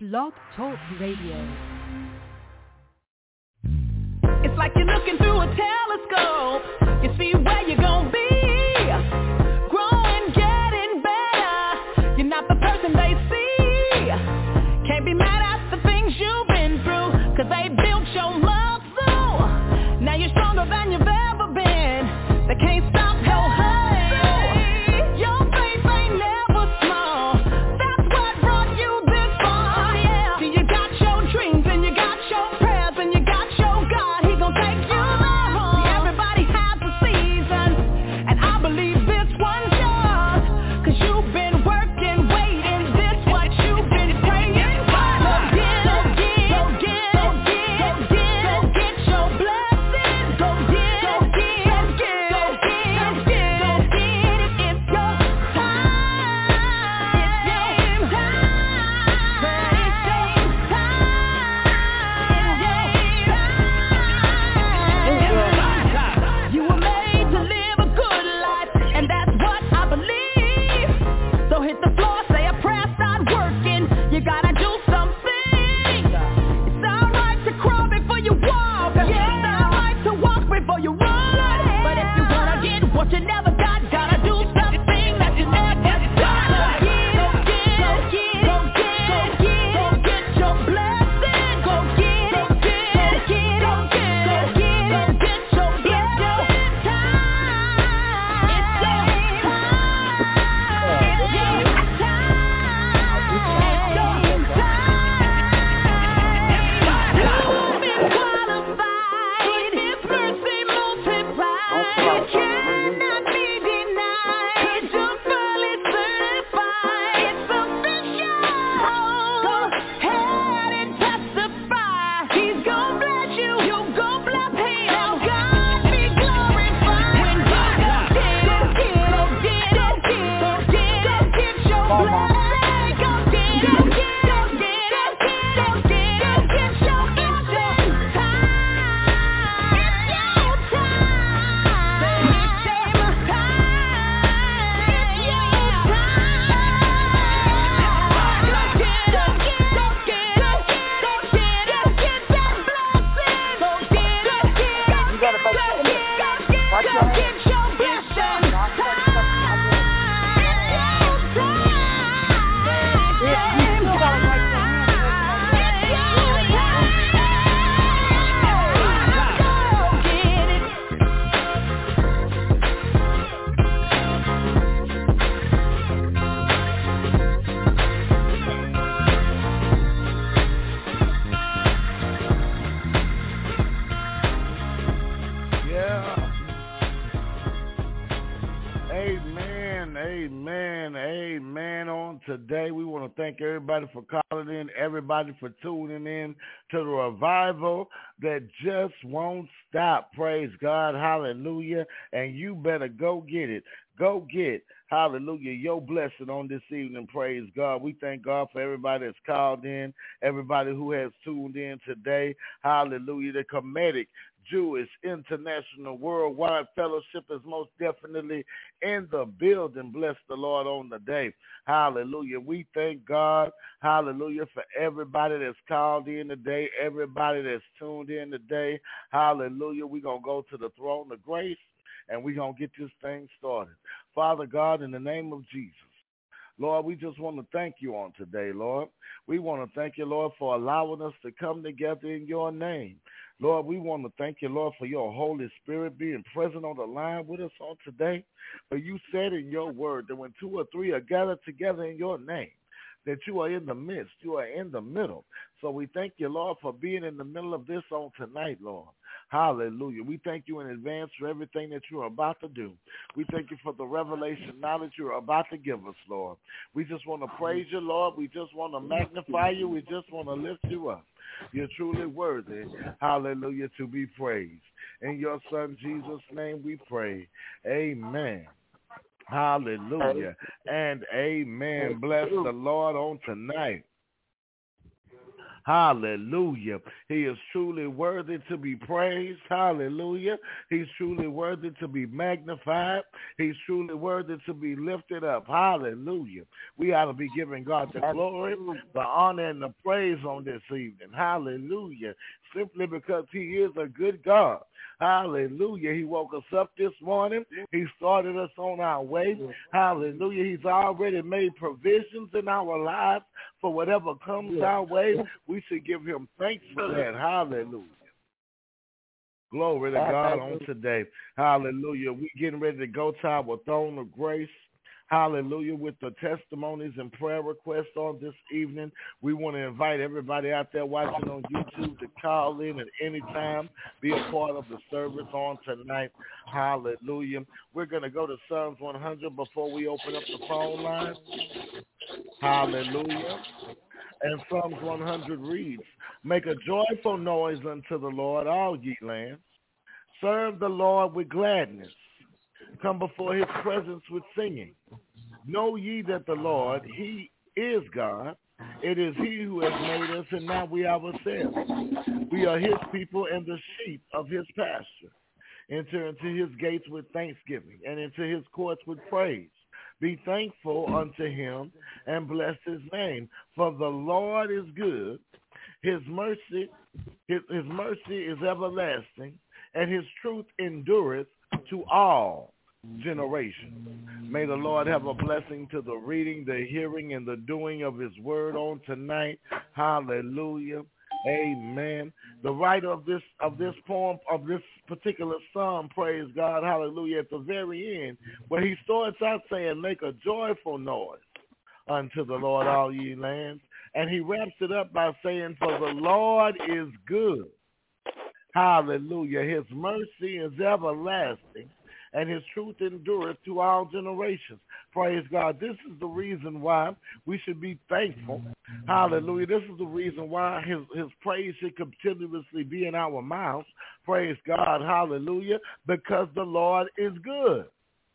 Blog Talk Radio. It's like you're looking through a telescope. You see where you're gonna be. Growing, getting better. You're not the person they see. Can't be mad at the things you've been through, 'cause they built your muscle. Now you're stronger than you've ever been. They can't stop your hustle. Your faith ain't never small. That's what brought you this far. Yeah. See, you got your dreams and you got your prayers and you got your God. He gon' take you there. See, everybody has a season, and I believe this one's yours, 'cause you've been working, waiting. This what you've been praying for. Go get your blessing. Go get it. It's your time. It's your time. You were made to live a good life, and that's what I believe. So hit the floor, say a prayer, start working. You gotta do something. It's alright to crawl before you walk. It's alright to walk before you run. But if you wanna get what you never got, gotta do something that you never done. Go get your blessing. Go get your blessing. Amen. On today, we want to thank everybody for calling in, everybody for tuning in to the revival that just won't stop. Praise God. Hallelujah. And you better go get it. Go get, hallelujah, your blessing on this evening. Praise God. We thank God for everybody that's called in, everybody who has tuned in today. Hallelujah. The Kemetic Jewish International Worldwide Fellowship is most definitely in the building. Bless the Lord on the day. Hallelujah. We thank God, hallelujah, for everybody that's called in today, everybody that's tuned in today. Hallelujah. We're going to go to the throne of grace, and we're going to get this thing started. Father God, in the name of Jesus, Lord, we just want to thank you on today, Lord. We want to thank you, Lord, for allowing us to come together in your name. Lord, we want to thank you, Lord, for your Holy Spirit being present on the line with us on today. For you said in your word that when 2 or 3 are gathered together in your name, that you are in the midst, you are in the middle. So we thank you, Lord, for being in the middle of this on tonight, Lord. Hallelujah. We thank you in advance for everything that you are about to do. We thank you for the revelation knowledge you are about to give us, Lord. We just want to praise you, Lord. We just want to magnify you. We just want to lift you up. You're truly worthy, hallelujah, to be praised. In your Son Jesus' name we pray. Amen. Hallelujah. And amen. Bless the Lord on tonight. Hallelujah. He is truly worthy to be praised. Hallelujah. He's truly worthy to be magnified. He's truly worthy to be lifted up. Hallelujah. We ought to be giving God the glory, the honor, and the praise on this evening. Hallelujah. Simply because he is a good God. Hallelujah. He woke us up this morning. He started us on our way. Hallelujah. He's already made provisions in our lives for whatever comes our way. We should give him thanks for that. Hallelujah. Glory to God on today. Hallelujah. We're getting ready to go to our throne of grace. Hallelujah. With the testimonies and prayer requests on this evening, we want to invite everybody out there watching on YouTube to call in at any time, be a part of the service on tonight. Hallelujah. We're going to go to Psalms 100 before we open up the phone line. Hallelujah. And Psalms 100 reads, "Make a joyful noise unto the Lord, all ye lands. Serve the Lord with gladness. Come before his presence with singing. Know ye that the Lord, he is God. It is he who has made us, and not we ourselves. We are his people and the sheep of his pasture. Enter into his gates with thanksgiving, and into his courts with praise. Be thankful unto him, and bless his name. For the Lord is good. His mercy is everlasting, and his truth endureth to all generations." May the Lord have a blessing to the reading, the hearing, and the doing of his word on tonight. Hallelujah. Amen. The writer of this poem, of this particular psalm, praise God, hallelujah, at the very end, where he starts out saying, "Make a joyful noise unto the Lord, all ye lands." And he wraps it up by saying, "For the Lord is good." Hallelujah. His mercy is everlasting, and his truth endureth to all generations. Praise God. This is the reason why we should be thankful. Hallelujah. This is the reason why his praise should continuously be in our mouths. Praise God. Hallelujah. Because the Lord is good.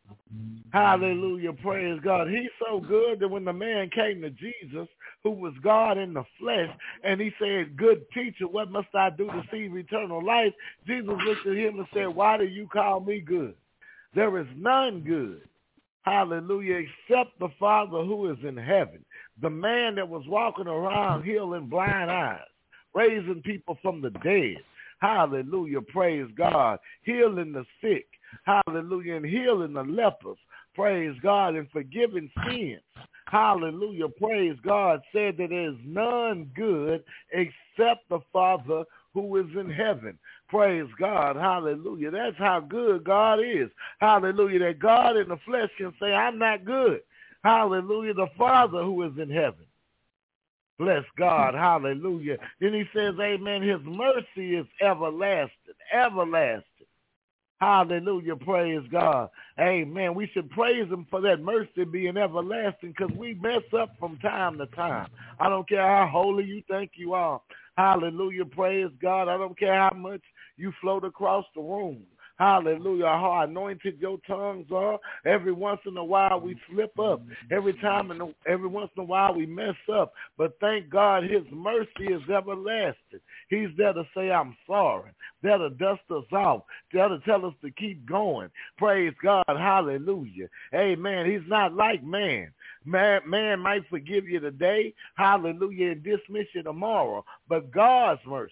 Hallelujah. Praise God. He's so good that when the man came to Jesus, who was God in the flesh, and he said, "Good teacher, what must I do to receive eternal life?" Jesus looked at him and said, "Why do you call me good? There is none good, hallelujah, except the Father who is in heaven." The man that was walking around healing blind eyes, raising people from the dead, hallelujah, praise God, healing the sick, hallelujah, and healing the lepers, praise God, and forgiving sins, hallelujah, praise God, said that there is none good except the Father who is in heaven. Praise God. Hallelujah. That's how good God is. Hallelujah. That God in the flesh can say, "I'm not good." Hallelujah. The Father who is in heaven. Bless God. Hallelujah. Then he says, amen, his mercy is everlasting. Everlasting. Hallelujah. Praise God. Amen. We should praise him for that mercy being everlasting, because we mess up from time to time. I don't care how holy you think you are. Hallelujah. Praise God. I don't care how much you float across the room. Hallelujah. How anointed your tongues are. Every once in a while we slip up. Every once in a while we mess up. But thank God his mercy is everlasting. He's there to say, "I'm sorry." There to dust us off. There to tell us to keep going. Praise God. Hallelujah. Amen. He's not like man. Man might forgive you today. Hallelujah. And dismiss you tomorrow. But God's mercy,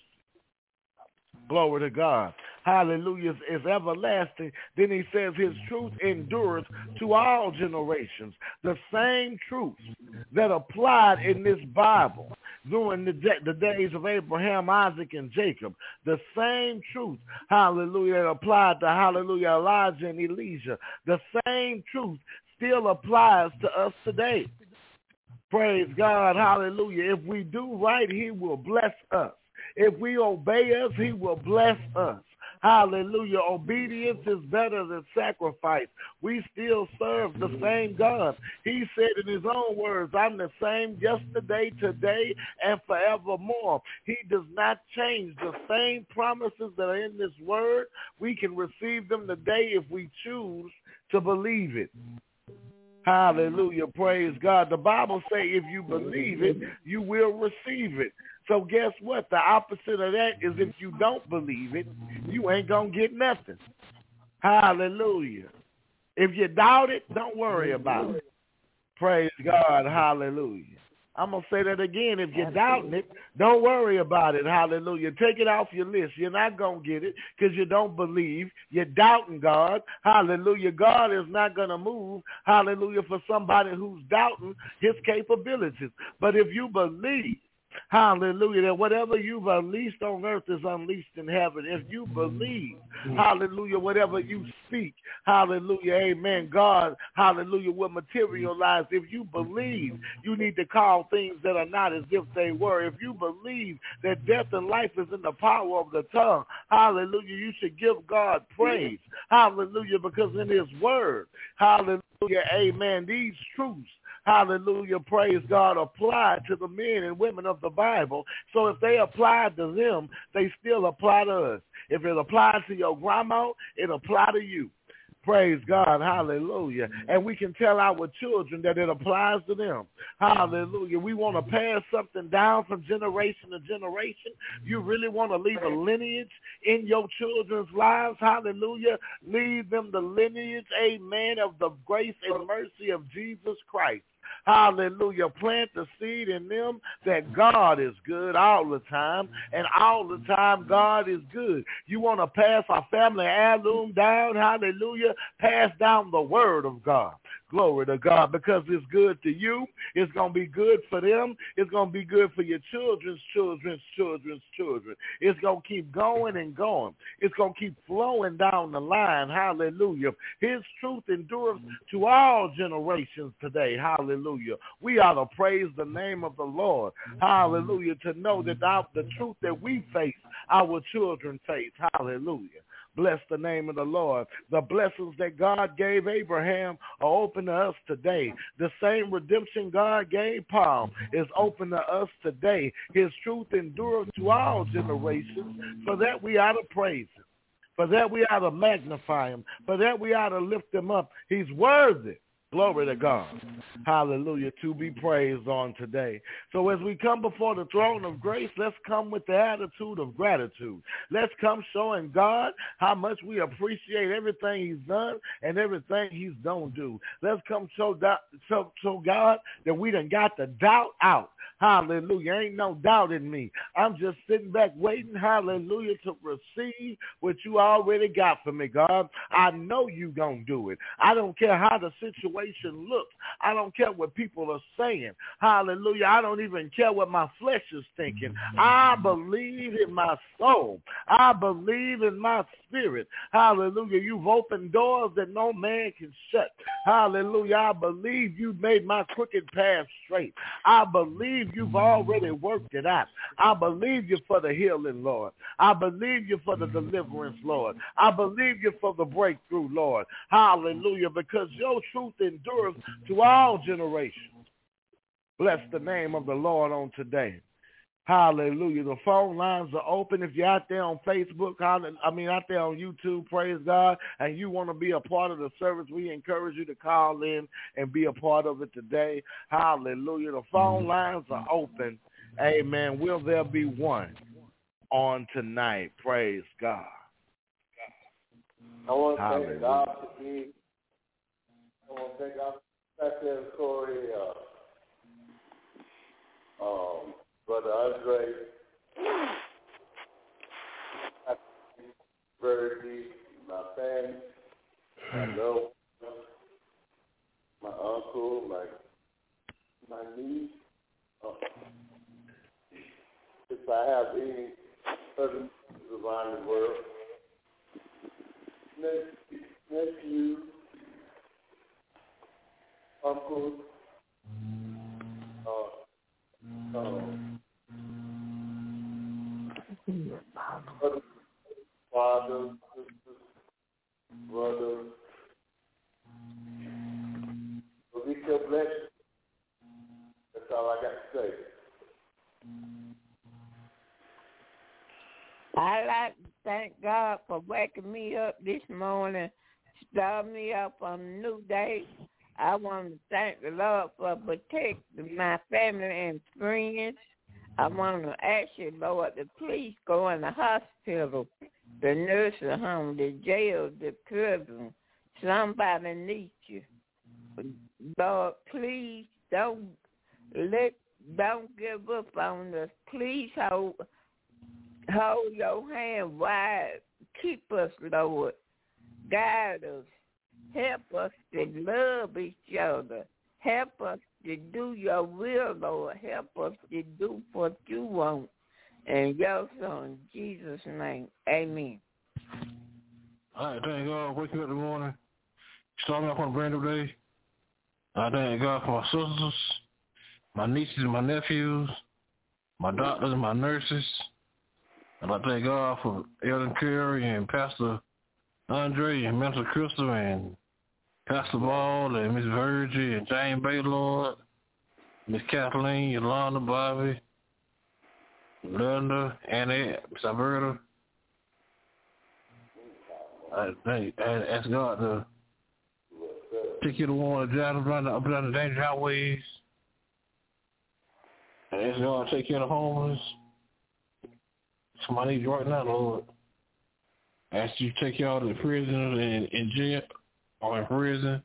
glory to God, hallelujah, is everlasting. Then he says his truth endures to all generations. The same truth that applied in this Bible during the days of Abraham, Isaac, and Jacob. The same truth, hallelujah, that applied to, hallelujah, Elijah and Elijah. The same truth still applies to us today. Praise God, hallelujah. If we do right, he will bless us. If we obey us, he will bless us. Hallelujah. Obedience is better than sacrifice. We still serve the same God. He said in his own words, "I'm the same yesterday, today, and forevermore." He does not change. The same promises that are in this word, we can receive them today if we choose to believe it. Hallelujah. Praise God. The Bible say if you believe it, you will receive it. So guess what? The opposite of that is if you don't believe it, you ain't going to get nothing. Hallelujah. If you doubt it, don't worry about it. Praise God. Hallelujah. I'm going to say that again. If you're doubting it, don't worry about it. Hallelujah. Take it off your list. You're not going to get it because you don't believe. You're doubting God. Hallelujah. God is not going to move. Hallelujah. For somebody who's doubting his capabilities. But if you believe, hallelujah, that whatever you've unleashed on earth is unleashed in heaven. If you believe, hallelujah, whatever you speak, hallelujah, amen, God, hallelujah, will materialize. If you believe, you need to call things that are not as if they were. If you believe that death and life is in the power of the tongue, hallelujah, you should give God praise, hallelujah, because in his word, hallelujah, amen, these truths, hallelujah, praise God, apply to the men and women of the Bible. So if they apply to them, they still apply to us. If it applies to your grandma, it applies to you. Praise God, hallelujah. And we can tell our children that it applies to them. Hallelujah. We want to pass something down from generation to generation. You really want to leave a lineage in your children's lives. Hallelujah. Leave them the lineage, amen, of the grace and mercy of Jesus Christ. Hallelujah. Plant the seed in them that God is good all the time, and all the time God is good. You want to pass our family heirloom down, hallelujah, pass down the word of God. Glory to God, because it's good to you. It's going to be good for them. It's going to be good for your children's children's children's children. It's going to keep going and going. It's going to keep flowing down the line. Hallelujah. His truth endures to all generations today. Hallelujah. We ought to praise the name of the Lord. Hallelujah. To know that the truth that we face, our children face. Hallelujah. Bless the name of the Lord. The blessings that God gave Abraham are open to us today. The same redemption God gave Paul is open to us today. His truth endures to all generations. For that we ought to praise him. For that we ought to magnify him. For that we ought to lift him up. He's worthy. Glory to God. Hallelujah. To be praised on today. So as we come before the throne of grace, let's come with the attitude of gratitude. Let's come showing God how much we appreciate everything he's done and everything he's don't do. Let's come show God that we done got the doubt out. Hallelujah. Ain't no doubt in me. I'm just sitting back waiting, hallelujah, to receive what you already got for me, God. I know you gonna do it. I don't care how the situation looks. I don't care what people are saying. Hallelujah. I don't even care what my flesh is thinking. I believe in my soul. I believe in my spirit. Hallelujah. You've opened doors that no man can shut. Hallelujah. I believe you made my crooked path straight. I believe you've already worked it out. I believe you for the healing, Lord. I believe you for the deliverance, Lord. I believe you for the breakthrough, Lord. Hallelujah. Because your truth endures to all generations. Bless the name of the Lord on today. Hallelujah. The phone lines are open. If you're out there on Facebook, out there on YouTube, praise God, and you want to be a part of the service, we encourage you to call in and be a part of it today. Hallelujah. The phone lines are open. Amen. Will there be one on tonight? Praise God. I want to thank God to be. I want to thank God for Corey, Brother Andre, Birdie, my family, my love, my uncle, my niece. If I have any other around the world, nephew, uncle, father, sisters, brothers. So we shall bless you. That's all I got to say. I'd like to thank God for waking me up this morning, starting me up on a new day. I want to thank the Lord for protecting my family and friends. I want to ask you, Lord, to please go in the hospital, the nursing home, the jail, the prison. Somebody needs you. Lord, please don't give up on us. Please hold your hand wide. Keep us, Lord. Guide us. Help us to love each other. Help us to do your will, Lord. Help us to do what you want. In your son, Jesus' name, amen. All right, thank God. Waking up in the morning, starting off on a brand new day. I thank God for my sisters, my nieces and my nephews, my doctors and my nurses. And I thank God for Ellen Curry and Pastor Andre and Minister Crystal and Pastor Ball and Miss Virgie and Jane Baylord, Miss Kathleen, Yolanda, Bobby, Linda, Annette, Miss Alberta. I ask God to take you to one of the drivers up down the dangerous highways. And ask God to take care of the homeless. Somebody needs right now, Lord. Ask you to take care of the prisoners in jail or in prison.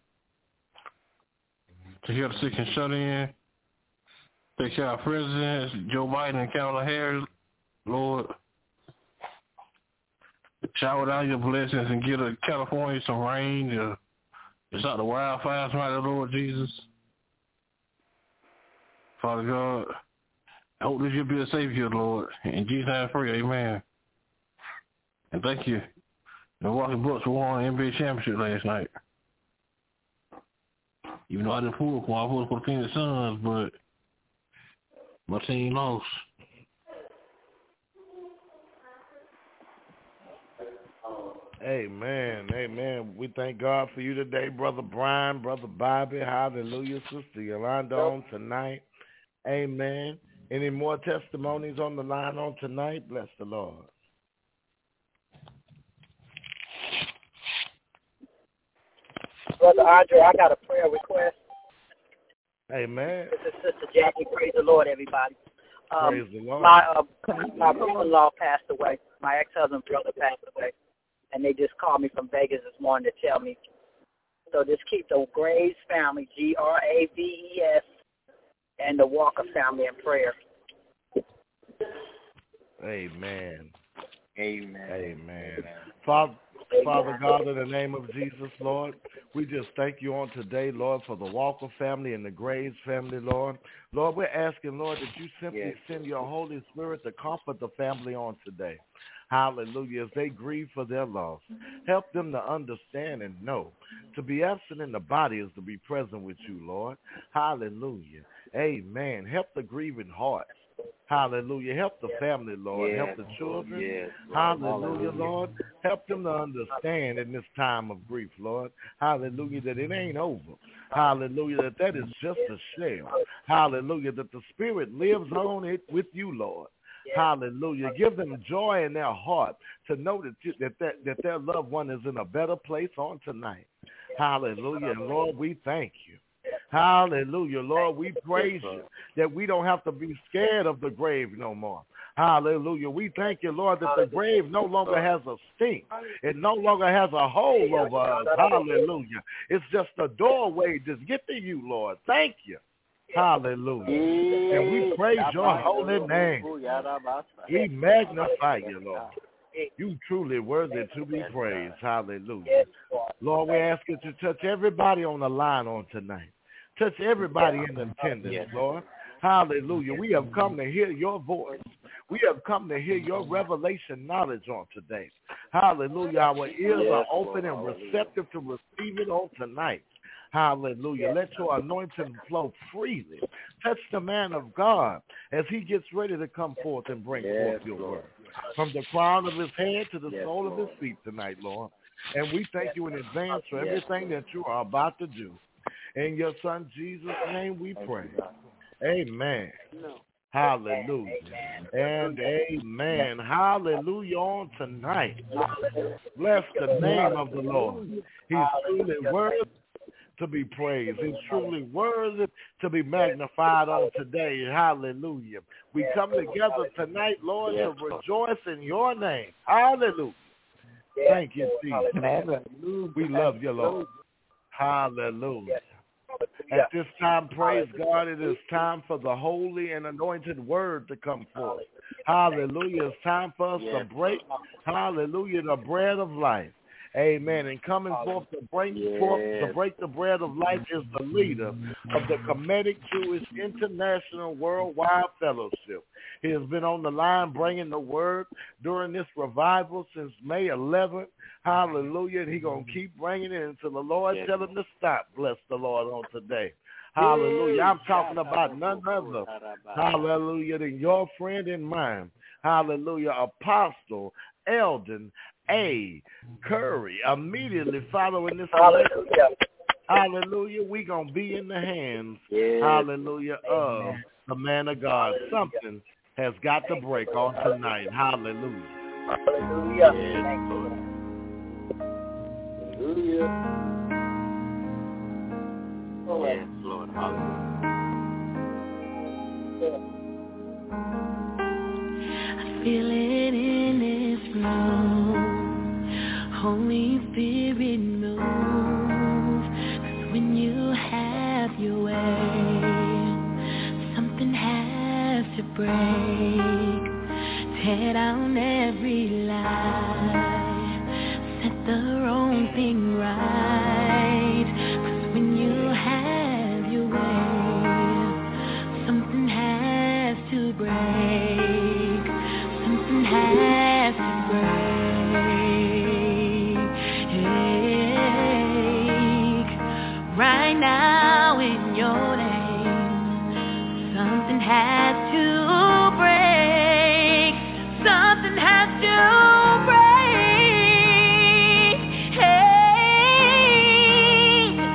Take care of the sick and shut in. Take care of presidents, Joe Biden and Kamala Harris, Lord. Shower down your blessings and get California some rain. It's not the wildfires right there, Lord Jesus. Father God, I hope that you'll be a savior, Lord. In Jesus' name I pray, amen. And thank you. The Milwaukee Bucks won the NBA championship last night. Even though I didn't pull for, I pulled for the Phoenix Suns, but my team lost. Amen. Amen. We thank God for you today, Brother Brian, Brother Bobby. Hallelujah. Sister Yolanda on tonight. Amen. Any more testimonies on the line on tonight? Bless the Lord. Brother Andre, I got a prayer request. Amen. This is Sister Jackie. Praise the Lord, everybody. Praise the Lord. My brother-in-law passed away. My ex-husband's brother passed away. And they just called me from Vegas this morning to tell me. So just keep the Graves family, Graves, and the Walker family in prayer. Amen. Amen. Amen. Father God, in the name of Jesus, Lord, we just thank you on today, Lord, for the Walker family and the Graves family, Lord. Lord, we're asking, Lord, that you simply send your Holy Spirit to comfort the family on today. Hallelujah. As they grieve for their loss, help them to understand and know to be absent in the body is to be present with you, Lord. Hallelujah. Amen. Help the grieving hearts. Hallelujah. Help the family, Lord. Help the children. Hallelujah, Lord. Help them to understand in this time of grief, Lord. Hallelujah, that it ain't over. Hallelujah, that is just a shell. Hallelujah, that the Spirit lives on it with you, Lord. Hallelujah. Give them joy in their heart to know that their loved one is in a better place on tonight. Hallelujah. And Lord, we thank you. Hallelujah. Lord, we praise you that we don't have to be scared of the grave no more. Hallelujah. We thank you, Lord, that the grave no longer has a stink. It no longer has a hole over us. Hallelujah. It's just a doorway to get to you, Lord. Thank you. Hallelujah. And we praise your holy name. We magnify you, Lord. You truly worthy to be praised. Hallelujah. Lord, we ask you to touch everybody on the line on tonight. Touch everybody in attendance, Lord. Hallelujah. We have come to hear your voice. We have come to hear your revelation knowledge on today. Hallelujah. Our ears are open and receptive to receive it on tonight. Hallelujah. Let your anointing flow freely. Touch the man of God as he gets ready to come forth and bring forth your word. From the crown of his head to the sole of his feet tonight, Lord. And we thank you in advance for everything that you are about to do. In your son Jesus' name we pray. Amen. Hallelujah. And amen. Hallelujah on tonight. Bless the name of the Lord. He's truly worthy to be praised. He's truly worthy to be magnified on today. Hallelujah. We come together tonight, Lord, to rejoice in your name. Hallelujah. Thank you, Jesus. We love you, Lord. Hallelujah. At this time, praise God, it is time for the holy and anointed word to come forth. Hallelujah. It's time for us to break, hallelujah, the bread of life. Amen. And coming forth to break the bread of life is the leader of the Kemetic Jewish International Worldwide Fellowship. He has been on the line bringing the word during this revival since May 11th. Hallelujah. And he's going to keep bringing it until the Lord tell him to stop. Bless the Lord on today. Hallelujah. I'm talking about none other, hallelujah, than your friend and mine. Hallelujah. Apostle Eldon A. Curry. Immediately following this, hallelujah, we're going to be in the hands, hallelujah, of the man of God. Something has got to break on tonight. Hallelujah. Hallelujah. Thank you, Lord. Hallelujah. Yes, Lord. Hallelujah. I feel it in this room. Holy Spirit move. 'Cause when you have your way, something has to break. Tear down every lie. Set the wrong thing right. 'Cause when you have your way, something has to break. Something has to break. Right now in your name, something has to break. Something has to break.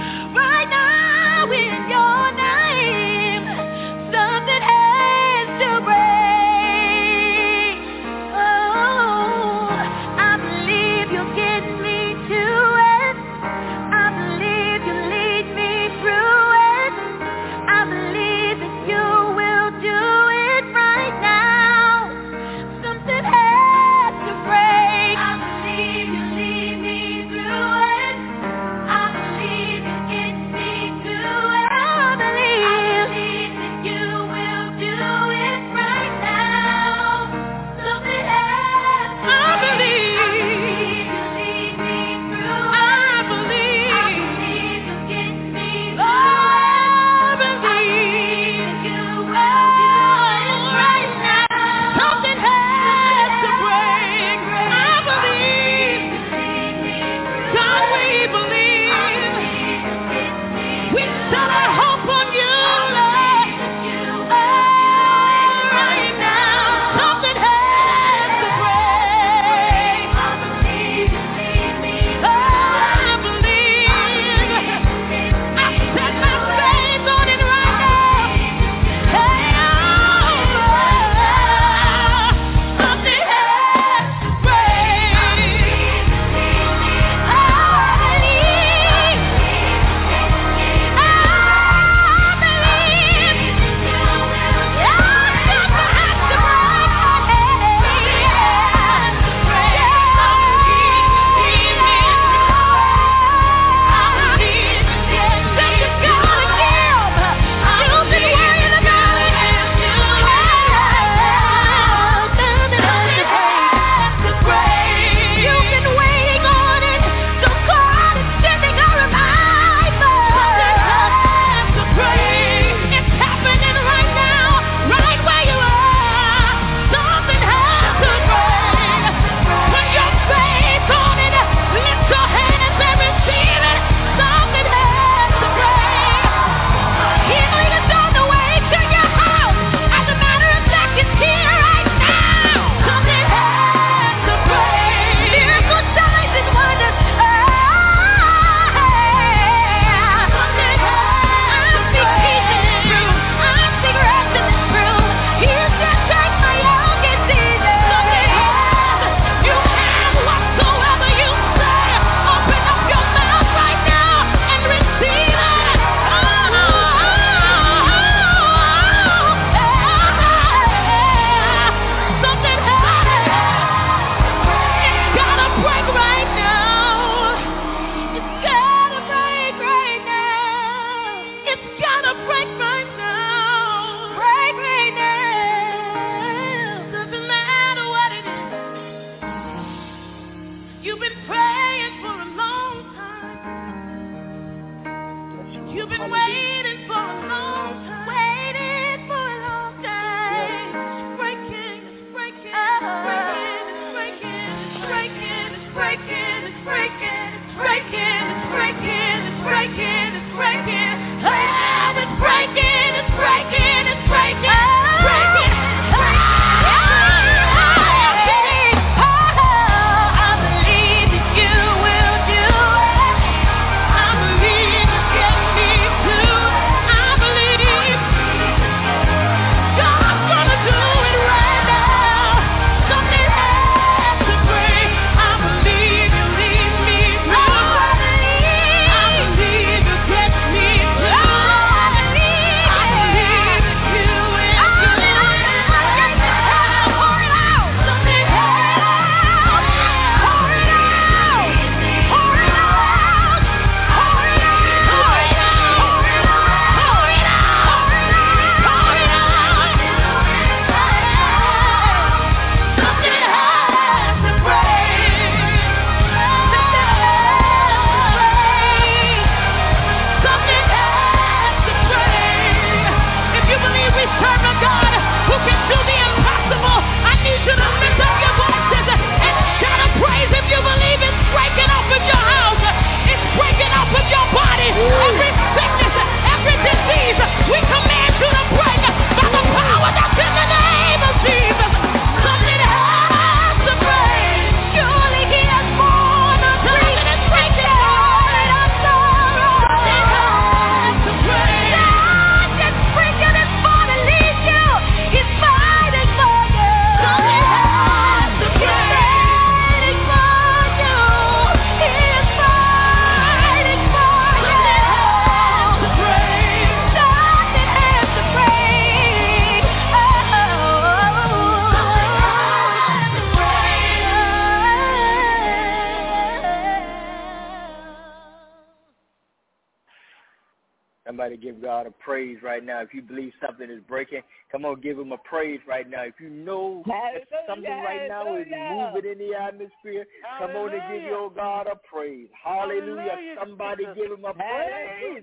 Somebody give God a praise right now. If you believe something is breaking, come on, give him a praise right now. If you know that something right now is moving in the atmosphere, come on and give your God a praise. Hallelujah. Somebody give him a praise.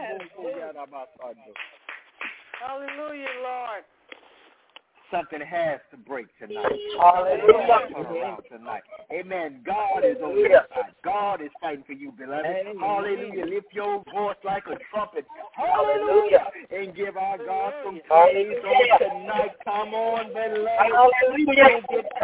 Hallelujah, Lord. Something has to break tonight. Hallelujah. Turn around tonight. Amen. God is on your side. God is fighting for you, beloved. Hallelujah. Lift your voice like a trumpet. Hallelujah. And give our God some praise on tonight. Come on, beloved. Hallelujah.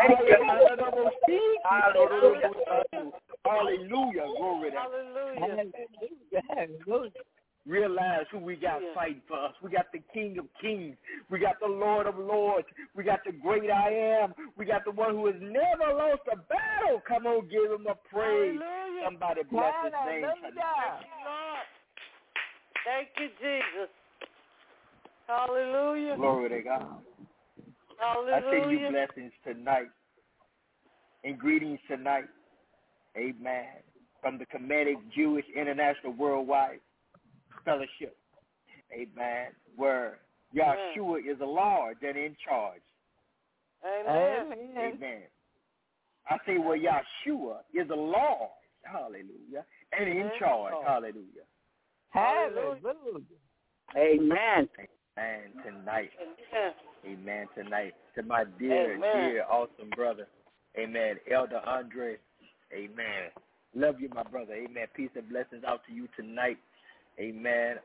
Hallelujah. Glory to God. Hallelujah. Realize who we got fighting for us. We got the King of Kings. We got the Lord of Lords. We got the great I am. We got the one who has never lost a battle. Come on, give him a praise. Hallelujah. Somebody bless his name tonight. Thank you, Jesus. Hallelujah. Glory to God. Hallelujah. I send you blessings tonight and greetings tonight. Amen. From the Kemetic Jewish International Worldwide Fellowship, amen, where Yahshua is a Lord and in charge. Amen. Amen. I say where Yahshua is a Lord, hallelujah, and in charge, hallelujah. Hallelujah. Amen. Amen tonight. Amen tonight. To my dear, awesome brother, amen, Elder Andre, amen. Love you, my brother, amen. Peace and blessings out to you tonight. Amen.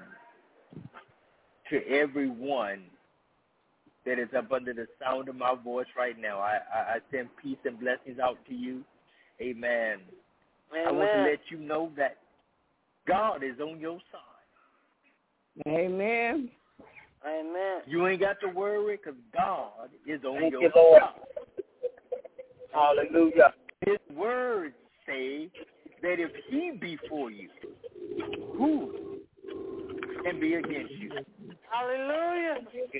To everyone that is up under the sound of my voice right now, I send peace and blessings out to you. Amen. I want to let you know that God is on your side. Amen. Amen. You ain't got to worry because God is on Thank your you, Lord. side. Hallelujah. His words say that if he be for you, who can be against you? Hallelujah.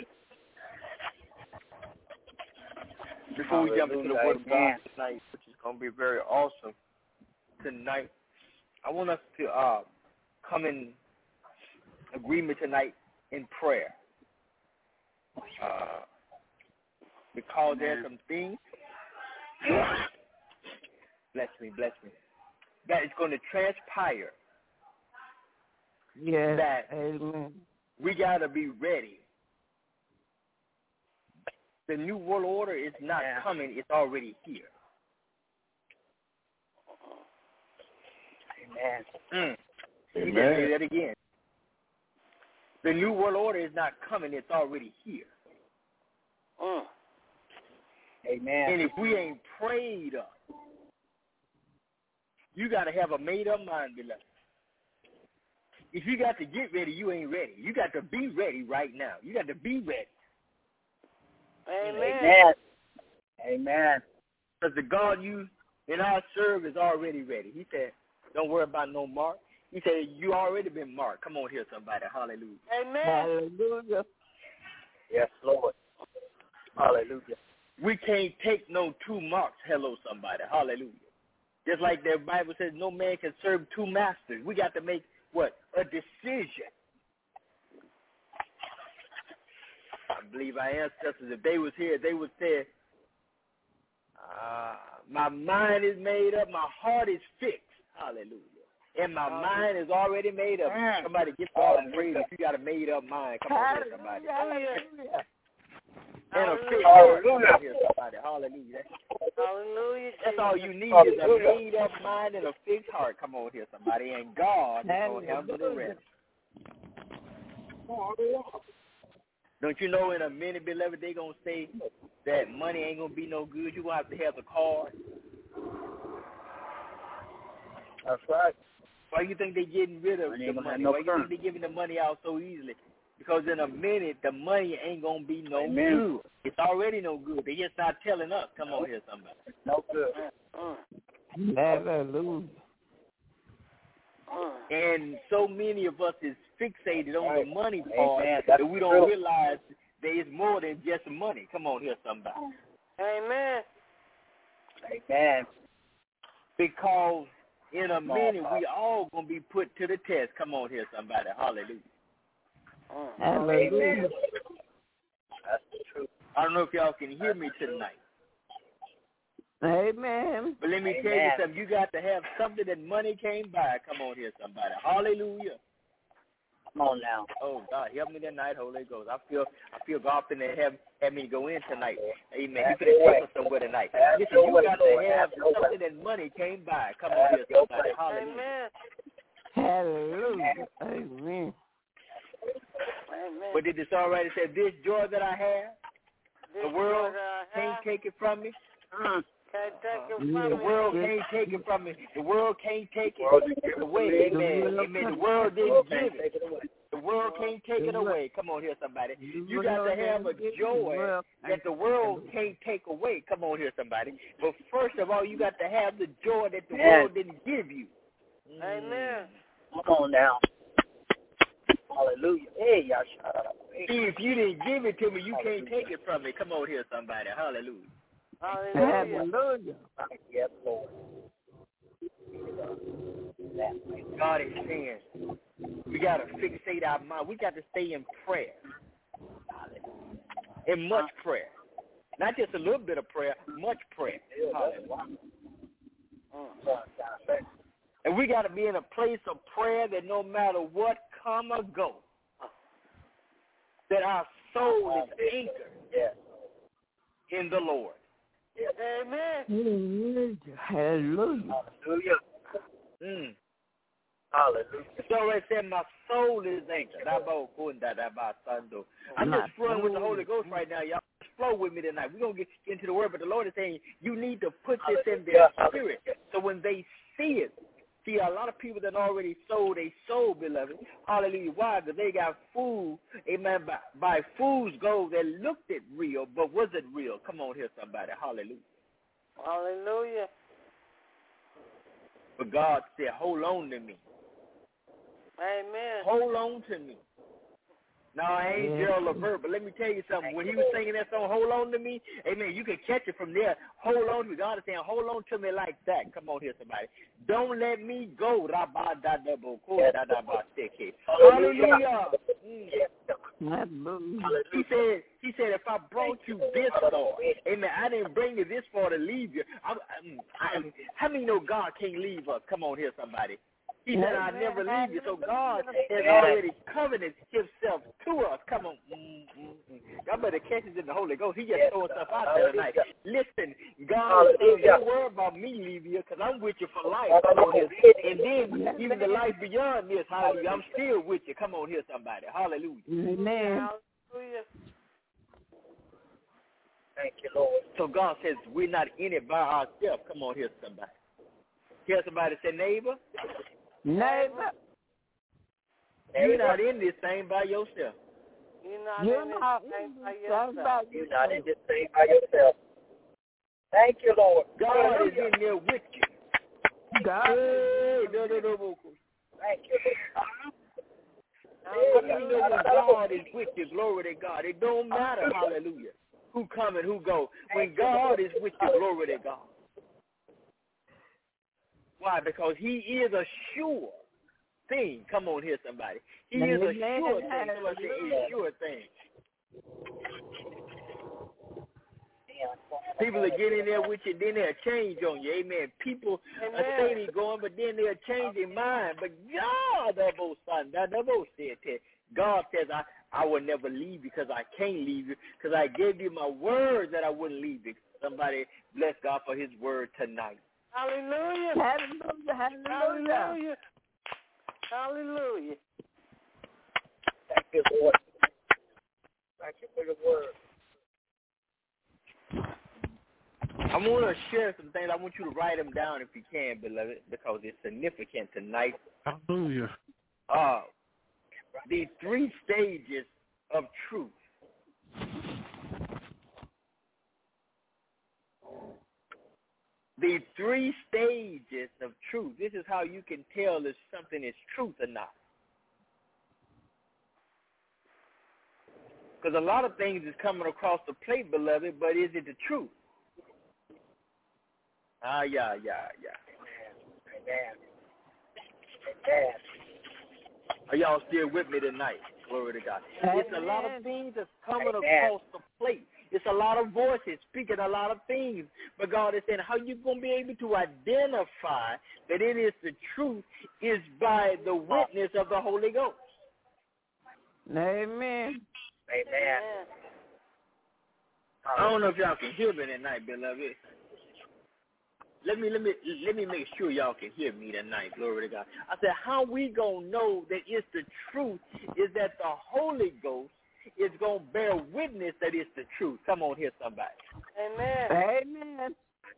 Before we jump into the Word of God tonight, which is going to be very awesome tonight, I want us to come in agreement tonight in prayer. Because there are some things, bless me, that is going to transpire. Yes. That Amen. we got to be ready. The New World Order is not coming. It's already here. Amen. Let me just say that again. The New World Order is not coming. It's already here. Amen. And if we ain't prayed up, you got to have a made-up mind, beloved. If you got to get ready, you ain't ready. You got to be ready right now. You got to be ready. Amen. Amen. Because the God you and I serve is already ready. He said, don't worry about no mark. He said, you already been marked. Come on here, somebody. Hallelujah. Amen. Hallelujah. Yes, Lord. Hallelujah. We can't take no two marks. Hello, somebody. Hallelujah. Just like the Bible says, no man can serve two masters. We got to make, what, a decision. I believe our ancestors, if they was here, they would say, my mind is made up, my heart is fixed. Hallelujah. And my mind is already made up. Somebody give God a praise if you got a made-up mind. Come on here, somebody. Hallelujah. And a fixed heart. Come on here, somebody. Hallelujah. Hallelujah. That's all you need is a made-up mind and a fixed heart. Come on here, somebody. And God is going to handle the rest. Don't you know in a minute, beloved, they going to say that money ain't going to be no good. You're going to have the card. That's right. Why you think they getting rid of the money? Why you think they giving the money out so easily? Because in a minute, the money ain't going to be no good. It's already no good. They just not telling us. Come on here, somebody. No good. Hallelujah. And so many of us is fixated on the money part that we don't realize there is more than just money. Come on here, somebody. Amen. Amen. Because in a minute, we all going to be put to the test. Come on here, somebody. Hallelujah. Hallelujah. That's the truth. I don't know if y'all can hear me tonight. Amen. But let me tell you something. You got to have something that money can't buy. Come on here, somebody. Hallelujah. Come on now. Oh, God, help me tonight, Holy Ghost. I feel God finna have me go in tonight. Amen. He finna take us somewhere tonight. Listen, you got to have something that money can't buy. Come on here, somebody. Hallelujah. Hallelujah. Amen. Amen. But did the songwriter say, this joy that I have, the world can't take it from me? Can't take it from The me. world can't take it from me. The world can't take it away. Amen. Amen. The world didn't give it. The world can't take it away. Come on here, somebody. You got to have a joy that the world can't take away. Come on here, somebody. But first of all, you got to have the joy that the world didn't give you. Amen. Come on now. Hallelujah. Hey, y'all shut up. See, if you didn't give it to me, you can't take it from me. Come on here, somebody. Hallelujah. Hallelujah. Yes, Lord. God is saying we got to fixate our mind. We got to stay in prayer. In much prayer. Not just a little bit of prayer, much prayer. Hallelujah. And we got to be in a place of prayer that no matter what come or go, that our soul is anchored in the Lord. Amen. Hallelujah. Hallelujah. Hallelujah. So I said, my soul is anchored. I'm just flowing with the Holy Ghost right now, y'all. Just flow with me tonight. We're going to get into the word, but the Lord is saying you need to put this in their spirit. So when they see it, see, a lot of people that already sold a soul, beloved. Hallelujah. Why? Because they got fooled, amen, by fool's gold that looked it real, but wasn't real. Come on here, somebody. Hallelujah. Hallelujah. But God said, hold on to me. Amen. Hold on to me. Now, I ain't Gerald Levert, but let me tell you something. When he was singing that song, Hold On to Me, amen, you can catch it from there. Hold on to me. God is saying, hold on to me like that. Come on here, somebody. Don't let me go. Hallelujah. He said, if I brought you this far, amen, I didn't bring you this far to leave you. How many know God can't leave us? Come on here, somebody. He said, I never leave you. So God has already covenanted himself to us. Come on. God better catch us in the Holy Ghost. He just throw stuff out there tonight. Listen, God is saying, don't worry about me leaving you because I'm with you for life. Come on here. And then even the life beyond this, hallelujah, I'm still with you. Come on here, somebody. Hallelujah. Amen. Hallelujah. Thank you, Lord. So God says we're not in it by ourselves. Come on here, somebody. Hear somebody say, neighbor. Neighbor. You're not in this thing by yourself. You're not You're in this not thing by in yourself. You're not in this thing by yourself. Thank you, Lord. God is in there with you. God. Thank you, How many know when God is with you, glory to God? It don't matter, hallelujah, who come and who go. When God is with you, glory to God. Why? Because he is a sure thing. Come on here, somebody. He is a sure thing. Somebody say a sure thing. People are getting there with you, then they'll change on you. Amen. People are steady going, but then they'll change their mind. But God says, I will never leave you because I can't leave you because I gave you my word that I wouldn't leave you. Somebody bless God for his word tonight. Hallelujah. Hallelujah. Hallelujah. Hallelujah. Hallelujah. Thank you, Lord. Thank you for your word. I want to share some things. I want you to write them down if you can, beloved, because it's significant tonight. Hallelujah. The 3 stages of truth. The 3 stages of truth. This is how you can tell if something is truth or not. Because a lot of things is coming across the plate, beloved, but is it the truth? Yeah. Amen. Are y'all still with me tonight? Glory to God. It's a lot of things that's coming across the plate. It's a lot of voices speaking a lot of things. But God is saying, how you going to be able to identify that it is the truth is by the witness of the Holy Ghost. Amen. Amen. I don't know if y'all can hear me tonight, beloved. Let me make sure y'all can hear me tonight. Glory to God. I said, how we gonna know that it's the truth is that the Holy Ghost is gonna bear witness that it's the truth. Come on here, somebody. Amen. Amen.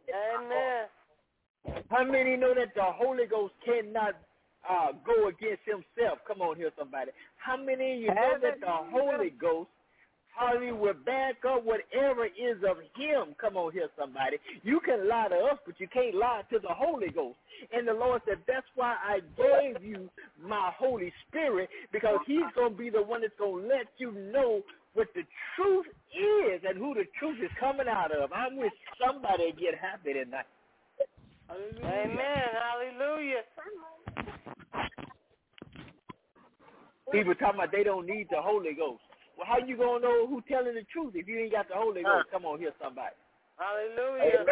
Amen. How many know that the Holy Ghost cannot go against himself? Come on here, somebody. How many of you know that the Holy Ghost will back up whatever is of him? Come on here, somebody. You can lie to us, but you can't lie to the Holy Ghost. And the Lord said, that's why I gave you my Holy Spirit, because he's going to be the one that's going to let you know what the truth is and who the truth is coming out of. I wish somebody get happy tonight. Hallelujah. Amen. Hallelujah. People talking about they don't need the Holy Ghost. Well, how you going to know who's telling the truth if you ain't got the Holy Ghost? Come on here, somebody. Hallelujah.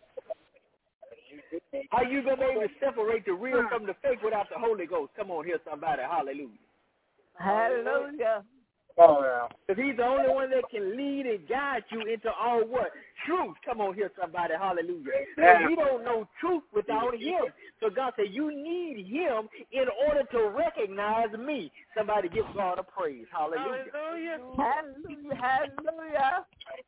How you going to be able to separate the real from the fake without the Holy Ghost? Come on here, somebody. Hallelujah. Hallelujah. Because he's the only one that can lead and guide you into all what? Truth. Come on here, somebody. Hallelujah. So we don't know truth without him. So God said, you need him in order to recognize me. Somebody give God a praise. Hallelujah. Hallelujah. Hallelujah. Hallelujah.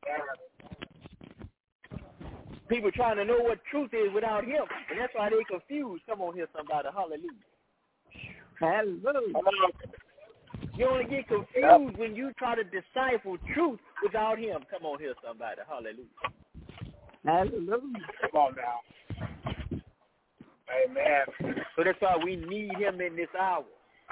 People trying to know what truth is without him. And that's why they confused. Come on here, somebody. Hallelujah. Hallelujah. You only get confused when you try to decipher truth without him. Come on here, somebody. Hallelujah. Hallelujah. Come on now. Amen. So that's why we need him in this hour.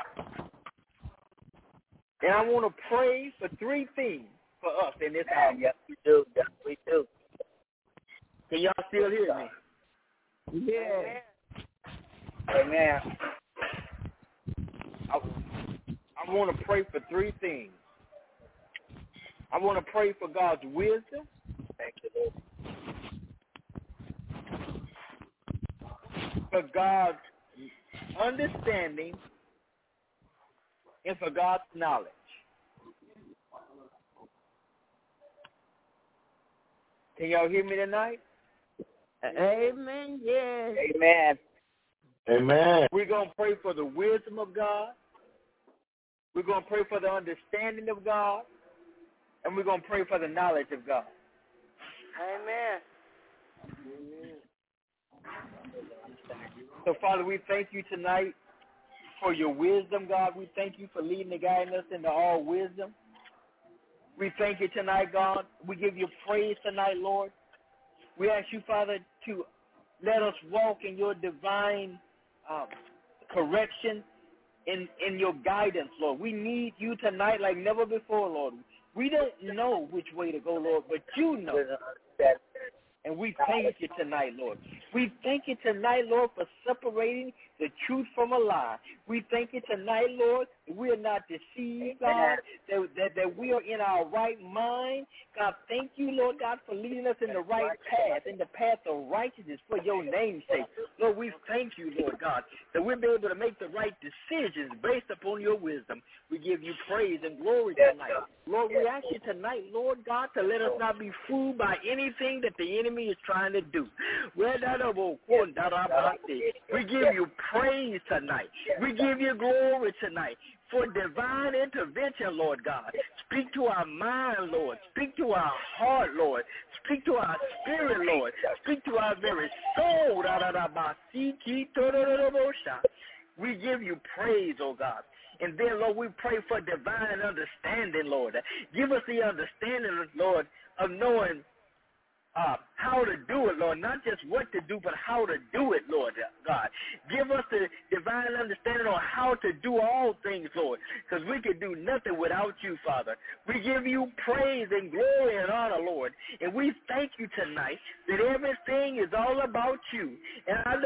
And I want to pray for three things for us in this hour. Yes, we do. Yes, we do. Can y'all still hear me? Yeah. Amen. I want to pray for three things. I want to pray for God's wisdom. Thank you, Lord. For God's understanding and for God's knowledge. Can y'all hear me tonight? Amen. Yes. Amen. Amen. We're going to pray for the wisdom of God. We're going to pray for the understanding of God. And we're going to pray for the knowledge of God. Amen. So, Father, we thank you tonight for your wisdom, God. We thank you for leading and guiding us into all wisdom. We thank you tonight, God. We give you praise tonight, Lord. We ask you, Father, to let us walk in your divine correction, in your guidance, Lord. We need you tonight like never before, Lord. We don't know which way to go, Lord, but you know. And we thank you tonight, Lord. We thank you tonight, Lord, for separating the truth from a lie. We thank you tonight, Lord, that we are not deceived, God, that we are in our right mind. God, thank you, Lord God, for leading us in the right path, in the path of righteousness for your name's sake. Lord, we thank you, Lord God, that we'll be able to make the right decisions based upon your wisdom. We give you praise and glory tonight. Lord, we ask you tonight, Lord God, to let us not be fooled by anything that the enemy is trying to do. We give you praise tonight. We give you glory tonight for divine intervention, Lord God. Speak to our mind, Lord. Speak to our heart, Lord. Speak to our spirit, Lord. Speak to our very soul. We give you praise, oh God. And then, Lord, we pray for divine understanding, Lord. Give us the understanding, Lord, of knowing how how to do it, Lord. Not just what to do, but how to do it, Lord God. Give us the divine understanding on how to do all things, Lord, because we can do nothing without you, Father. We give you praise and glory and honor, Lord, and we thank you tonight that everything is all about you. And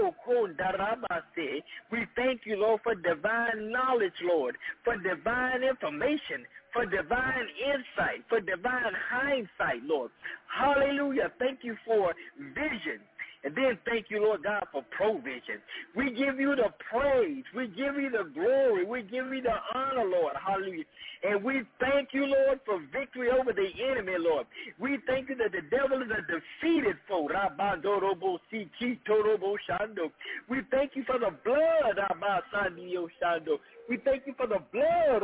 we thank you, Lord, for divine knowledge, Lord, for divine information, for divine insight, for divine hindsight, Lord. Hallelujah. Thank you for vision. And then thank you, Lord God, for provision. We give you the praise. We give you the glory. We give you the honor, Lord. Hallelujah. And we thank you, Lord, for victory over the enemy, Lord. We thank you that the devil is a defeated foe. We thank you for the blood. We thank you for the blood.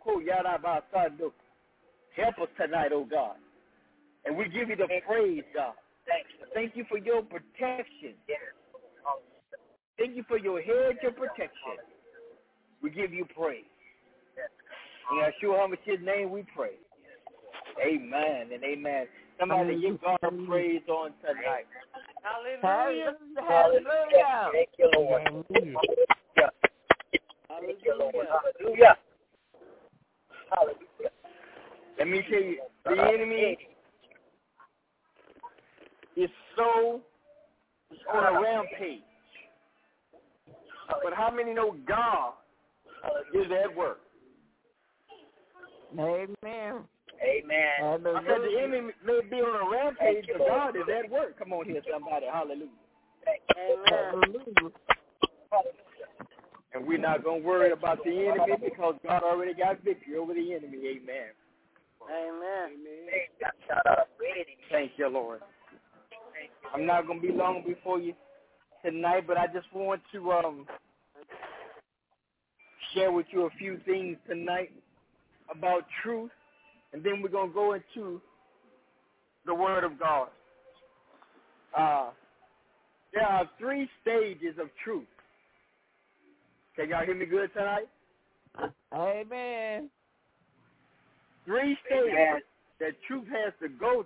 Help us tonight, oh God. And we give you the praise, God. Thank you for your protection. Thank you for your hedge of protection. We give you praise. In Yeshua HaMashiach's name we pray. Amen and amen. Somebody give God a praise on tonight. Hallelujah. Hallelujah. Thank you, Lord. Hallelujah. Thank you, Lord. Hallelujah. Hallelujah. Let me tell you, the enemy is so on a rampage. But how many know God is at work? Amen. Amen. I said the enemy may be on a rampage, but God is at work. Come on here, somebody. Hallelujah. Amen. And we're not going to worry about the enemy because God already got victory over the enemy. Amen. Amen. Thank you, Lord. I'm not going to be long before you tonight, but I just want to share with you a few things tonight about truth, and then we're going to go into the Word of God. There are 3 stages of truth. Can y'all hear me good tonight? Amen. 3 stages that truth has to go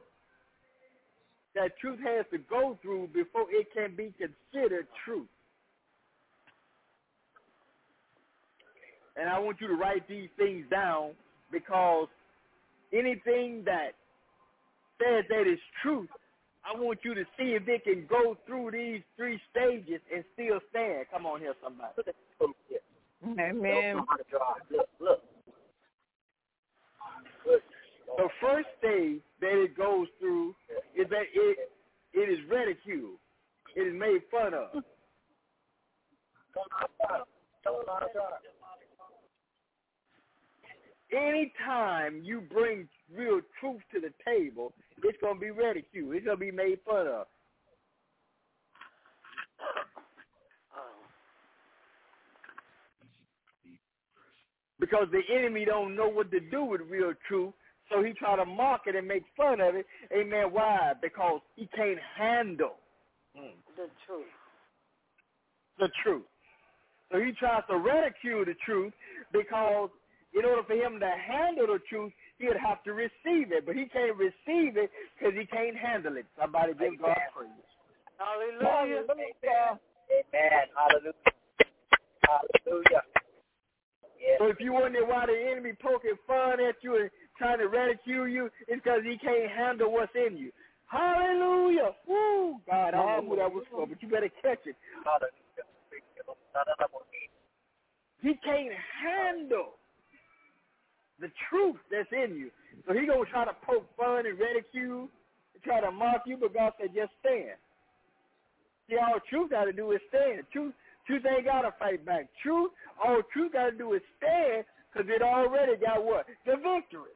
through before it can be considered truth. And I want you to write these things down because anything that says that is truth, I want you to see if it can go through these 3 stages and still stand. Come on here, somebody. Amen. Look. The first stage that it goes through is that it is ridiculed. It is made fun of. Anytime you bring real truth to the table, it's going to be ridiculed. It's going to be made fun of. Because the enemy don't know what to do with real truth, so he try to mock it and make fun of it. Amen. Why? Because he can't handle The truth. the truth. So he tries to ridicule the truth because in order for him to handle the truth, he would have to receive it. But he can't receive it because he can't handle it. Somebody give God praise. Hallelujah. Amen. Hallelujah. Hallelujah. Yes. So if you wonder why the enemy poking fun at you and trying to ridicule you, it's because he can't handle what's in you. Hallelujah. Woo. God, I don't know who that was for, but you better catch it. He can't handle the truth that's in you. So he's going to try to poke fun and ridicule and try to mock you, but God said just stand. See, all truth got to do is stand. Truth ain't got to fight back. All truth got to do is stand because it already got what? The victory.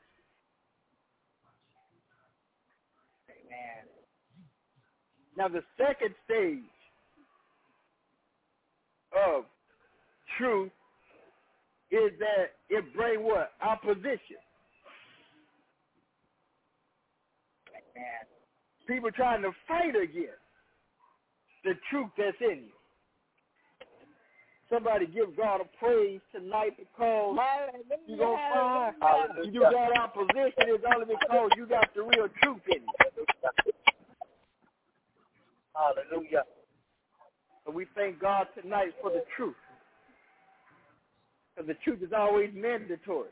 Amen. Now, the second stage of truth is that it brings what? Opposition. Amen. People trying to fight against the truth that's in you. Somebody give God a praise tonight because you're going to find you got opposition. It's only because you got the real truth in you. Hallelujah. So we thank God tonight for the truth. Because the truth is always mandatory.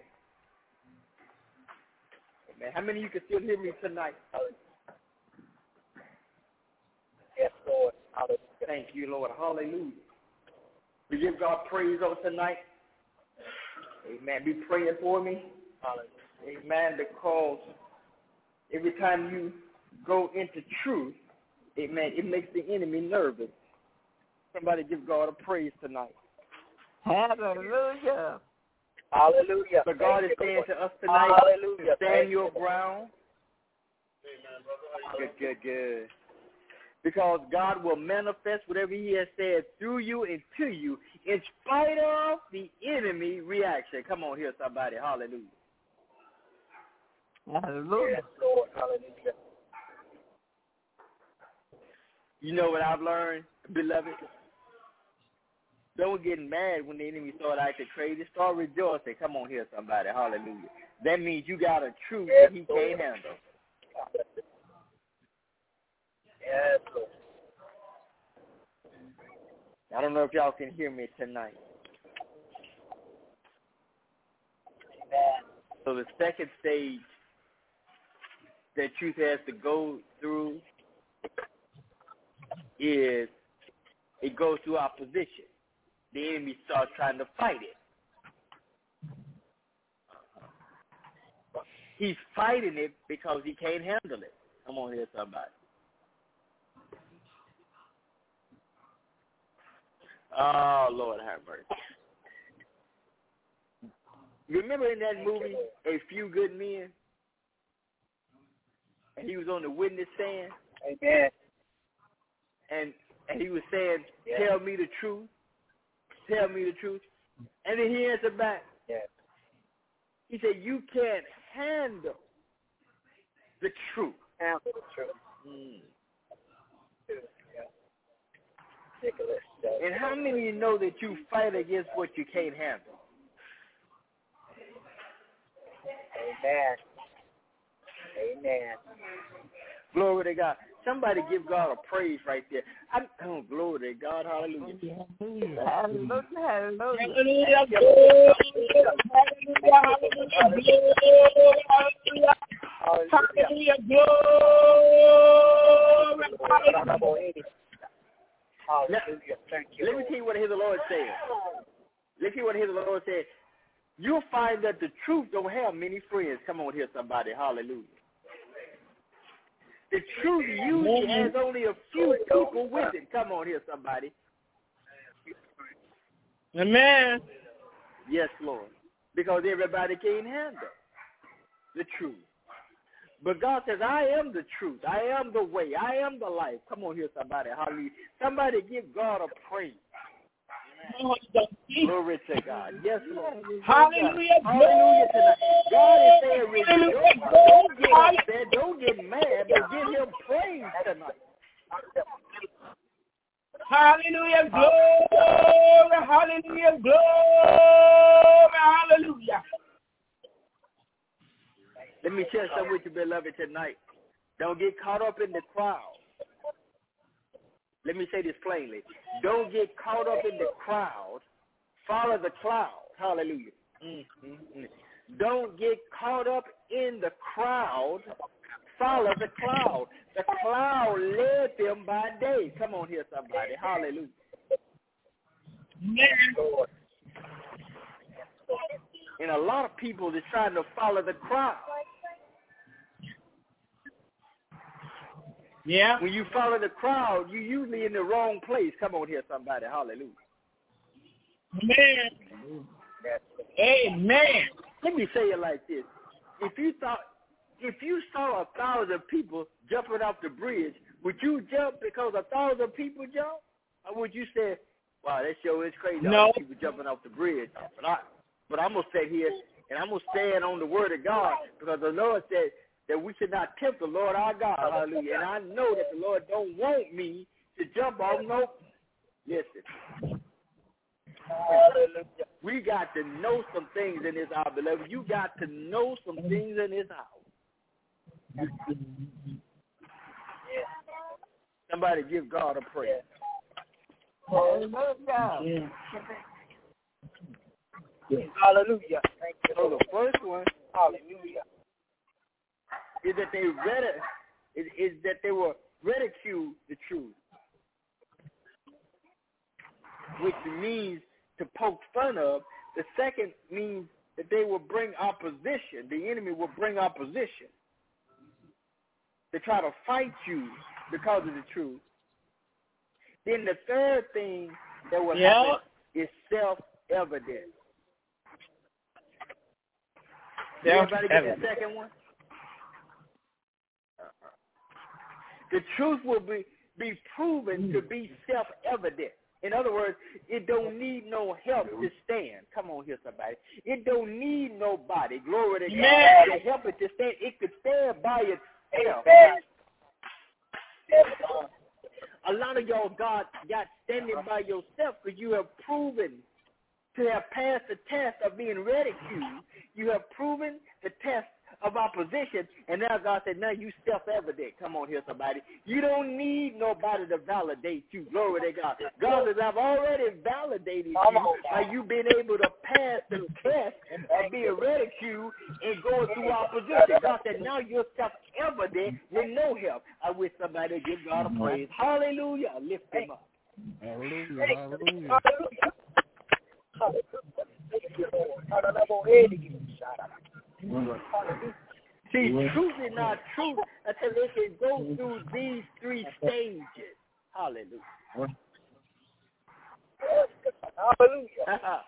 Amen. How many of you can still hear me tonight? Yes, Lord. Hallelujah. Thank you, Lord. Hallelujah. We give God praise on tonight. Amen. Be praying for me. Hallelujah. Amen. Because every time you go into truth, amen, it makes the enemy nervous. Somebody give God a praise tonight. Hallelujah. Hallelujah. So God is saying to us tonight, hallelujah, stand your ground. Good. Because God will manifest whatever he has said through you and to you in spite of the enemy reaction. Come on here, somebody. Hallelujah. Hallelujah. Yes, Lord. Hallelujah. You know what I've learned, beloved? Don't get mad when the enemy start acting crazy. Start rejoicing. Come on here, somebody. Hallelujah. That means you got a truth that he can't handle. Yes, Lord. I don't know if y'all can hear me tonight. Amen. So the second stage that truth has to go through is it goes through opposition. The enemy starts trying to fight it. He's fighting it because he can't handle it. Come on here, somebody. Oh, Lord have mercy. Remember in that movie, A Few Good Men? And he was on the witness stand? Amen. And he was saying, tell me the truth. Tell me the truth. And then he answered back. Yes. He said, you can't handle the truth. Handle the truth. Ridiculous. And how many of you know that you fight against what you can't handle? Amen. Amen. Glory to God. Somebody give God a praise right there. Oh, glory to God. Hallelujah. Hallelujah. Hallelujah. Hallelujah. Hallelujah. Hallelujah. Thank you. Let me tell you what I hear the Lord saying. Let's hear what I hear the Lord saying. You'll find that the truth don't have many friends. Come on here, somebody. Hallelujah. The truth usually has only a few people with it. Come on here, somebody. Amen. Yes, Lord. Because everybody can't handle the truth. But God says, I am the truth. I am the way. I am the life. Come on here, somebody. Hallelujah. Somebody give God a praise. Glory to God. Yes, Lord. Hallelujah. Hallelujah tonight. God is saying, don't get upset. Don't get mad, but give him praise tonight. Hallelujah. Glory. Hallelujah. Glory. Hallelujah. Let me share something with you, beloved, tonight. Don't get caught up in the crowd. Let me say this plainly. Don't get caught up in the crowd. Follow the cloud. Hallelujah. Don't get caught up in the crowd. Follow the cloud. The cloud led them by day. Come on here, somebody. Hallelujah. And a lot of people are trying to follow the crowd. Yeah. When you follow the crowd, you're usually in the wrong place. Come on here, somebody. Hallelujah. Amen. Amen. Let me say it like this. If you saw 1,000 people jumping off the bridge, would you jump because 1,000 people jump? Or would you say, wow, that show is crazy, all No. the people jumping off the bridge? But I'm going to sit here and I'm going to stand on the word of God because the Lord said that we should not tempt the Lord our God. Hallelujah. And I know that the Lord don't want me to jump off no. Listen. Hallelujah. We got to know some things in this hour, beloved. You got to know some things in this hour. Somebody give God a praise. Hallelujah. Hallelujah. Thank you. So the first one, hallelujah, is that they were ridicule the truth, which means to poke fun of. The second means that they will bring opposition. The enemy will bring opposition. They try to fight you because of the truth. Then the third thing that will happen is self-evident. Everybody get the second one? The truth will be proven to be self-evident. In other words, it don't need no help to stand. Come on here, somebody. It don't need nobody, glory to God, to help it to stand. It could stand by itself. A lot of y'all got standing by yourself because you have proven to have passed the test of being ridiculed. You have proven the test of opposition, and now God said, now you self-evident. Come on here, somebody. You don't need nobody to validate you. Glory to God. God says, I've already validated you by you being able to pass the test of being ridiculed and going through opposition. God said, now you're self-evident with no help. I wish somebody would give God a praise. Hallelujah. Lift him up. Hallelujah. Hallelujah. See, truth is not truth until it can go through these three stages. Hallelujah. Hallelujah.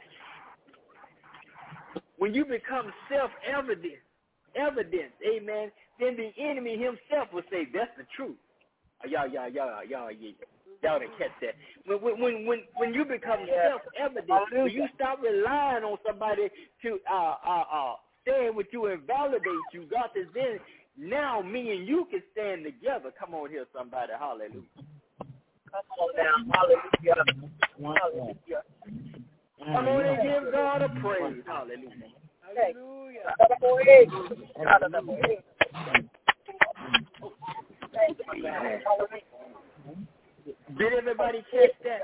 When you become self-evident, amen, then the enemy himself will say, that's the truth. Y'all didn't catch that. When you become self-evident, when you stop relying on somebody to stand with you and validate you, God says, then now me and you can stand together. Come on here, somebody. Hallelujah. Come on now. Hallelujah. Hallelujah. Come on and give God a praise. Hallelujah. Hallelujah. Did everybody catch that?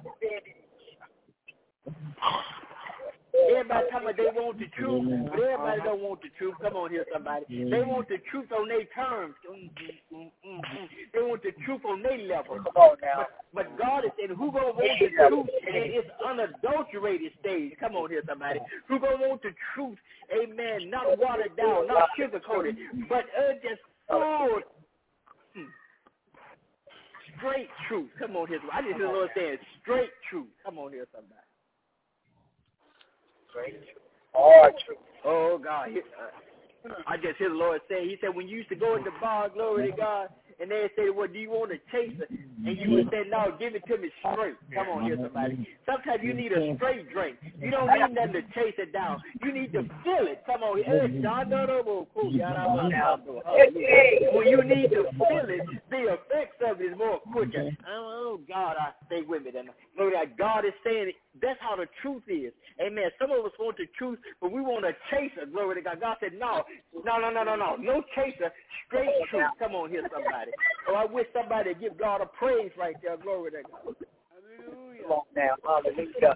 Everybody talking about they want the truth, but everybody don't want the truth. Come on here, somebody. They want the truth on their terms. They want the truth on their level. But God is saying, who gonna want the truth in its unadulterated stage? Come on here, somebody. Who gonna want the truth, amen, not watered down, not sugar-coated, but just full, straight truth. Come on here, somebody. I just hear the Lord saying straight truth. Come on here, somebody. Hard truth. Oh, God. I just hear the Lord say, he said, when you used to go in the bar, glory to God, and they say, well, do you want a chaser? And you would say, no, give it to me straight. Come on here, somebody. Sometimes you need a straight drink. You don't need nothing to chase it down. You need to feel it. Come on here. When you need to feel it, the effects of it is more quicker. Oh, God, I stay with it. And God is saying that's how the truth is. Amen. Some of us want the truth, but we want a chaser. Glory to God. God said, no. No chaser. Straight truth. Come on here, somebody. Oh, I wish somebody would give God a praise right there. Glory to God. Hallelujah. Come on now. Hallelujah.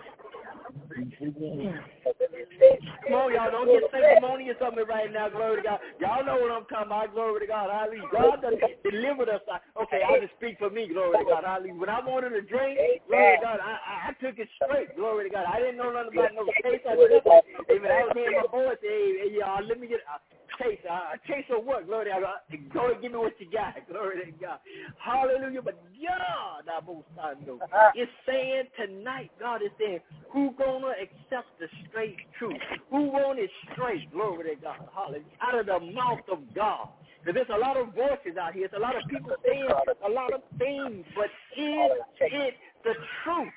Come on, y'all. Don't get sanctimonious on me right now. Glory to God. Y'all know what I'm talking about. Glory to God. Hallelujah. God done delivered us. Okay, I'll just speak for me. Glory to God. Hallelujah. When I wanted a drink, glory to God, I took it straight. Glory to God. I didn't know nothing about no taste. Amen. I was hearing my boys say, hey, y'all, let me get a taste. A taste of what? Glory to God. Go and give me what you got. Glory to God. Hallelujah. But God, it's saying tonight, God is saying, who gonna accept the straight truth? Who want it straight? Glory to God. Hallelujah. Out of the mouth of God. Because there's a lot of voices out here. There's a lot of people saying a lot of things, but is it the truth?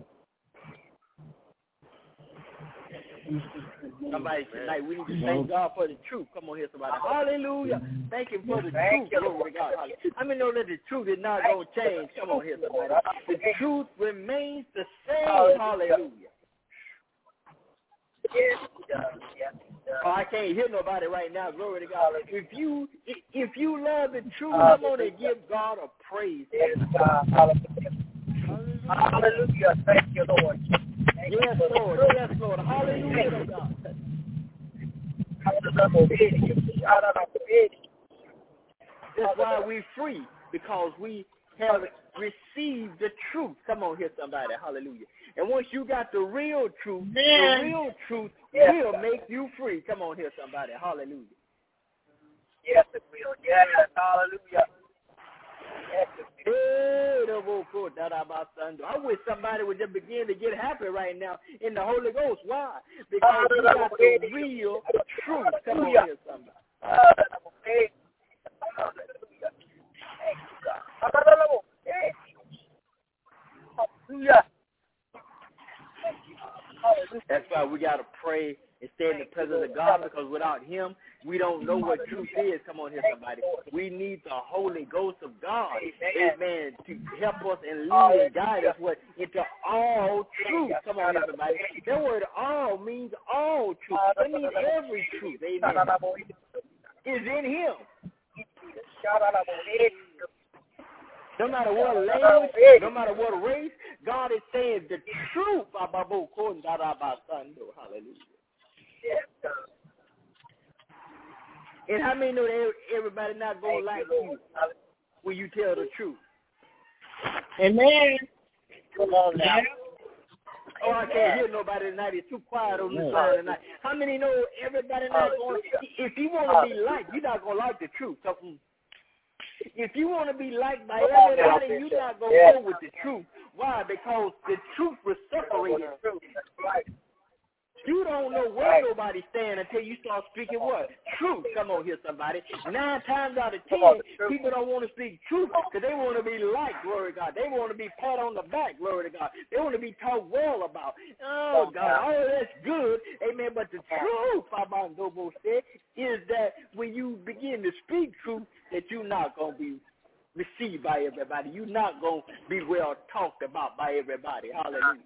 Somebody tonight, we need to thank God for the truth. Come on here, somebody. Hallelujah. Thank him for the truth. Glory to God. I mean, know that the truth is not going to change. Come on here, somebody. The truth remains the same. Hallelujah. Yes, it does. Yes, it Oh, I can't hear nobody right now. Glory to God. If you love the truth, come on and give God a praise. Yes, God. Hallelujah. Hallelujah. Thank you, Lord. Yes, Lord. Yes, Lord. Hallelujah to God. That's why we're free, because we have received the truth. Come on here, somebody. Hallelujah. And once you got the real truth, the real truth will make you free. Come on here, somebody. Hallelujah. Yes, it will. Yes, hallelujah. Yes, it will. I wish somebody would just begin to get happy right now in the Holy Ghost. Why? Because you got the real truth. Come on here, somebody. Hallelujah. Hallelujah. That's why we got to pray and stay in the presence of God, because without Him, we don't know what truth is. Come on here, somebody. We need the Holy Ghost of God, amen, to help us and lead and guide us into all truth. Come on here, somebody. That word all means all truth. It means every truth, amen, is in Him. No matter what language, no matter what race, God is saying the truth. Hallelujah. And how many know that everybody not going to like you when you tell the truth? Amen. Come on now. Oh, I can't hear nobody tonight. It's too quiet on this line tonight. How many know everybody not going to, if you want to be liked, you're not going to like the truth. So, if you want to be liked by everybody, you're not going to go with the truth. Why? Because the truth will separate it. You don't know where nobody stand until you start speaking what? Truth. Come on here, somebody. 9 times out of 10, people don't want to speak truth because they want to be liked, glory to God. They want to be pat on the back, glory to God. They want to be talked well about. Oh, God, all that's good, amen. But the truth, Abandobo said, is that when you begin to speak truth, that you're not going to be received by everybody. You're not going to be well talked about by everybody. Hallelujah.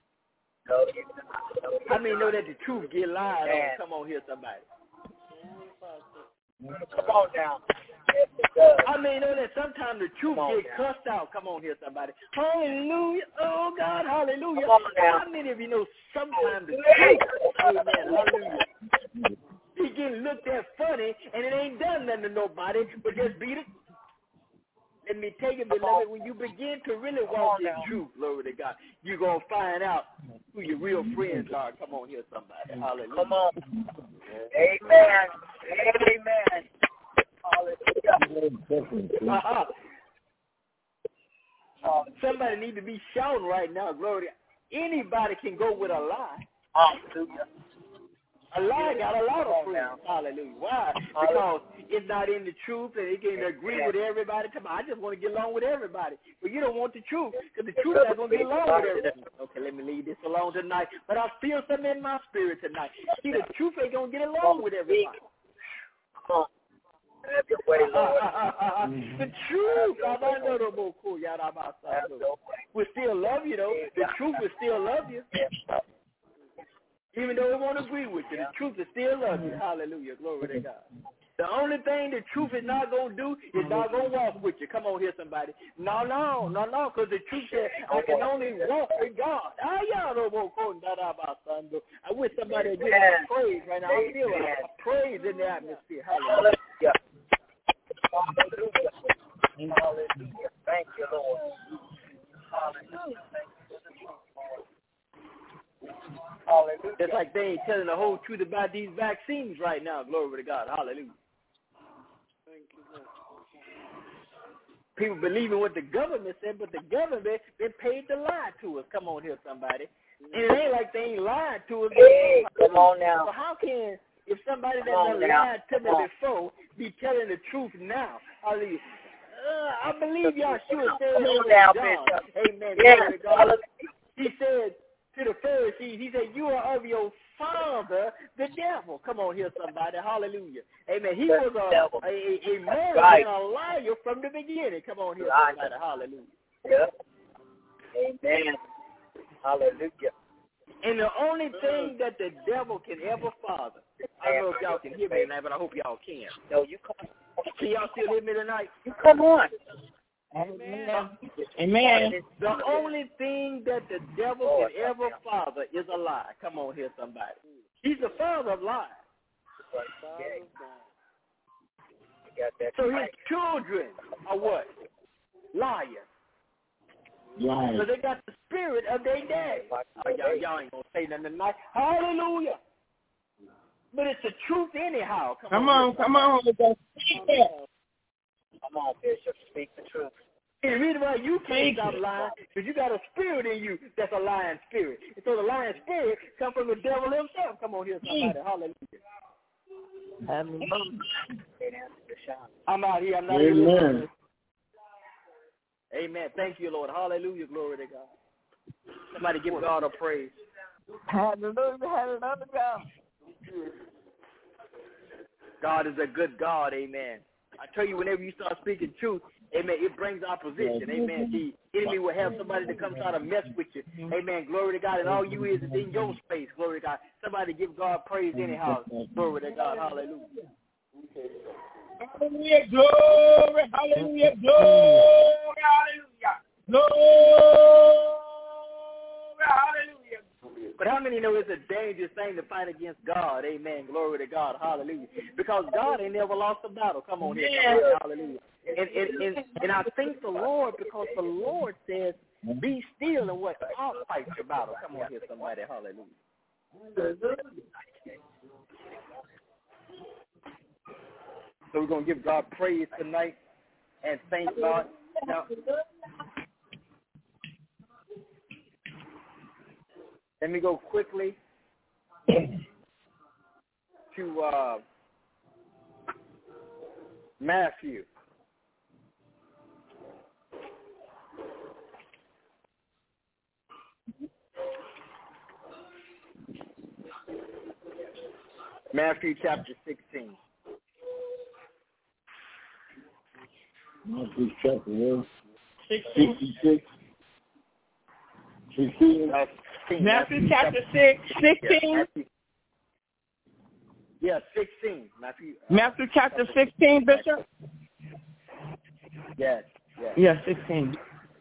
I mean, know that the truth get lied on. Come on here, somebody. Come on now. I mean, know that sometimes the truth get cussed out. Come on here, somebody. Hallelujah. Oh, God, hallelujah. How many of you know sometimes the truth, amen, hallelujah, he getting looked at funny, and it ain't done nothing to nobody, but just beat it. Let me tell you, beloved, when you begin to really walk in truth, glory to God, you're going to find out who your real friends are. Come on here, somebody. Hallelujah. Come on. Amen. Amen. Hallelujah. Somebody need to be shouting right now, glory to God. Anybody can go with a lie. Hallelujah. A lie got a lot of friends. Hallelujah. Why? Because it's not in the truth and it can agree with everybody. I just want to get along with everybody. But you don't want the truth because the truth is not going to get along with everybody. Okay, let me leave this alone tonight. But I feel something in my spirit tonight. See, the truth ain't going to get along with everybody. Come on. Have your way, Lord. The truth. We still love you, though. The truth will still love you. Even though it won't agree with you, the truth is still love you. Hallelujah. Glory to God. The only thing the truth is not going to do is not going to walk with you. Come on here, somebody. No, because the truth says I can only walk with God. I wish somebody would give me a praise right now. I feel a praise in the atmosphere. Hallelujah. Hallelujah. Hallelujah. Thank you, Lord. Hallelujah. Hallelujah. It's like they ain't telling the whole truth about these vaccines right now. Glory to God. Hallelujah. People believe in what the government said, but the government been paid to lie to us. Come on here, somebody. And it ain't like they ain't lied to us. Hey, come on now. So how can, if somebody that done lied to me before, be telling the truth now? Hallelujah. I believe y'all should say it. Amen. Glory to God. He said to the Pharisees, he said, you are of your father, the devil. Come on here, somebody. Hallelujah. Amen. He was a murderer and a liar from the beginning. Come on here, somebody. Hallelujah. Yep. Amen. Hallelujah. And the only thing that the devil can ever father, I don't know if y'all can hear me tonight, but I hope y'all can. No, you come. Can y'all still hear me tonight? You come on. Amen. Amen. The only thing that the devil can ever father is a lie. Come on here, somebody. He's the father of lies. So his children are what? Liars. Liars. So they got the spirit of their daddy. Y'all ain't going to say nothing tonight. Hallelujah. But it's the truth anyhow. Come on. Come on, Bishop. Speak the truth. And the reason why you can't stop lying because you got a spirit in you that's a lying spirit. And so the lying spirit comes from the devil himself. Come on here, somebody. Hallelujah. I'm out here. I'm not here. Amen. Thank you, Lord. Hallelujah. Glory to God. Somebody give God a praise. Hallelujah. Hallelujah. God is a good God. Amen. I tell you, whenever you start speaking truth, amen, it brings opposition. Amen. The enemy will have somebody to come try to mess with you. Amen. Glory to God. And all you is in your space. Glory to God. Somebody give God praise anyhow. Glory to God. Hallelujah. Hallelujah. Glory. Hallelujah. Glory. Hallelujah. Glory. Hallelujah. But how many know it's a dangerous thing to fight against God? Amen. Glory to God. Hallelujah. Because God ain't never lost a battle. Come on here. Hallelujah. And I thank the Lord because the Lord says, be still and what? I'll fight your battle. Come on here, somebody. Hallelujah. So we're going to give God praise tonight and thank God. Now, let me go quickly to Matthew. Matthew chapter 16. Matthew chapter 66. 16. Matthew chapter 16. Yeah, 16. Matthew chapter 16, Bishop? Yes. Yeah, 16.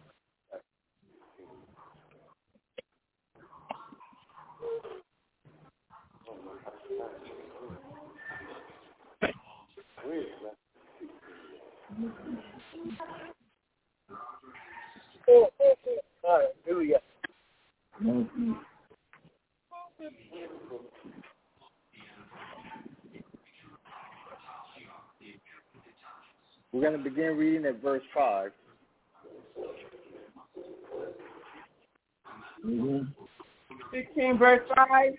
Hallelujah. We're going to begin reading at verse 5. 16 verse 5?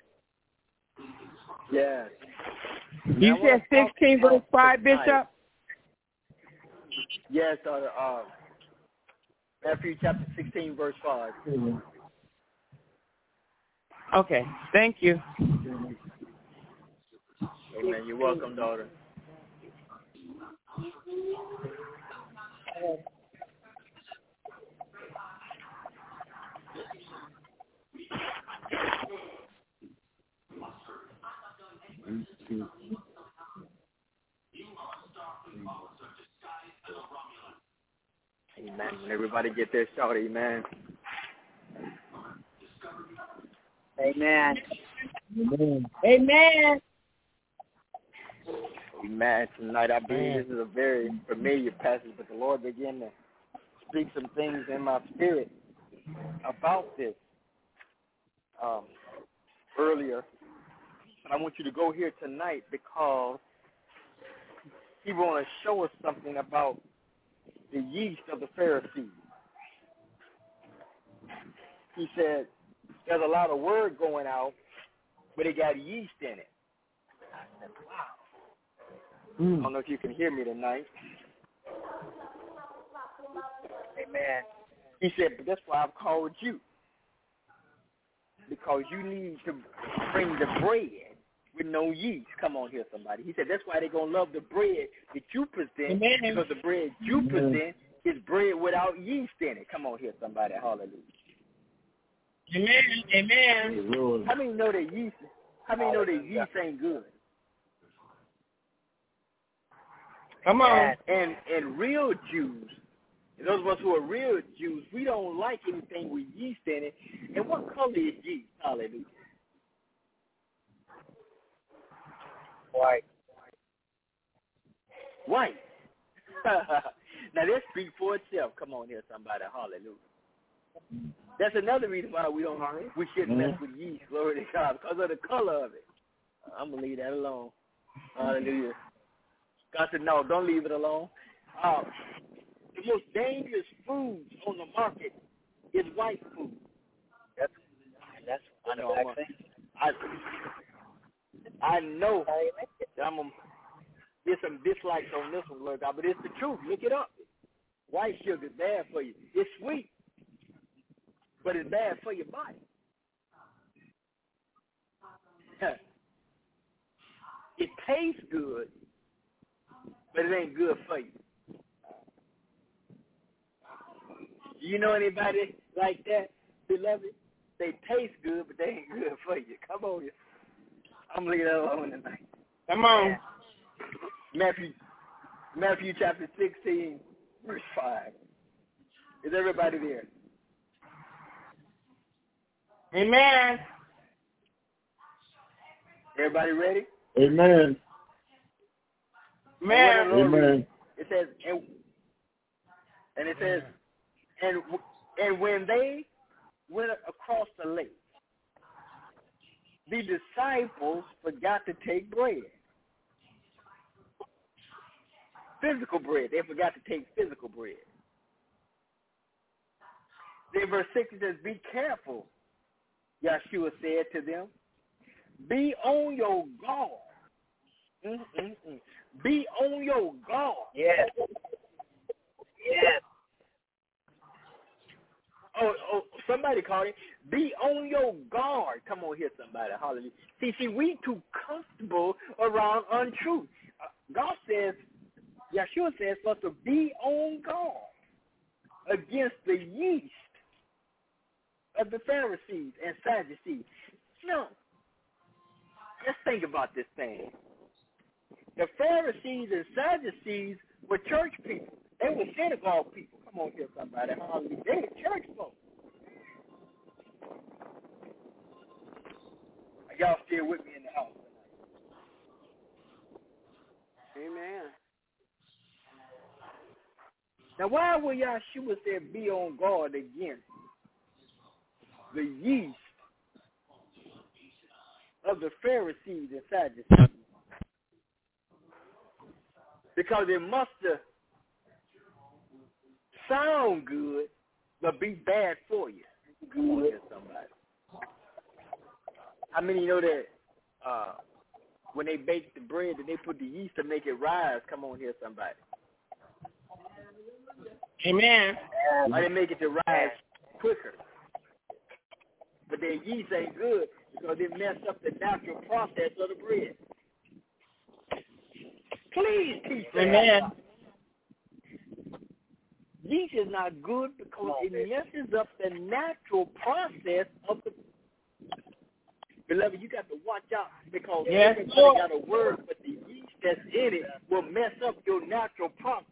Yeah. You said 16 verse 5, Bishop? Yes, Matthew chapter 16 verse 5. Okay, thank you. Amen. You're welcome, daughter. Amen. When everybody get their shout, amen. Amen. Amen. Amen. Tonight I believe this is a very familiar passage, but the Lord began to speak some things in my spirit about this earlier. And I want you to go here tonight because He want to show us something about the yeast of the Pharisees. He said, there's a lot of word going out, but it got yeast in it. I said, wow. I don't know if you can hear me tonight. Amen. He said, but that's why I've called you. Because you need to bring the bread with no yeast. Come on here, somebody. He said, that's why they're going to love the bread that you present. Amen. Because the bread you present is bread without yeast in it. Come on here, somebody. Hallelujah. Amen. Amen. How many know that yeast? How many know that yeast ain't good? Come on. And real Jews, and those of us who are real Jews, we don't like anything with yeast in it. And what color is yeast? Hallelujah. White. White. Now, that speaks for itself. Come on here, somebody. Hallelujah. That's another reason why we shouldn't mess with yeast. Glory to God, because of the color of it. I'm going to leave that alone. Hallelujah. God said, no, don't leave it alone. The most dangerous food on the market is white food. That's I know. I know that I'm going to get some dislikes on this one, Lord God, but it's the truth. Look it up. White sugar is bad for you. It's sweet, but it's bad for your body. It tastes good, but it ain't good for you. You know anybody like that, beloved? They taste good, but they ain't good for you. Come on. I'm leaving that alone tonight. Come on. Matthew chapter 16, verse 5. Is everybody there? Amen. Everybody ready? Amen. Amen. Amen. It says, and when they went across the lake, the disciples forgot to take bread. Physical bread. They forgot to take physical bread. Then verse 6 says, be careful, Yeshua said to them. Be on your guard. Be on your guard. Yes. Yes. Oh, somebody called it. Be on your guard. Come on here, somebody. Hallelujah. See, we too comfortable around untruth. God says, Yeshua says for us to be on guard against the yeast of the Pharisees and Sadducees. No. Let's think about this thing. The Pharisees and Sadducees were church people. They were synagogue people. Come on here, somebody. Hallelujah. They were church folks. Are y'all still with me in the house tonight? Amen. Now, why would Yeshua say be on guard against the yeast of the Pharisees and Sadducees? Because it must sound good, but be bad for you. Come on here, somebody. How many know that when they bake the bread, that they put the yeast to make it rise? Come on here, somebody. Amen. Or they make it to rise quicker. But their yeast ain't good because it messed up the natural process of the bread. Please teach that. Amen. Yeast is not good because it messes up the natural process of the. Beloved, you got to watch out because everybody got a word, but the yeast that's in it will mess up your natural process.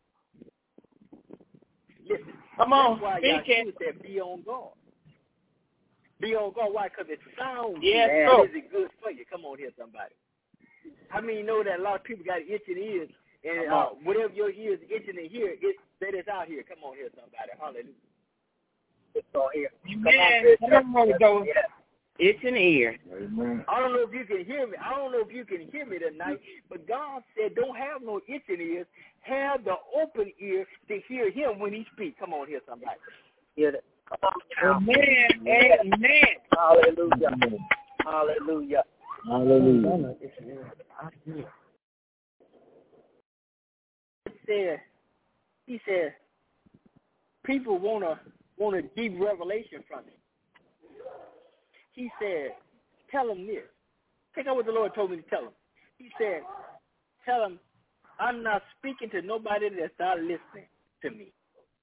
Listen, come on, that's why Yeshua said be on guard. Be on guard. Why? Because it sounds good. Is it good for you? Come on here, somebody. I mean, you know that a lot of people got itching ears, and whatever your ears itching to hear, that is out here. Come on here, somebody. Hallelujah. It's all here. Come on, go. Itching ear. Amen. I don't know if you can hear me. I don't know if you can hear me tonight, but God said don't have no itching ears. Have the open ear to hear him when he speaks. Come on here, somebody. Hear that. Amen. Amen. Hallelujah. Hallelujah. Hallelujah. He said, people want a deep revelation from him. He said, tell them this. Take out what the Lord told me to tell them. He said, tell them, I'm not speaking to nobody that's not listening to me.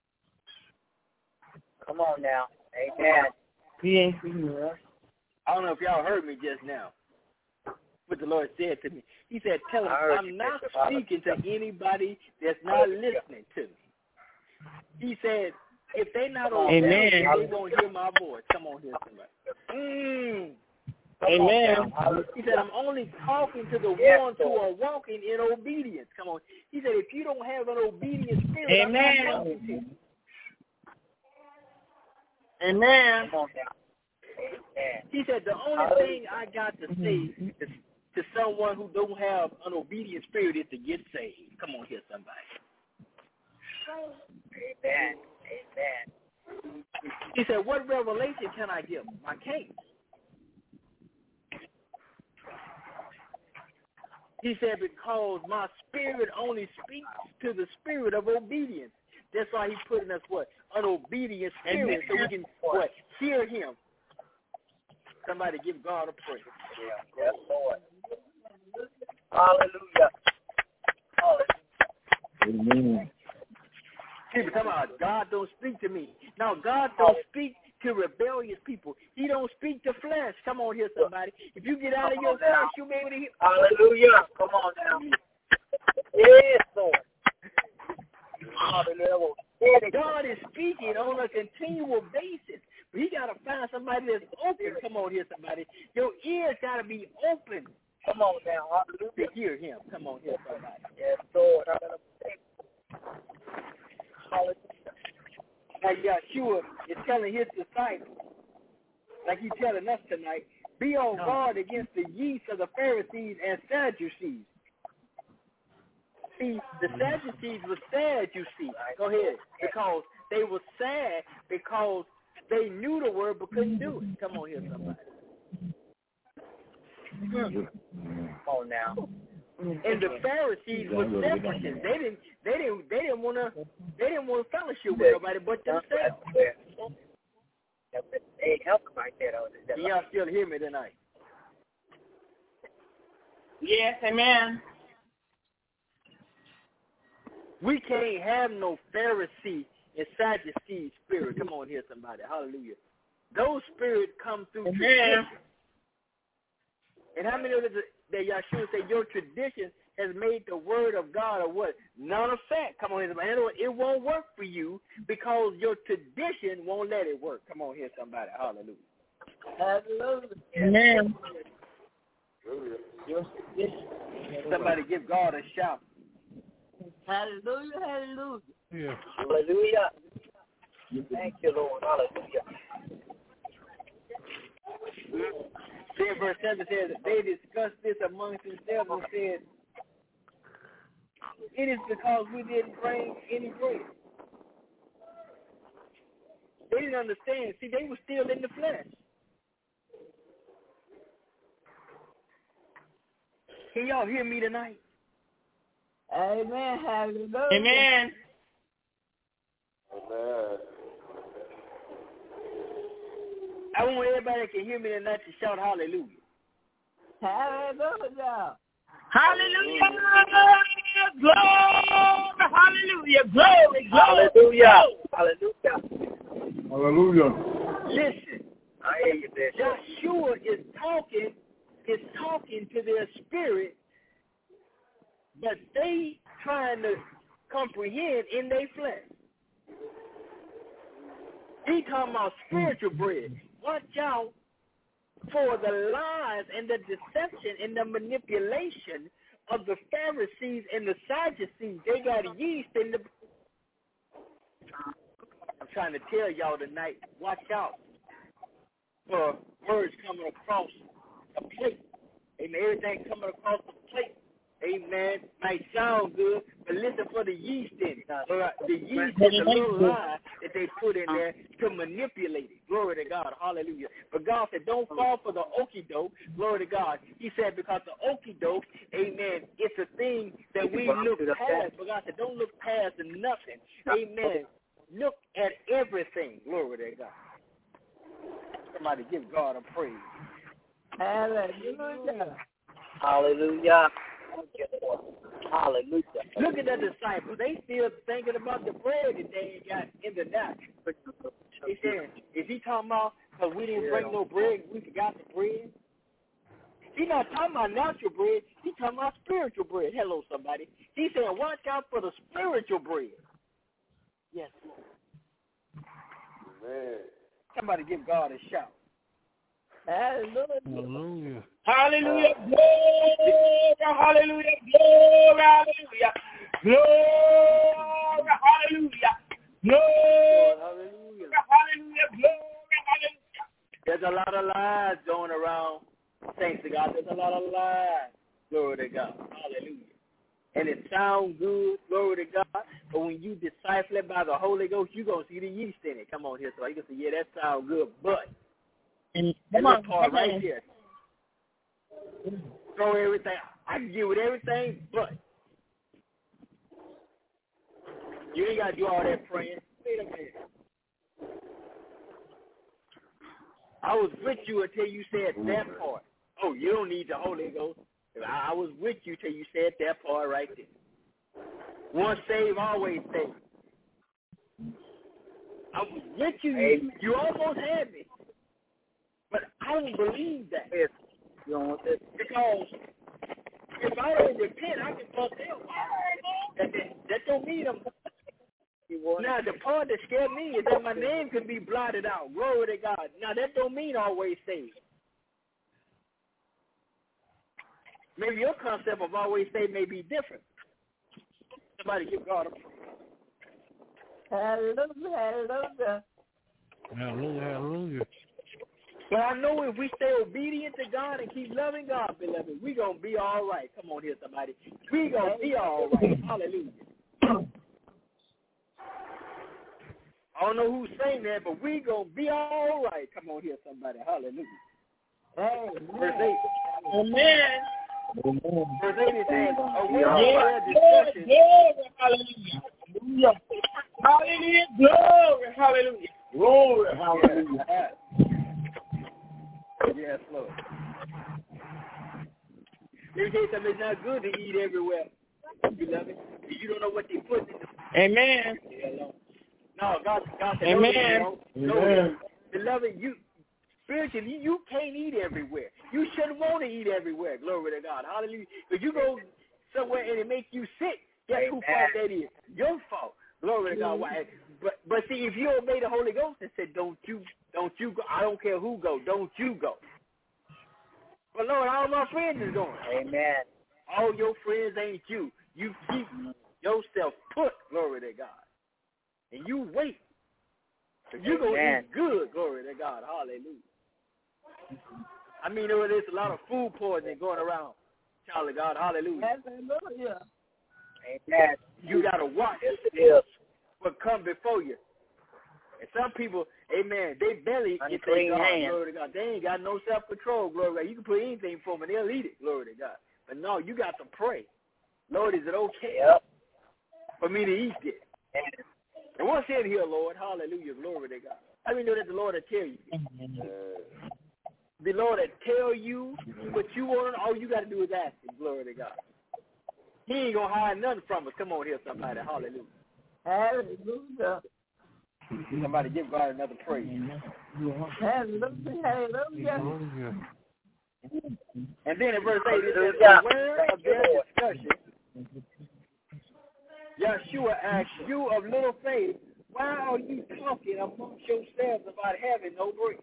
Come on now. Amen. He ain't speaking to us. I don't know if y'all heard me just now. what the Lord said to me. He said, tell him I'm not speaking to anybody that's not listening to me. He said, if they not obeying, they won't hear my voice. Come on here, somebody. Amen. He said, I'm only talking to the ones who are walking in obedience. Come on. He said, if you don't have an obedient spirit, I'm not talking to you. Amen. He said, the only thing I got to say to someone who don't have an obedient spirit is to get saved. Come on here, somebody. Amen. Amen. He said, what revelation can I give? I can't. He said, because my spirit only speaks to the spirit of obedience. That's why he's putting us what? An obedient spirit so we can what? Hear him. Somebody give God a praise. Yeah. Yes, Lord. Hallelujah. Amen. People talking about God don't speak to me. Now, God don't speak to rebellious people. He don't speak to flesh. Come on here, somebody. If you get out of your flesh, you'll be able to hear. Hallelujah. Come on now. Yes, Lord. Hallelujah. God is speaking on a continual basis. But he got to find somebody that's open. Come on here, somebody. Your ears got to be open. Come on now. To hear him. Come on here, somebody. Yes, Lord. Hallelujah. Now, Yeshua is telling his disciples, like he's telling us tonight, be on guard against the yeast of the Pharisees and Sadducees. See, the Sadducees were sad, you see. Go ahead. Because they were sad because they knew the word but couldn't do it. Come on here, somebody. Come on now. And the Pharisees were separatists. They didn't want to fellowship with nobody but themselves. They help them right there, though. Y'all still hear me tonight? Yes, amen. We can't have no Pharisee and Sadducee spirit. Come on here, somebody. Hallelujah. Those spirits come through tradition. And how many of that Yeshua said your tradition has made the word of God a what? None effect. Come on here, somebody. It won't work for you because your tradition won't let it work. Come on here, somebody. Hallelujah. Hallelujah. Amen. Somebody give God a shout. Hallelujah, hallelujah. Yeah. Hallelujah. Thank you, Lord. Hallelujah. Then verse 7 says, they discussed this amongst themselves and said, it is because we didn't bring any bread. They didn't understand. See, they were still in the flesh. Can y'all hear me tonight? Amen. Hallelujah. Amen. Amen. I want everybody that can hear me tonight to shout hallelujah. Hallelujah. Hallelujah. Glory. Hallelujah. Glory. Hallelujah. Hallelujah. Hallelujah. Listen. I hear you, Bishop. Yeshua is talking to their spirit, but they trying to comprehend in their flesh. He talking about spiritual bread. Watch out for the lies and the deception and the manipulation of the Pharisees and the Sadducees. They got yeast in the... I'm trying to tell y'all tonight, watch out for words coming across a plate. Amen. Everything coming across the plate. Amen. Might sound good, but listen for the yeast in it. The yeast is a little lie that they put in there to manipulate it. Glory to God. Hallelujah. But God said, don't fall for the okie doke. Glory to God. He said, because the okie doke, amen, it's a thing that we look past. But God said, don't look past nothing. Amen. Look at everything. Glory to God. Somebody give God a praise. Hallelujah. Hallelujah. Hallelujah. Look at the disciples. They still thinking about the bread that they got in the night. He said, is he talking about because we didn't bring no bread, we forgot the bread? He's not talking about natural bread. He's talking about spiritual bread. Hello, somebody. He said, watch out for the spiritual bread. Yes, Lord. Man. Somebody give God a shout. Hallelujah. Hallelujah. Glory. Hallelujah. Glory. Hallelujah. Glory. Hallelujah. Glory. Hallelujah. Hallelujah. Glory. Hallelujah. There's a lot of lies going around. Thanks to God. There's a lot of lies. Glory to God. Hallelujah. And it sounds good. Glory to God. But when you decipher it by the Holy Ghost, you're going to see the yeast in it. Come on here. So you can say, yeah, that sounds good. But that part right there. Throw everything. I can get with everything, but you ain't got to do all that praying. Wait a minute. I was with you until you said that part. Oh, you don't need the Holy Ghost. I was with you till you said that part right there. Once saved, always saved. I was with you. You almost had me. But I don't believe that. You don't want that? Because if I don't repent, I can bust hell. That don't mean I'm. Now, the part that scared me is that my name could be blotted out. Glory to God. Now, that don't mean always saved. Maybe your concept of always saved may be different. Somebody give God a praise. Hallelujah. Hallelujah, hallelujah. But I know if we stay obedient to God and keep loving God, beloved, we're going to be all right. Come on here, somebody. We're going to be all right. Hallelujah. I don't know who's saying that, but we're going to be all right. Come on here, somebody. Hallelujah. Verse 8. Amen. Verse 8 it says, Glory. Hallelujah. Hallelujah. Glory. Hallelujah. Glory. Hallelujah. Yes, Lord. Let me tell you something. It's not good to eat everywhere, beloved. You don't know what they put in the. Amen. No, God said, Amen. No, beloved, you spiritually, you can't eat everywhere. You shouldn't want to eat everywhere. Glory to God. Hallelujah. Because you go somewhere and it makes you sick. Guess whose fault that is? Your fault. Glory to God. Why? But see, if you obey the Holy Ghost and said, don't you go. I don't care who go. Don't you go. But Lord, all my friends is going. Amen. All your friends ain't you. You keep yourself put. Glory to God. And you wait. You're going to eat good. Glory to God. Hallelujah. I mean, there's a lot of food poisoning going around. Child of God. Hallelujah. Hallelujah. Amen. You got to watch what come before you. And some people, amen, they barely get their God, glory to God. They ain't got no self-control, glory to God. You can put anything for them and they'll eat it, glory to God. But no, you got to pray. Lord, is it okay for me to eat this? And what's in here, Lord? Hallelujah, glory to God. I mean, know that the Lord will tell you. The Lord will tell you what you want. All you got to do is ask him, glory to God. He ain't going to hide nothing from us. Come on here, somebody. Hallelujah. Hallelujah. Somebody give God another praise. Hallelujah. And then in verse 8 it says, aware of their discussion, Yeshua asked, you of little faith, why are you talking amongst yourselves about having no bread?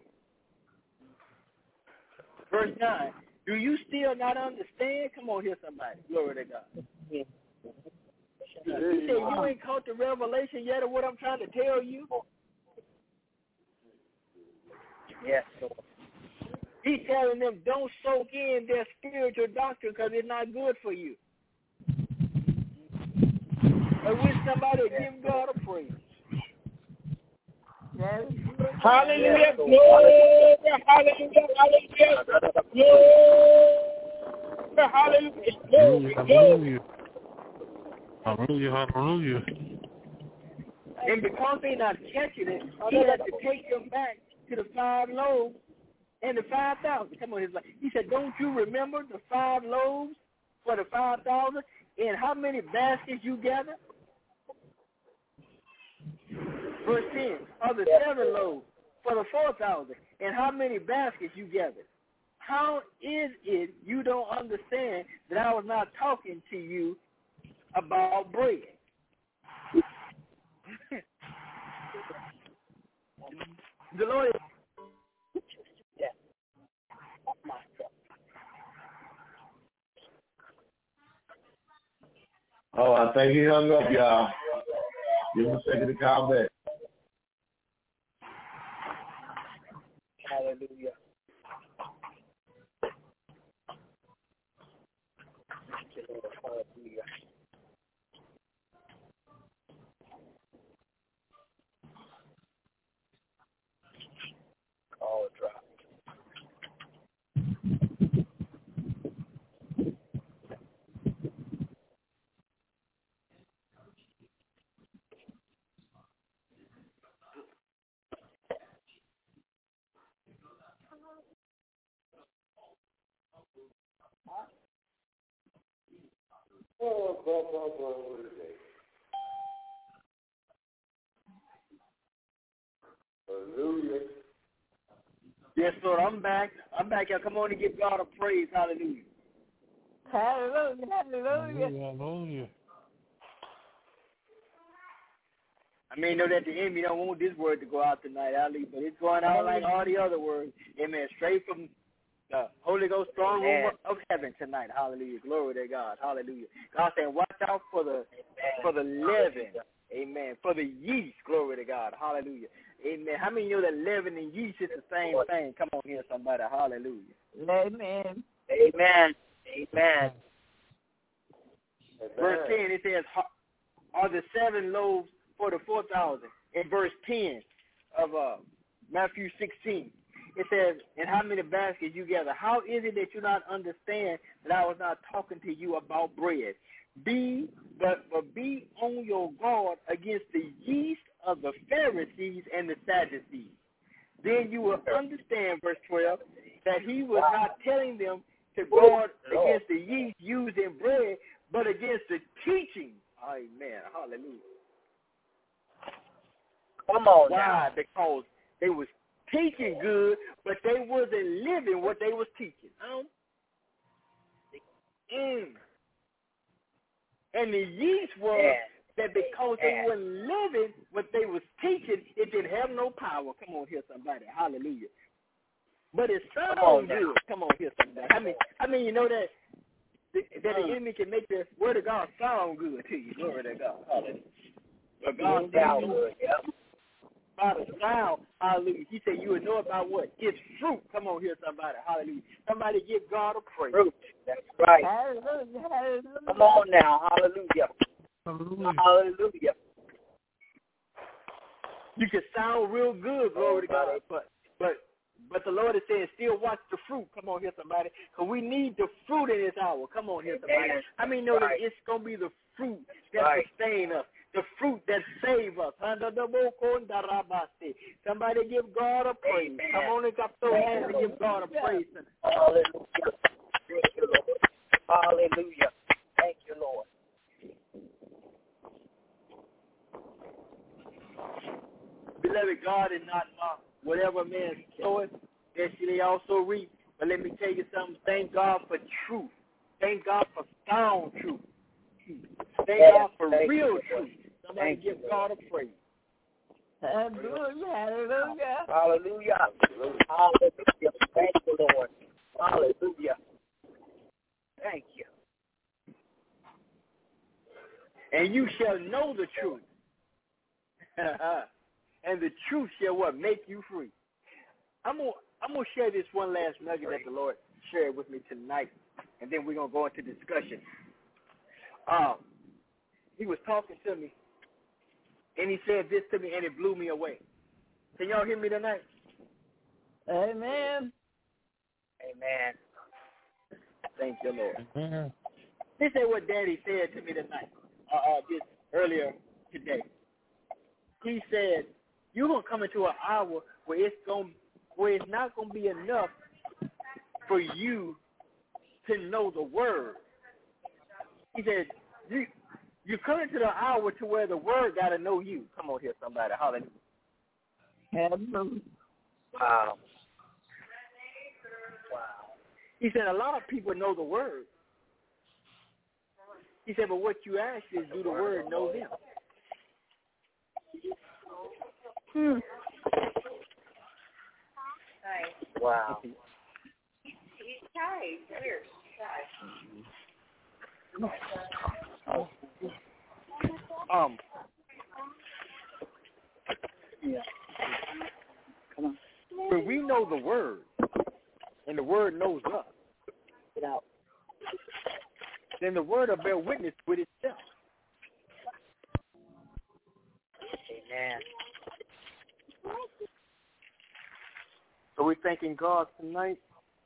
Verse 9, do you still not understand? Come on here, somebody. Glory to God. He said, you ain't caught the revelation yet of what I'm trying to tell you? Yes. He's telling them, don't soak in their spiritual doctrine because it's not good for you. I wish somebody would give God a praise. Hallelujah. Glory. Hallelujah. Hallelujah. Glory. Hallelujah. Hallelujah. Hallelujah. And because they're not catching it, he had to take them back to the 5 loaves and the 5,000. Come on, he said, don't you remember the 5 loaves for the 5,000 and how many baskets you gathered? Verse 10, of the 7 loaves for the 4,000 and how many baskets you gathered? how is it you don't understand that I was not talking to you about bread? The Lord is Oh, I think he hung up, y'all. Give him a second to call back. Hallelujah. Hallelujah. Call drop. Hallelujah. Yes, Lord, I'm back. Y'all come on and give God a praise. Hallelujah. Hallelujah. Hallelujah. Hallelujah. I mean, know that the enemy don't want this word to go out tonight, Ali, but it's going out like all the other words. Amen. Straight from the Holy Ghost throne room of heaven tonight. Hallelujah. Glory to God. Hallelujah. God saying, watch out for the leaven. Amen. For the yeast. Glory to God. Hallelujah. Amen. How many know that leaven and yeast is the same thing? Come on here, somebody. Hallelujah. Amen. Amen. Amen. Verse 10, it says, are the 7 loaves for the 4,000? In verse 10 of Matthew 16, it says, and how many baskets you gather? How is it that you not understand that I was not talking to you about bread? Be on your guard against the yeast of the Pharisees and the Sadducees. Then you will understand, verse 12, that he was not telling them to guard against the yeast used in bread, but against the teaching. Amen. Hallelujah. Come on Why? now. Because they was teaching good, but they wasn't living what they was teaching. And the yeast was that because they weren't living what they was teaching, it didn't have no power. Come on here, somebody. Hallelujah. But it sounds good. Come on here, somebody. I mean, you know that the enemy can make the word of God sound good to you. Glory to God. Hallelujah. But God sounds good. By the sound, hallelujah. He said you would know about what? It's fruit. Come on here, somebody. Hallelujah. Somebody give God a praise. Fruit. That's right. Hallelujah. Hallelujah. Come on now. Hallelujah. Hallelujah. Hallelujah. You can sound real good, glory to God, but the Lord is saying still watch the fruit. Come on here, somebody. Because we need the fruit in this hour. Come on here, somebody. I mean, know that it's going to be the fruit that sustain us. The fruit that save us. Somebody give God a praise. Come on and clap those hands and give God a praise. Hallelujah. Thank you, Lord. Hallelujah. Thank you, Lord. Beloved, God is not mocked. Whatever man soweth, that shall he also reap. But let me tell you something. Thank God for truth. Thank God for sound truth. Thank God for real truth. Somebody give God a praise. Hallelujah. Hallelujah. Hallelujah. Hallelujah. Thank you, Lord. Hallelujah. Thank you. And you shall know the truth. And the truth shall what? Make you free. I'm gonna share this one last nugget that the Lord shared with me tonight, and then we're gonna go into discussion. He was talking to me, and he said this to me, and it blew me away. Can y'all hear me tonight? Amen. Amen. Thank you, Lord. Amen. This is what Daddy said to me tonight, just earlier today. He said, you're going to come into an hour where it's not going to be enough for you to know the word. He said, you're coming to the hour to where the word got to know you. Come on here, somebody. Hallelujah. Hallelujah. Wow. He said a lot of people know the word. He said, but what you ask is, do the word know them? Wow. He's shy. Weird. Yeah. Come on. When we know the word, and the word knows us, then the word will bear witness with itself. Amen. So we're thanking God tonight.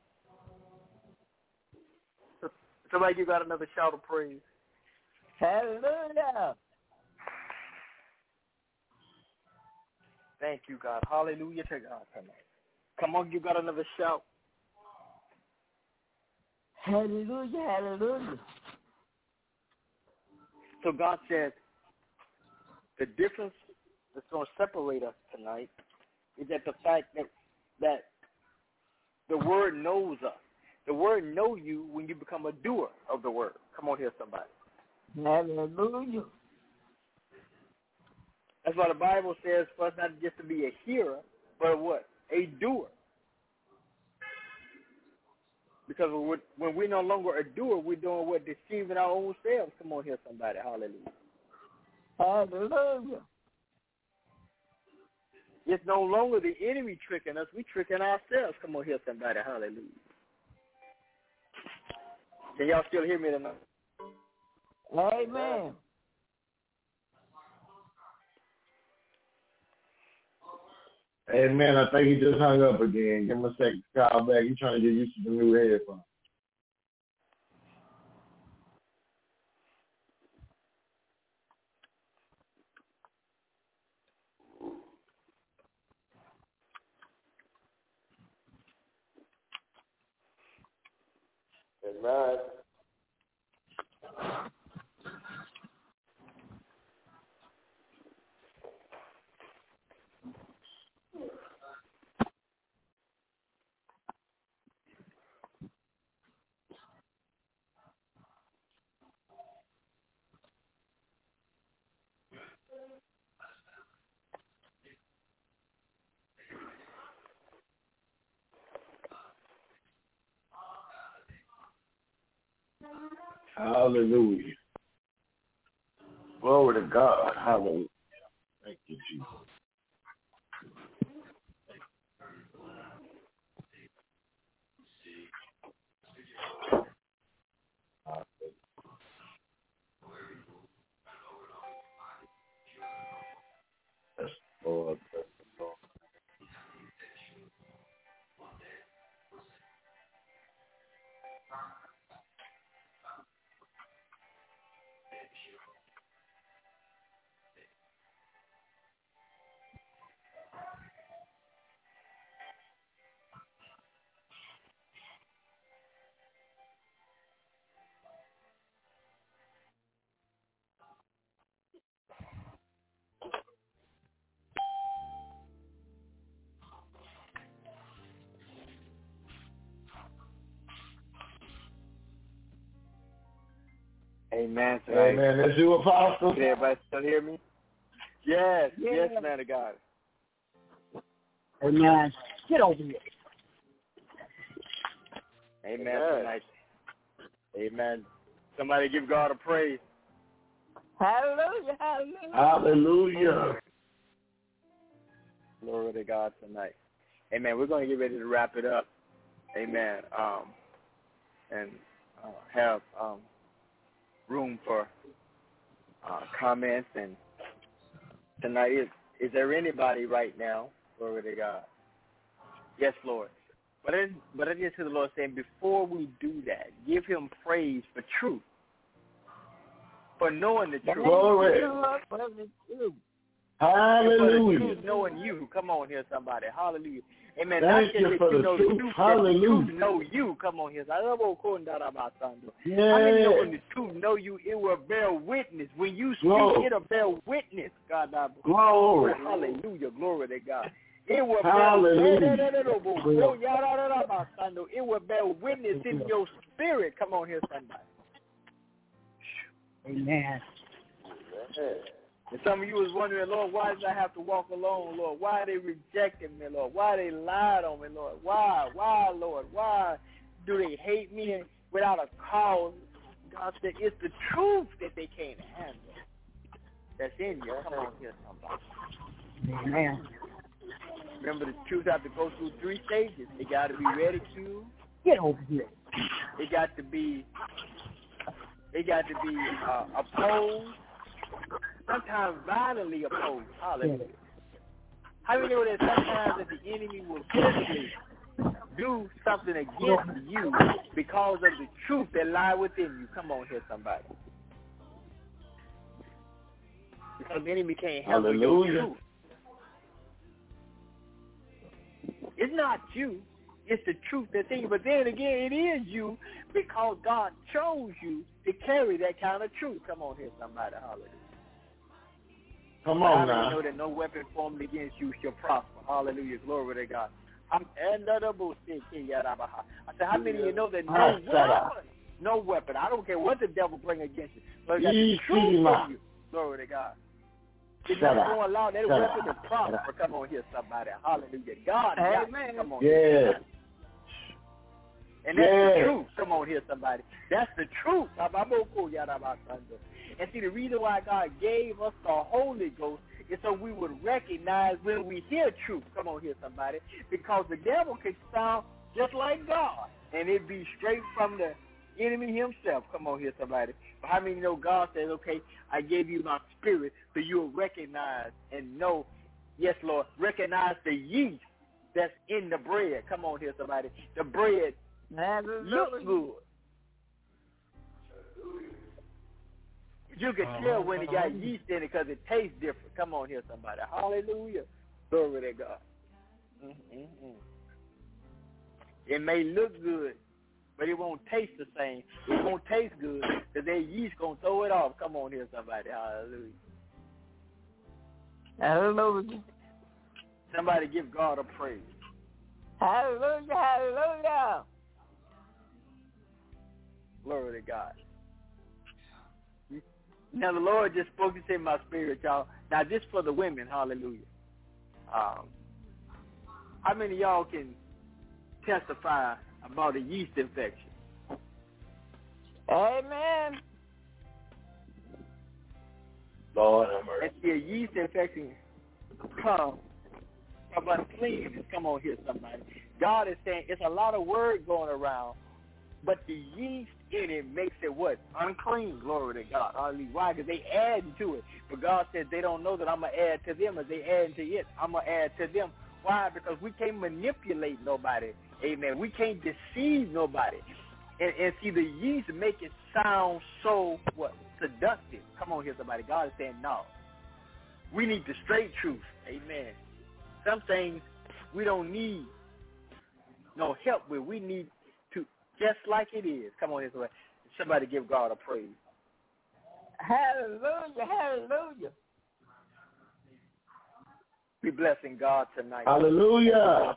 Somebody, you got another shout of praise. Hallelujah. Thank you, God. Hallelujah to God tonight. Come on, you got another shout. Hallelujah, hallelujah. So God said, the difference that's going to separate us tonight is that the fact that the word knows us. The word know you when you become a doer of the word. Come on here, somebody. Hallelujah. That's why the Bible says for us not just to be a hearer, but what? A doer. Because when we're no longer a doer, we're doing what? Deceiving our own selves. Come on here, somebody. Hallelujah. Hallelujah. It's no longer the enemy tricking us. We're tricking ourselves. Come on here, somebody. Hallelujah. Can y'all still hear me tonight? Amen. Amen. I think he just hung up again. Give him a second to call back. He's trying to get used to the new headphones. Amen. Hallelujah. Glory to God. Hallelujah. Thank you, Jesus. Yes, Lord. Yes, Lord. Amen. Amen. That's you, Apostle. Can everybody still hear me? Yes. Yes, man of God. Amen. Get over here. Amen. Tonight. Amen. Somebody give God a praise. Hallelujah, hallelujah. Hallelujah. Glory to God tonight. Amen. We're going to get ready to wrap it up. Amen. And have room for comments. And tonight, is there anybody right now? Glory to God. Yes, Lord. But I just hear the Lord saying, before we do that, give him praise for truth, for knowing the truth. Glory. Hallelujah. For the truth knowing you. Come on here, somebody. Hallelujah. Amen. Thank you for the truth. Hallelujah. The truth know you. Come on here. Yeah. How many know when the truth know you, it will bear witness. When you speak, it'll bear witness. God, glory. Hallelujah. Glory to God. It will bear witness in your spirit. Come on here, somebody. Amen. And some of you was wondering, Lord, why did I have to walk alone, Lord? Why they rejected me, Lord? Why they lied on me, Lord? Why, Lord? Why do they hate me without a cause? God said, it's the truth that they can't handle. That's in you. Come on here, somebody. Amen. Remember, the truth have to go through 3 stages. They got to be ridiculed. Get over here. They got to be opposed. Sometimes violently opposed. Hallelujah. How do you know that sometimes that the enemy will physically do something against you because of the truth that lie within you? Come on here, somebody. Because the enemy can't handle your truth. It's not you. It's the truth that's in you. But then again, it is you because God chose you to carry that kind of truth. Come on here, somebody. Hallelujah. Come on now. I know that no weapon formed against you shall prosper. Hallelujah. Glory to God. I said, how many of you know that no weapon, I don't care what the devil bring against you, but got the truth in you. Glory to God. It's not going to allow that weapon to prosper. Come on here, somebody. Hallelujah. God, amen. Come on here. And that's the truth. Come on here, somebody. That's the truth. And see, the reason why God gave us the Holy Ghost is so we would recognize when we hear truth. Come on here, somebody. Because the devil can sound just like God, and it be straight from the enemy himself. Come on here, somebody. But how many know God says, okay, I gave you my spirit so you'll recognize and know, yes, Lord, recognize the yeast that's in the bread. Come on here, somebody. The bread looks good. You can tell when it got yeast in it because it tastes different. Come on here, somebody. Hallelujah. Glory to God. It may look good, but it won't taste the same. It won't taste good because that yeast going to throw it off. Come on here, somebody. Hallelujah. Hallelujah. Somebody give God a praise. Hallelujah, hallelujah. Glory to God. Now, the Lord just spoke to in my spirit, y'all. Now, this for the women, hallelujah. How many of y'all can testify about a yeast infection? Amen. Lord have mercy. And see, a yeast infection comes from uncleanness. Come on here, somebody. God is saying it's a lot of word going around, but the yeast in it makes it what? Unclean. Glory to God. Hallelujah. Why? Because they add to it. But God said they don't know that I'm going to add to them as they add to it. I'm going to add to them. Why? Because we can't manipulate nobody. Amen. We can't deceive nobody. And see, the yeast make it sound so, what? Seductive. Come on here, somebody. God is saying no. We need the straight truth. Amen. Some things we don't need no help with. We need to, just like it is. Come on here, somebody give God a praise. Hallelujah, hallelujah. We blessing God tonight. Hallelujah.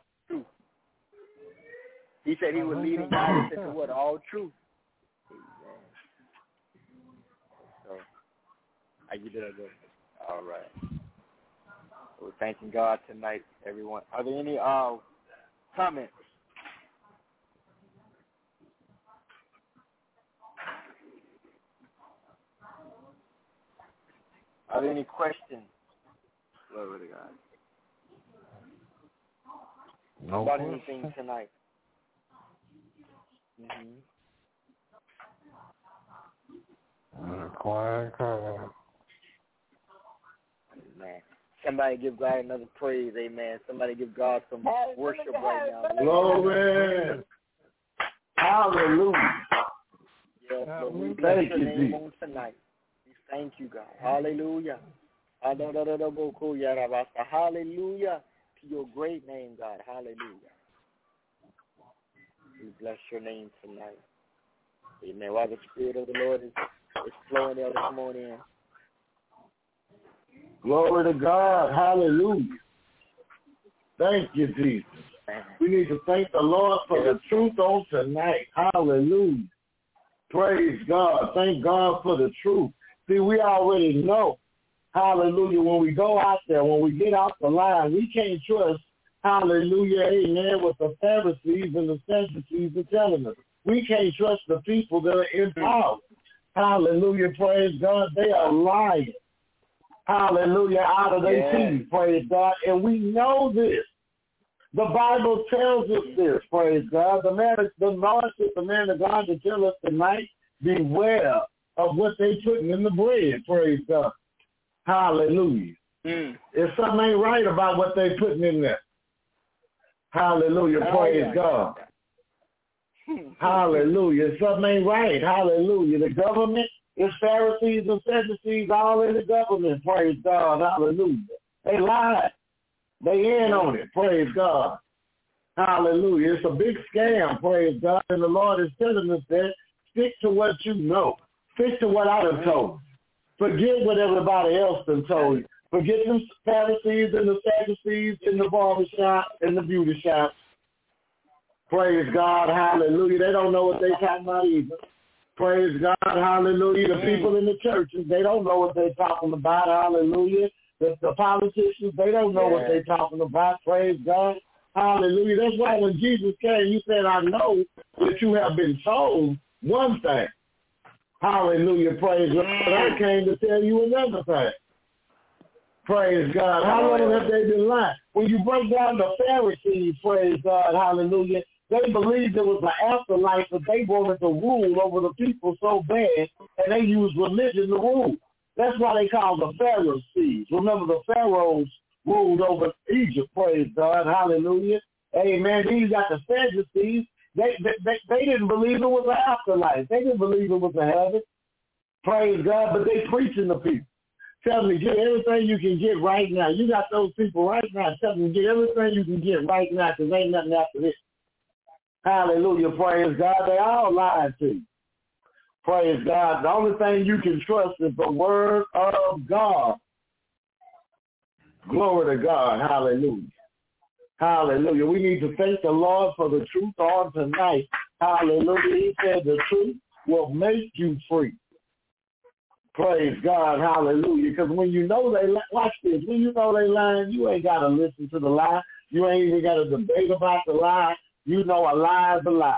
He said he would lead and guide us into what? All truth. Amen. So, how you doing? All right. We're thanking God tonight, everyone. Are there any comments? Are there any questions? Glory to God. No about question. anything tonight? Quiet. Amen. Somebody give God another praise, amen. Somebody give God some worship right now. Glory. Hallelujah. Yes, Lord, we bless Thank your you, name Jesus. on tonight. We thank you, God. Hallelujah. Hallelujah to your great name, God. Hallelujah. We bless your name tonight. Amen. While the Spirit of the Lord is flowing out this morning. Glory to God. Hallelujah. Thank you, Jesus. We need to thank the Lord for the truth on tonight. Hallelujah. Praise God. Thank God for the truth. See, we already know, hallelujah, when we go out there, when we get off the line, we can't trust, hallelujah, amen, what the Pharisees and the Sadducees are telling us. We can't trust the people that are in power. Hallelujah, praise God. They are lying. Hallelujah, out of their teeth, praise God. And we know this. The Bible tells us this, praise God. The Lord said the man of God to tell us tonight, beware of what they putting in the bread, praise God. Hallelujah. If something ain't right about what they putting in there. Hallelujah, praise God. Hallelujah. Something ain't right. Hallelujah. The government is Pharisees and Sadducees all in the government, praise God. Hallelujah. They lied. They in on it, praise God. Hallelujah. It's a big scam, praise God. And the Lord is telling us that stick to what you know. Stick to what I done told you. Forget what everybody else done told you. Forget the Pharisees and the Sadducees in the barbershop and the beauty shop. Praise God, hallelujah. They don't know what they're talking about either. Praise God, hallelujah. The people in the churches, they don't know what they're talking about, hallelujah. The politicians, they don't know what they're talking about, praise God, hallelujah. That's why when Jesus came, he said, I know that you have been told one thing. Hallelujah, praise God. But I came to tell you another thing. Praise God. How long have they been lying? When you break down the Pharisees, praise God, hallelujah, they believed there was an afterlife, but they wanted to rule over the people so bad, and they used religion to rule. That's why they call the Pharisees. Remember, the Pharaohs ruled over Egypt, praise God, hallelujah. Amen. Then you got the Sadducees. They didn't believe it was an afterlife. They didn't believe it was a heaven. Praise God, but they preaching to people. Tell me, get everything you can get right now. You got those people right now. Tell them, get everything you can get right now because ain't nothing after this. Hallelujah, praise God. They all lied to you. Praise God. The only thing you can trust is the word of God. Glory to God. Hallelujah. Hallelujah. We need to thank the Lord for the truth on tonight. Hallelujah. He said the truth will make you free. Praise God. Hallelujah. Because when you know watch this, when you know they lying, you ain't got to listen to the lie. You ain't even got to debate about the lie. You know a lie is a lie.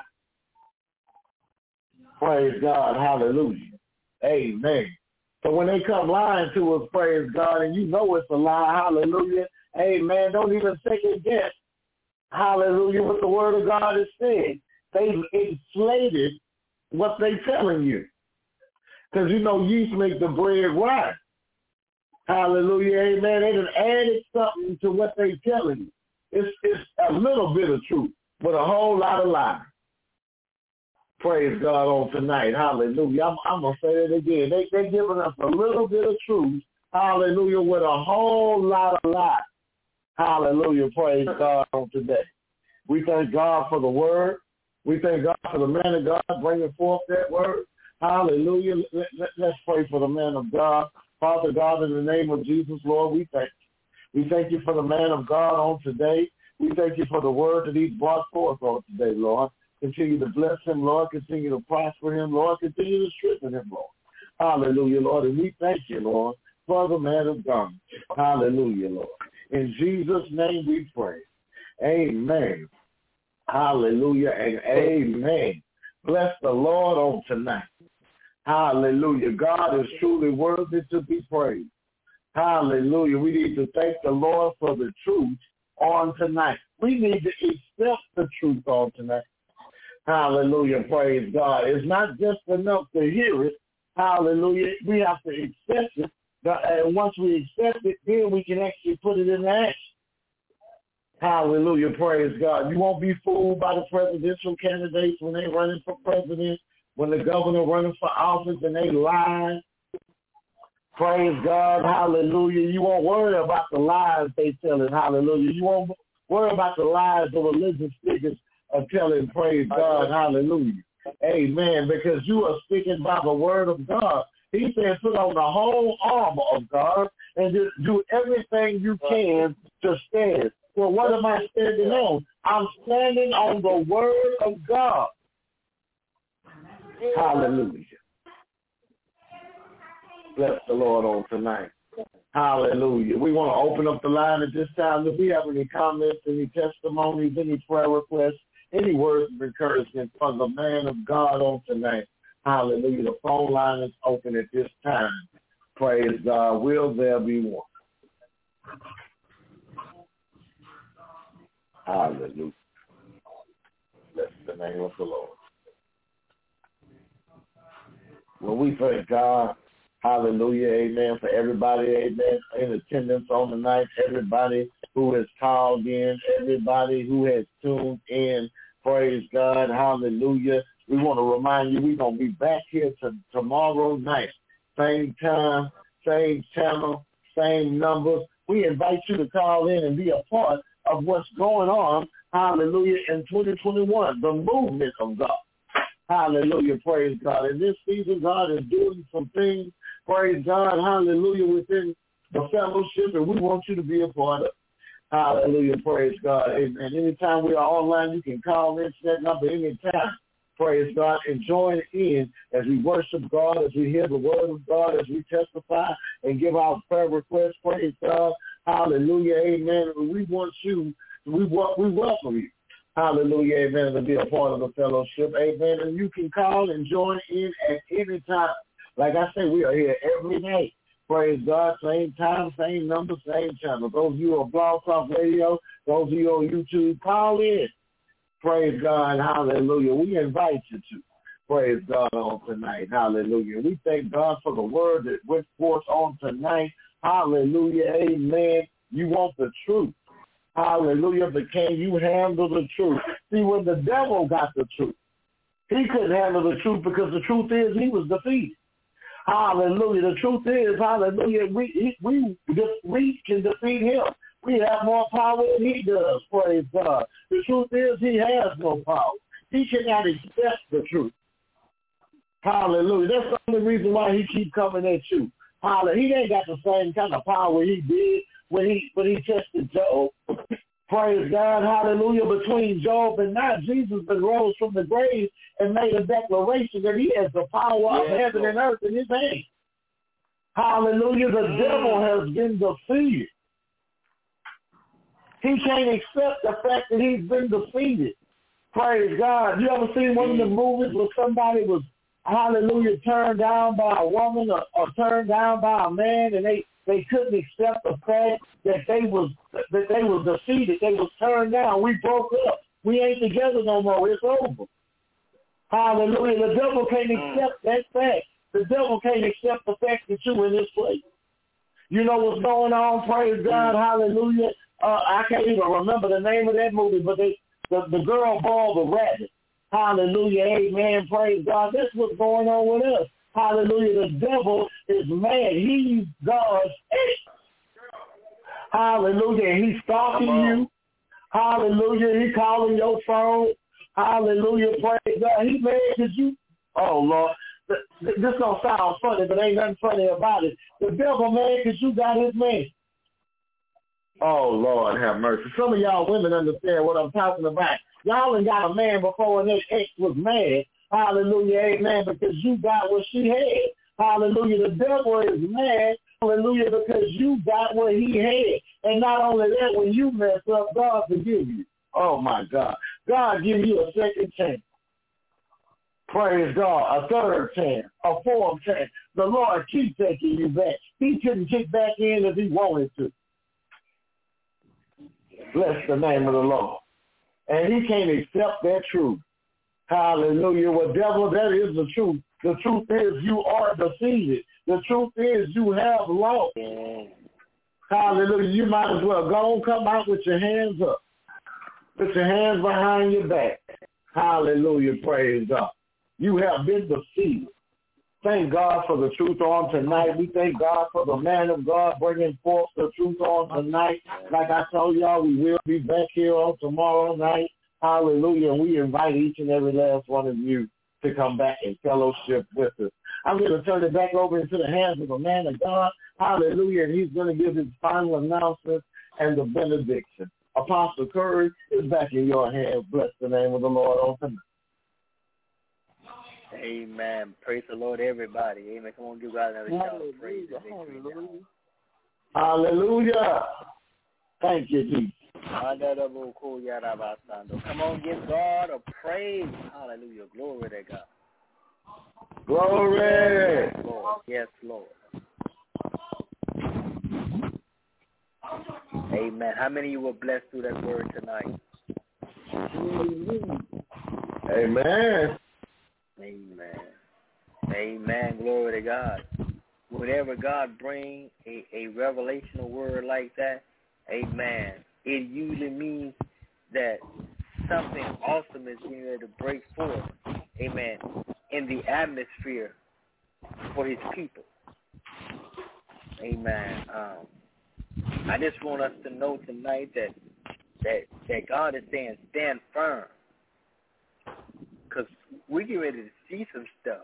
Praise God. Hallelujah. Amen. So when they come lying to us, praise God, and you know it's a lie, hallelujah, amen, don't even second guess, hallelujah, what the word of God has said. They've inflated what they're telling you. Because you know yeast make the bread right. Hallelujah, amen. They done added something to what they're telling you. It's a little bit of truth, but a whole lot of lies. Praise God on tonight. Hallelujah. I'm going to say it again. They're giving us a little bit of truth. Hallelujah. With a whole lot of lies. Hallelujah. Praise God on today. We thank God for the word. We thank God for the man of God bringing forth that word. Hallelujah. Let's pray for the man of God. Father God, in the name of Jesus, Lord, we thank you. We thank you for the man of God on today. We thank you for the word that he's brought forth on today, Lord. Continue to bless him, Lord. Continue to prosper him, Lord. Continue to strengthen him, Lord. Hallelujah, Lord. And we thank you, Lord, for the man of God. Hallelujah, Lord. In Jesus' name we pray. Amen. Hallelujah and amen. Bless the Lord on tonight. Hallelujah. God is truly worthy to be praised. Hallelujah. We need to thank the Lord for the truth on tonight. We need to accept the truth on tonight. Hallelujah. Praise God. It's not just enough to hear it. Hallelujah. We have to accept it. And once we accept it, then we can actually put it into action. Hallelujah. Praise God. You won't be fooled by the presidential candidates when they're running for president, when the governor running for office and they lie. Praise God. Hallelujah. You won't worry about the lies they telling. Hallelujah. You won't worry about the lies the religious figures are telling. Praise God. Hallelujah. Amen. Because you are speaking by the word of God. He said put on the whole armor of God and just do everything you can to stand. Well, what am I standing on? I'm standing on the word of God. Hallelujah. Bless the Lord on tonight. Hallelujah. We want to open up the line at this time. If we have any comments, any testimonies, any prayer requests, any words of encouragement for the man of God on tonight. Hallelujah. The phone line is open at this time. Praise God. Will there be one? Hallelujah. Bless the name of the Lord. Well, we thank God. Hallelujah. Amen. For everybody, amen, in attendance on the night, everybody who has called in, everybody who has tuned in. Praise God. Hallelujah. We want to remind you we're going to be back here tomorrow night. Same time, same channel, same number. We invite you to call in and be a part of what's going on, hallelujah, in 2021, the movement of God. Hallelujah, praise God. In this season, God is doing some things, praise God, hallelujah, within the fellowship, and we want you to be a part of it. Hallelujah, praise God. And anytime we are online, you can call in, set number anytime. Praise God, and join in as we worship God, as we hear the word of God, as we testify and give our prayer requests. Praise God, hallelujah, amen. We want you, we welcome you, hallelujah, amen, to be a part of the fellowship, amen. And you can call and join in at any time. Like I say, we are here every night. Praise God, same time, same number, same channel. Those of you on Blog Talk Radio, those of you on YouTube, call in. Praise God, hallelujah. We invite you to. Praise God on tonight, hallelujah. We thank God for the word that went forth on tonight. Hallelujah, amen. You want the truth. Hallelujah, but can you handle the truth? See, when the devil got the truth, he couldn't handle the truth because the truth is he was defeated. Hallelujah. The truth is, hallelujah, we can defeat him. We have more power than he does, praise God. The truth is he has no power. He cannot accept the truth. Hallelujah. That's the only reason why he keeps coming at you. Hallelujah. He ain't got the same kind of power he did when he tested Job. Praise God, hallelujah. Between Job and now, Jesus been rose from the grave and made a declaration that he has the power of heaven and earth in his hand. Hallelujah. The devil has been defeated. He can't accept the fact that he's been defeated. Praise God. You ever seen one of the movies where somebody was, hallelujah, turned down by a woman or turned down by a man, and they couldn't accept the fact that they was defeated. They was turned down. We broke up. We ain't together no more. It's over. Hallelujah. The devil can't accept that fact. The devil can't accept the fact that you're in this place. You know what's going on? Praise God. Hallelujah. I can't even remember the name of that movie, but the girl balled the rabbit. Hallelujah. Amen. Praise God. That's what's going on with us. Hallelujah. The devil is mad. He's God's enemy. Hallelujah. He's stalking you. Hallelujah. He's calling your phone. Hallelujah. Praise God. He's mad because you, oh, Lord. This don't sound funny, but ain't nothing funny about it. The devil mad because you got his man. Oh, Lord, have mercy. Some of y'all women understand what I'm talking about. Y'all ain't got a man before and that ex was mad. Hallelujah, amen, because you got what she had. Hallelujah, the devil is mad. Hallelujah, because you got what he had. And not only that, when you mess up, God forgive you. Oh, my God. God give you a second chance. Praise God. A third chance. A fourth chance. The Lord keeps taking you back. He couldn't kick back in if he wanted to. Bless the name of the Lord. And he can't accept that truth. Hallelujah. Well, devil, that is the truth. The truth is you are defeated. The truth is you have lost. Hallelujah. You might as well go and come out with your hands up. Put your hands behind your back. Hallelujah. Praise God. You have been defeated. Thank God for the truth on tonight. We thank God for the man of God bringing forth the truth on tonight. Like I told y'all, we will be back here on tomorrow night. Hallelujah. And we invite each and every last one of you to come back and fellowship with us. I'm going to turn it back over into the hands of the man of God. Hallelujah. And he's going to give his final announcement and the benediction. Apostle Curry, is back in your hands. Bless the name of the Lord on tonight. Amen. Praise the Lord, everybody. Amen. Come on, give God another shout of praise. Hallelujah. Thank you, Jesus. Come on, give God a praise. Hallelujah. Glory to God. Glory. Yes, Lord. Yes, Lord. Amen. How many of you were blessed through that word tonight? Amen. Amen. Amen. Glory to God. Whenever God brings a revelational word like that, amen, it usually means that something awesome is getting ready to break forth, amen, in the atmosphere for his people. Amen. I just want us to know tonight that God is saying stand firm, because we get ready to see some stuff.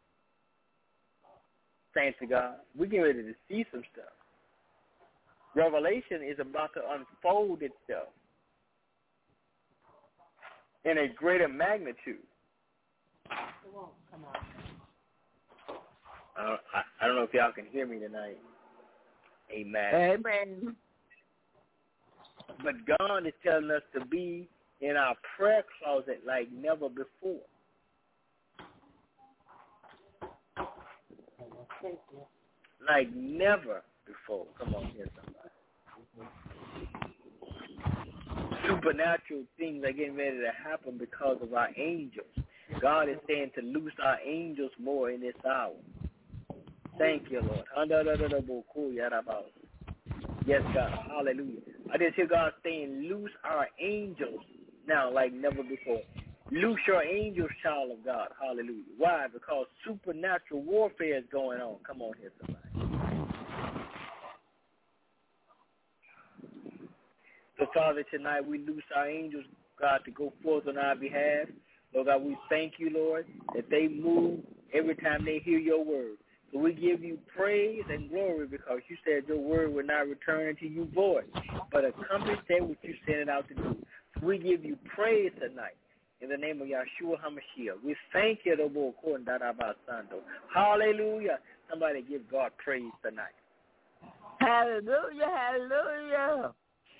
Thanks to God. We get ready to see some stuff. Revelation is about to unfold itself in a greater magnitude. Come on. I don't know if y'all can hear me tonight. Amen. Amen. But God is telling us to be in our prayer closet like never before. Like never before. Come on here, somebody. Supernatural things are getting ready to happen because of our angels. God is saying to loose our angels more in this hour. Thank you, Lord. Yes, God. Hallelujah. I just hear God saying, loose our angels now like never before. Loose your angels, child of God. Hallelujah. Why? Because supernatural warfare is going on. Come on here, somebody. So, Father, tonight we loose our angels, God, to go forth on our behalf. Lord God, we thank you, Lord, that they move every time they hear your word. So we give you praise and glory because you said your word will not return unto you void, but accomplish that which you sent it out to do. So we give you praise tonight in the name of Yahshua HaMashiach. We thank you, Lord. Hallelujah. Somebody give God praise tonight. Hallelujah, hallelujah.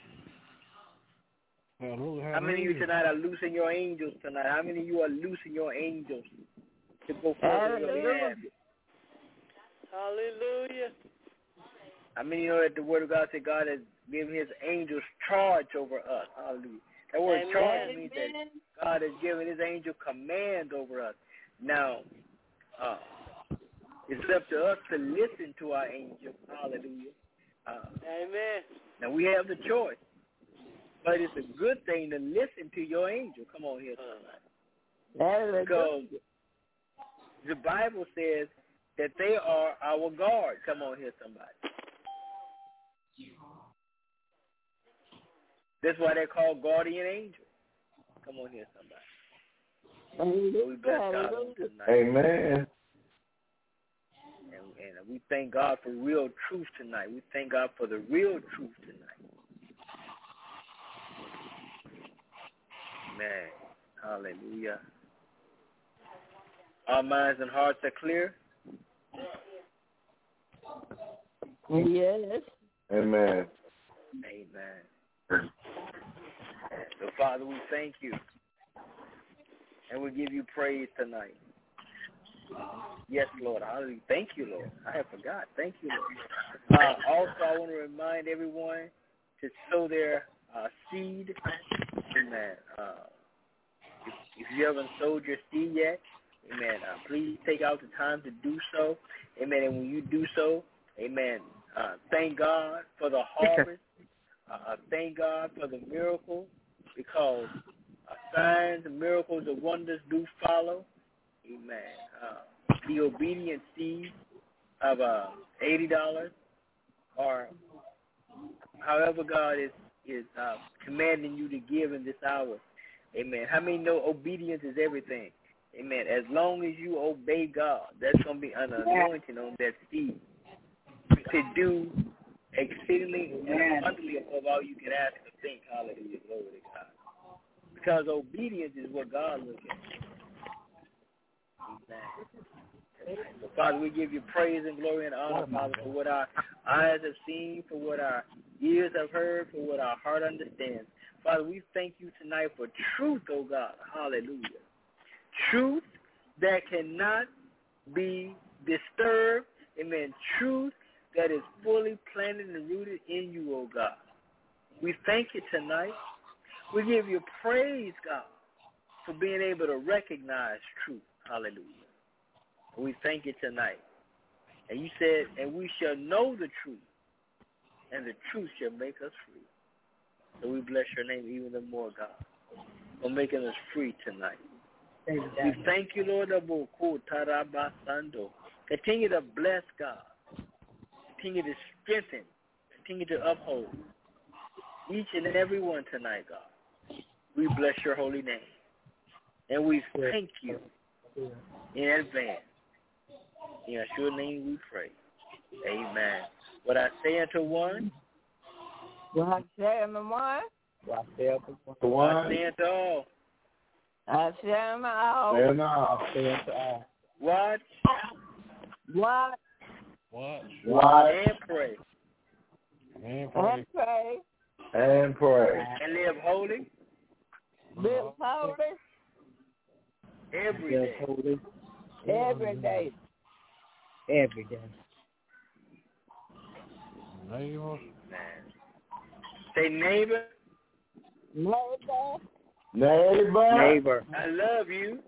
How many of you tonight are loosing your angels tonight? How many of you are loosing your angels to go forward on your behalf? Hallelujah. How many of you know that the word of God said God has given his angels charge over us? Hallelujah. That word charge means that God has given his angel command over us. Now, it's up to us to listen to our angels. Hallelujah. Amen. Now, we have the choice. But it's a good thing to listen to your angel. Come on here, somebody. Because the Bible says that they are our guard. Come on here, somebody. That's why they're called guardian angels. Come on here, somebody. We bless God on tonight. Amen. And we thank God for real truth tonight. We thank God for the real truth tonight. Amen. Hallelujah. Our minds and hearts are clear. Yes. Amen. Amen. So, Father, we thank you. And we give you praise tonight. Yes, Lord. Hallelujah. Thank you, Lord. I have forgot. Thank you, Lord. Also, I want to remind everyone to sow their seed. Amen. If you haven't sowed your seed yet, amen, please take out the time to do so. Amen. And when you do so, amen, thank God for the harvest. Thank God for the miracle, because signs and miracles and wonders do follow. Amen. The obedient seed of $80 or however God is commanding you to give in this hour. Amen. How many know obedience is everything? Amen. As long as you obey God, that's going to be an anointing on that seed to do exceedingly and abundantly above all you can ask of think. Hallelujah. Glory to God. Because obedience is what God looks at. Amen. So, Father, we give you praise and glory and honor, Father, for what our eyes have seen, for what our ears have heard, for what our heart understands. Father, we thank you tonight for truth, oh God. Hallelujah. Truth that cannot be disturbed. Amen. Truth that is fully planted and rooted in you, oh God. We thank you tonight. We give you praise, God, for being able to recognize truth. Hallelujah. We thank you tonight. And you said, and we shall know the truth, and the truth shall make us free. So we bless your name even the more, God, for making us free tonight. We thank you, Lord. Continue to bless, God. Continue to strengthen. Continue to uphold each and every one tonight, God. We bless your holy name. And we thank you in advance. In Yeshua's name we pray. Amen. What I say unto one, what I say unto one, what I say unto all. I say unto all. Say unto all. Watch. And pray. And pray. And pray. And live holy. Live holy. Every day. Every day. Every day. Neighbor. Say neighbor. Neighbor. I love you.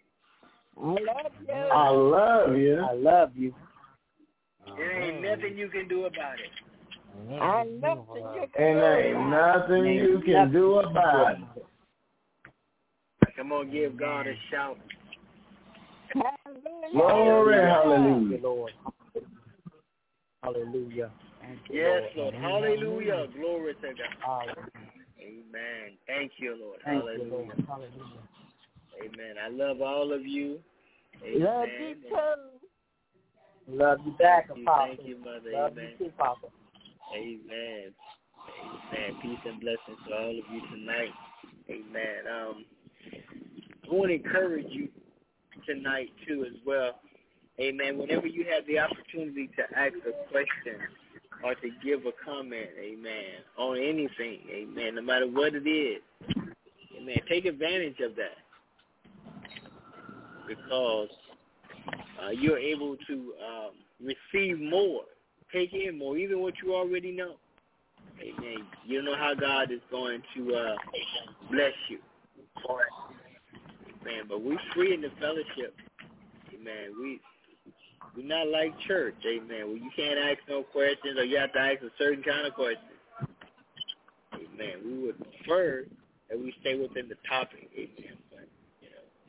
I love you. I love you. There ain't nothing you can do about it. Ain't nothing you can do about it. Come on, give God a shout. Glory, hallelujah. Lord. Hallelujah. Yes, Lord. Hallelujah. Glory to God. Amen. Thank you, Lord. Hallelujah. Amen. I love all of you. Amen. Love you too. Love you back, Apostle. Thank you, Mother. Love Amen. you too, Papa. Amen. Amen. Peace and blessings to all of you tonight. Amen. I want to encourage you tonight too as well. Amen. Whenever you have the opportunity to ask a question or to give a comment, amen, on anything, amen, no matter what it is, amen, take advantage of that because you're able to receive more, take in more, even what you already know. Amen. You know how God is going to bless you. Amen. But we're free in the fellowship. Amen. We're not like church. Amen. Well, you can't ask no questions or you have to ask a certain kind of question. Amen. We would prefer that we stay within the topic. Amen. But, you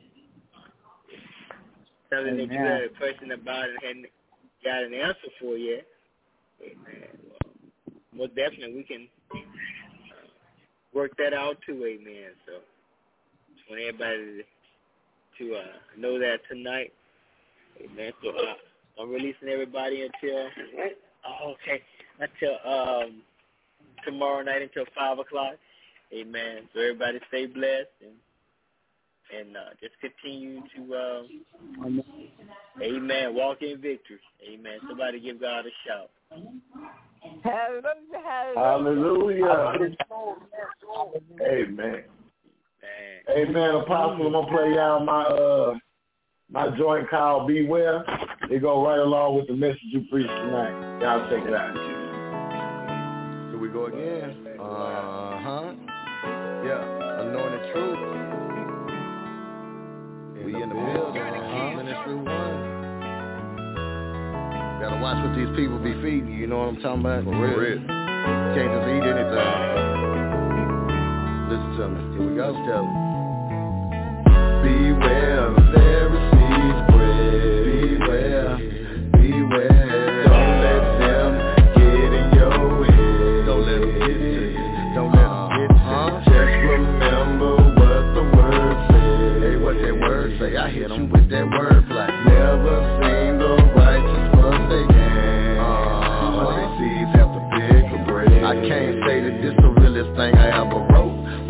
know, something that you had a question about and hadn't got an answer for yet. Amen. Well, most definitely we can work that out too. Amen. So just want everybody to know that tonight. Amen. So I'm releasing everybody until tomorrow night until 5 o'clock. Amen. So everybody stay blessed and just continue to amen, walk in victory. Amen. Somebody give God a shout. Hallelujah. Amen. Amen. Apostle, I'm gonna play y'all my joint called Beware. They go right along with the message you preached tonight. Y'all check it out. Here we go again. Yeah, Anointed Truth. We in the building. Ministry 1. Gotta watch what these people be feeding you. You know what I'm talking about? For real. Can't just eat anything. Listen to me. Here we go. Tell them. Beware of Pharisees' bread. Beware, beware. Don't let them get in your head. Don't let them get to you. Don't let them get to you. Just remember what the word says. Hey, what that word say? I hit them with that word play. Never seen the righteous forsaken. But they seeds have to beg for bread. I can't say that this the realest thing I ever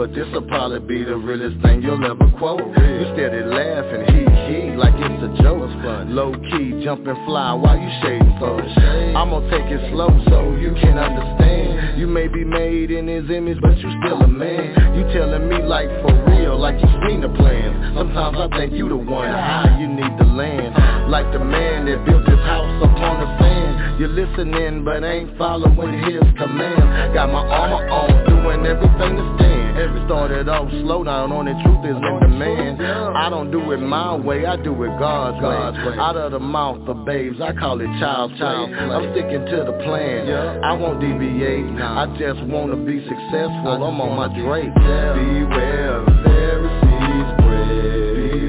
but this'll probably be the realest thing you'll ever quote. You steady laughing, he, like it's a joke. Low key, jump and fly while you shading folks. I'ma take it slow so you can understand. You may be made in his image, but you still a man. You telling me like for real, like you seen the plan. Sometimes I think you the one, how you need to land. Like the man that built his house upon the sand. You're listening, but ain't following his command. Got my armor on, doing everything to stand. Started off slow down on it, truth is in demand. I don't do it my way, I do it God's way. Out of the mouth of babes, I call it child's play. I'm sticking to the plan, I won't deviate. I just wanna be successful, I'm on my Drake. Beware, Pharisees pray.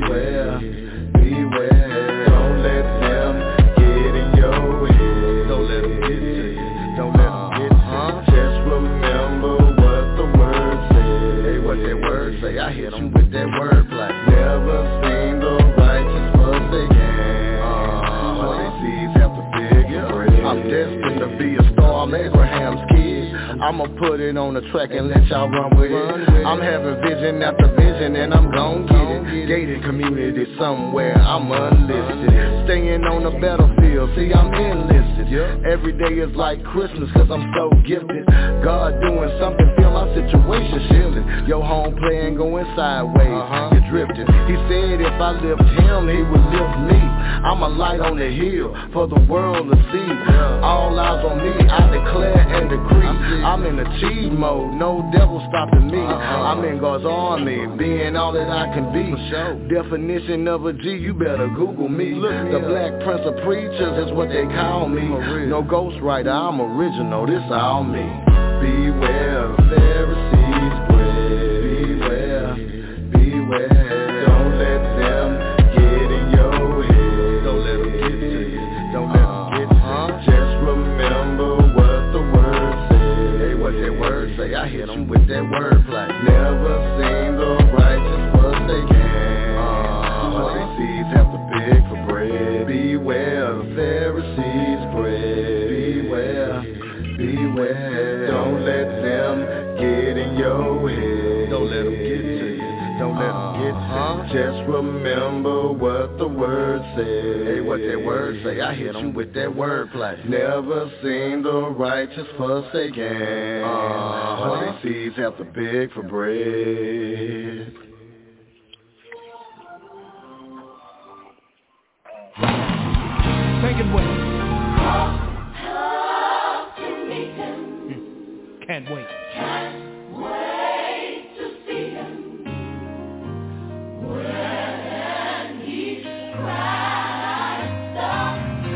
Beware, don't let them get in your head. Don't let them get to you, don't let them get to you. Just remember what the word says. What that word say, I hit them with that word play. Never seen the righteous forsaken, but they seeds have to beg bread. I'm destined to be a star, I'm Abraham's kid. I'ma put it on the track and let y'all run with it. I'm having vision after vision and I'm gon' get it. Gated community somewhere, I'm unlisted. Staying on the battlefield, see I'm enlisted. Every day is like Christmas cause I'm so gifted. God doing something, feel my situation shifting. Your home playing going sideways, you're drifting. He said if I lift him, he would lift me. I'm a light on the hill for the world to see. All eyes on me, I declare and decree. I'm in achieve mode, no devil stopping me. I'm in God's army, being all that I can be. Definition of a G, you better Google me. The Black Prince of Preachers is what they call me. No ghostwriter, I'm original, this all me. Beware, Pharisees pray. Beware, don't let them get in your head. Don't let them get to you, don't let them get to you. Just remember what the word says. What that word say, I hit them with that word play. Never seen the righteous forsaken, but they seeds have to beg for bread. Beware, Pharisees pray. Beware, don't let them get in your head. Don't let them get to you, don't let them get to you. Just remember what the word says. What that word say, I hit them with that word play. Never seen the righteous forsaken, but their seeds have to beg for bread. Make it wait. Can't wait. Can't wait to see him when he strikes the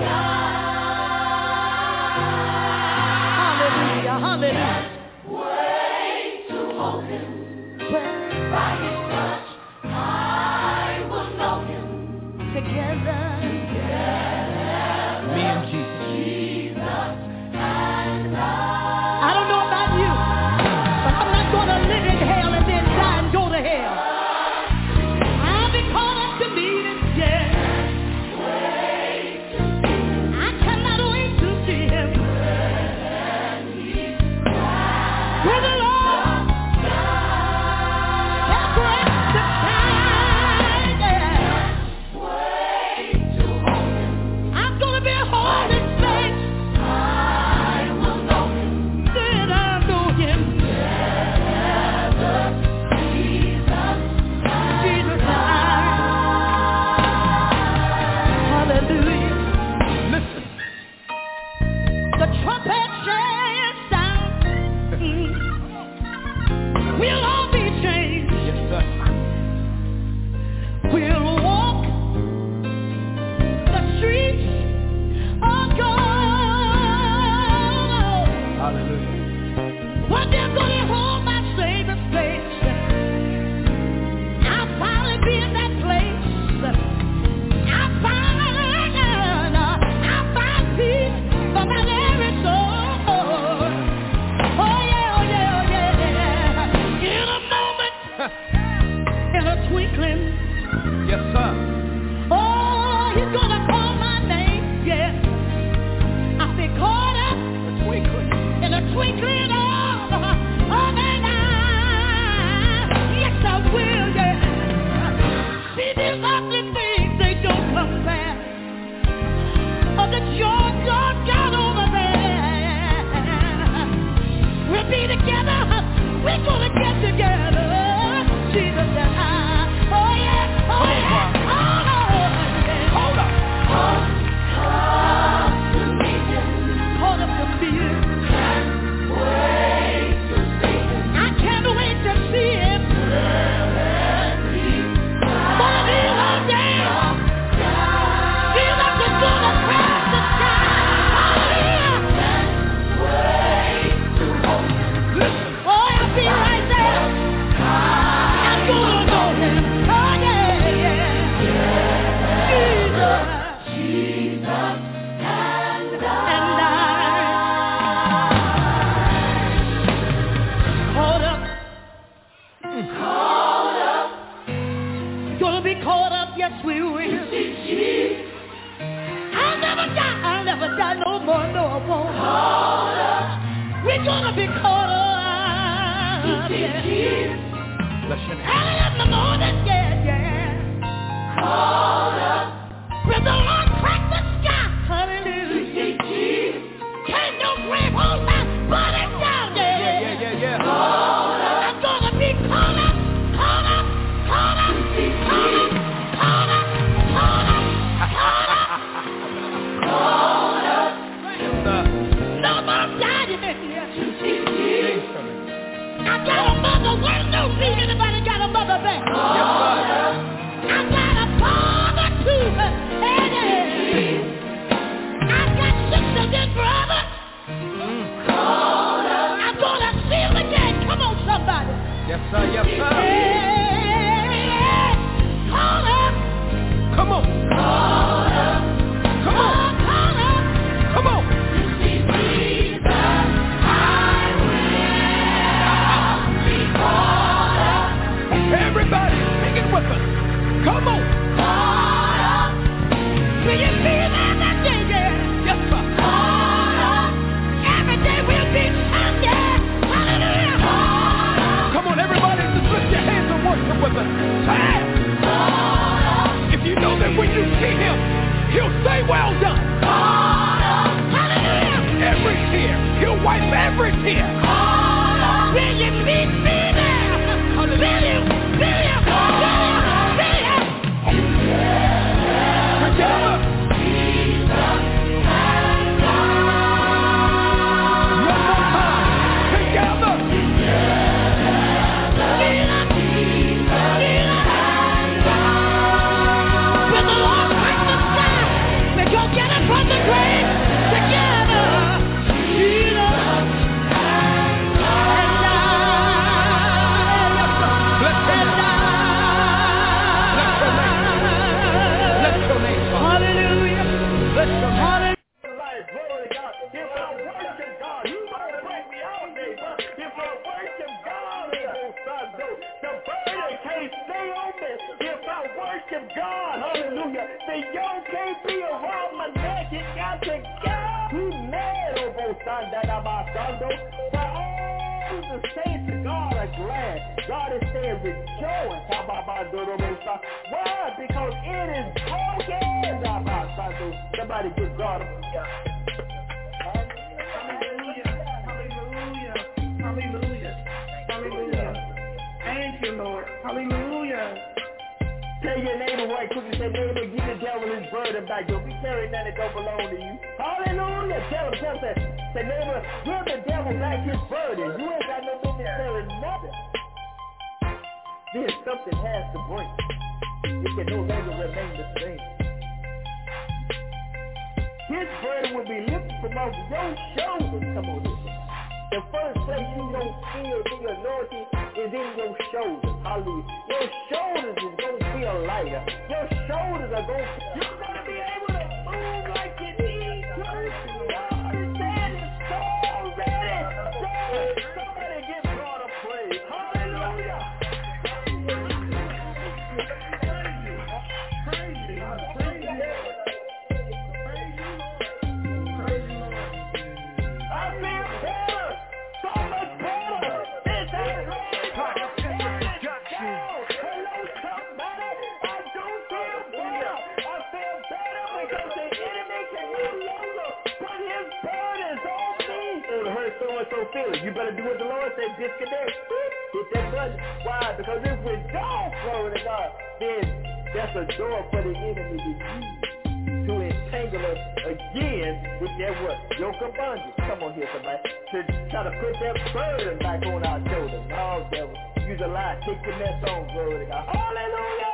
sky. Hallelujah, hallelujah. Can't wait to hold him by his touch. I will know him together. Me and Jesus. Wait yes we will. I'll never die no more. We're gonna be caught up. Yeah. Early in the morning, yeah. Caught up. With the Lord crack the sky. Hallelujah. Can't no grave hold my body down, yeah. I'm gonna be caught up. No more dying here. I got a mother, where's no me? Anybody got a mother back? Yes, I got a father too. I got sisters and brothers. I'm gonna see them again. Come on, somebody. Yes, sir. Call up. Come on. Call up. Come on. Come on. You see me, I will be called up. Everybody singing with us. Come on. Called up. Will you be there that day? Yes, sir. Called up. Every day will be Sunday. Hallelujah. Come on, everybody, just lift your hands and worship with us. If you know that when you see him, he'll say, well done. Hallelujah. Every tear, he'll wipe every tear. Will you meet me there? Will you? Together. One more time. Together. With the Lord break the sky, we're gonna get it from the grave together. Jesus and I. Bless your name. Hallelujah. Bless your name. Hallelujah. Glory to God. If I worship God, you might break me out, neighbor. If I worship God, the burden can't stay on me. If I worship God, hallelujah, the yoke can't be around my neck. It got to go. He mad over Sandanamasando. For all the saints of God are glad. God is saying rejoice. Why? Because it is broken. Somebody give God a Hallelujah. Thank you, Lord. Hallelujah. Tell your neighbor right quick and say, neighbor, give the devil his burden back. Don't be carrying nothing that don't belong to you. Hallelujah. Tell him, say, neighbor, give the devil back his burden. You ain't got no business carrying nothing. Then something has to break. It can no longer remain the same. His burden will be lifted from off your shoulders. Come on, listen. The first place you don't feel the anointing is in your shoulders. Hallelujah. Your shoulders is going to feel lighter. Your shoulders are going to... You're going to be able to move like you need to. Understand it's so ready. Somebody give God a praise. Hallelujah. So feeling. You better do what the Lord said, disconnect. Hit that button. Why? Because if we don't, glory to God, then that's a door for the enemy to use to entangle us again with that what? Yoke of bondage. Come on here, somebody. To try to put that burden back on our shoulders. Oh, devil. Use a lie. Take the mess on, glory to God. Hallelujah!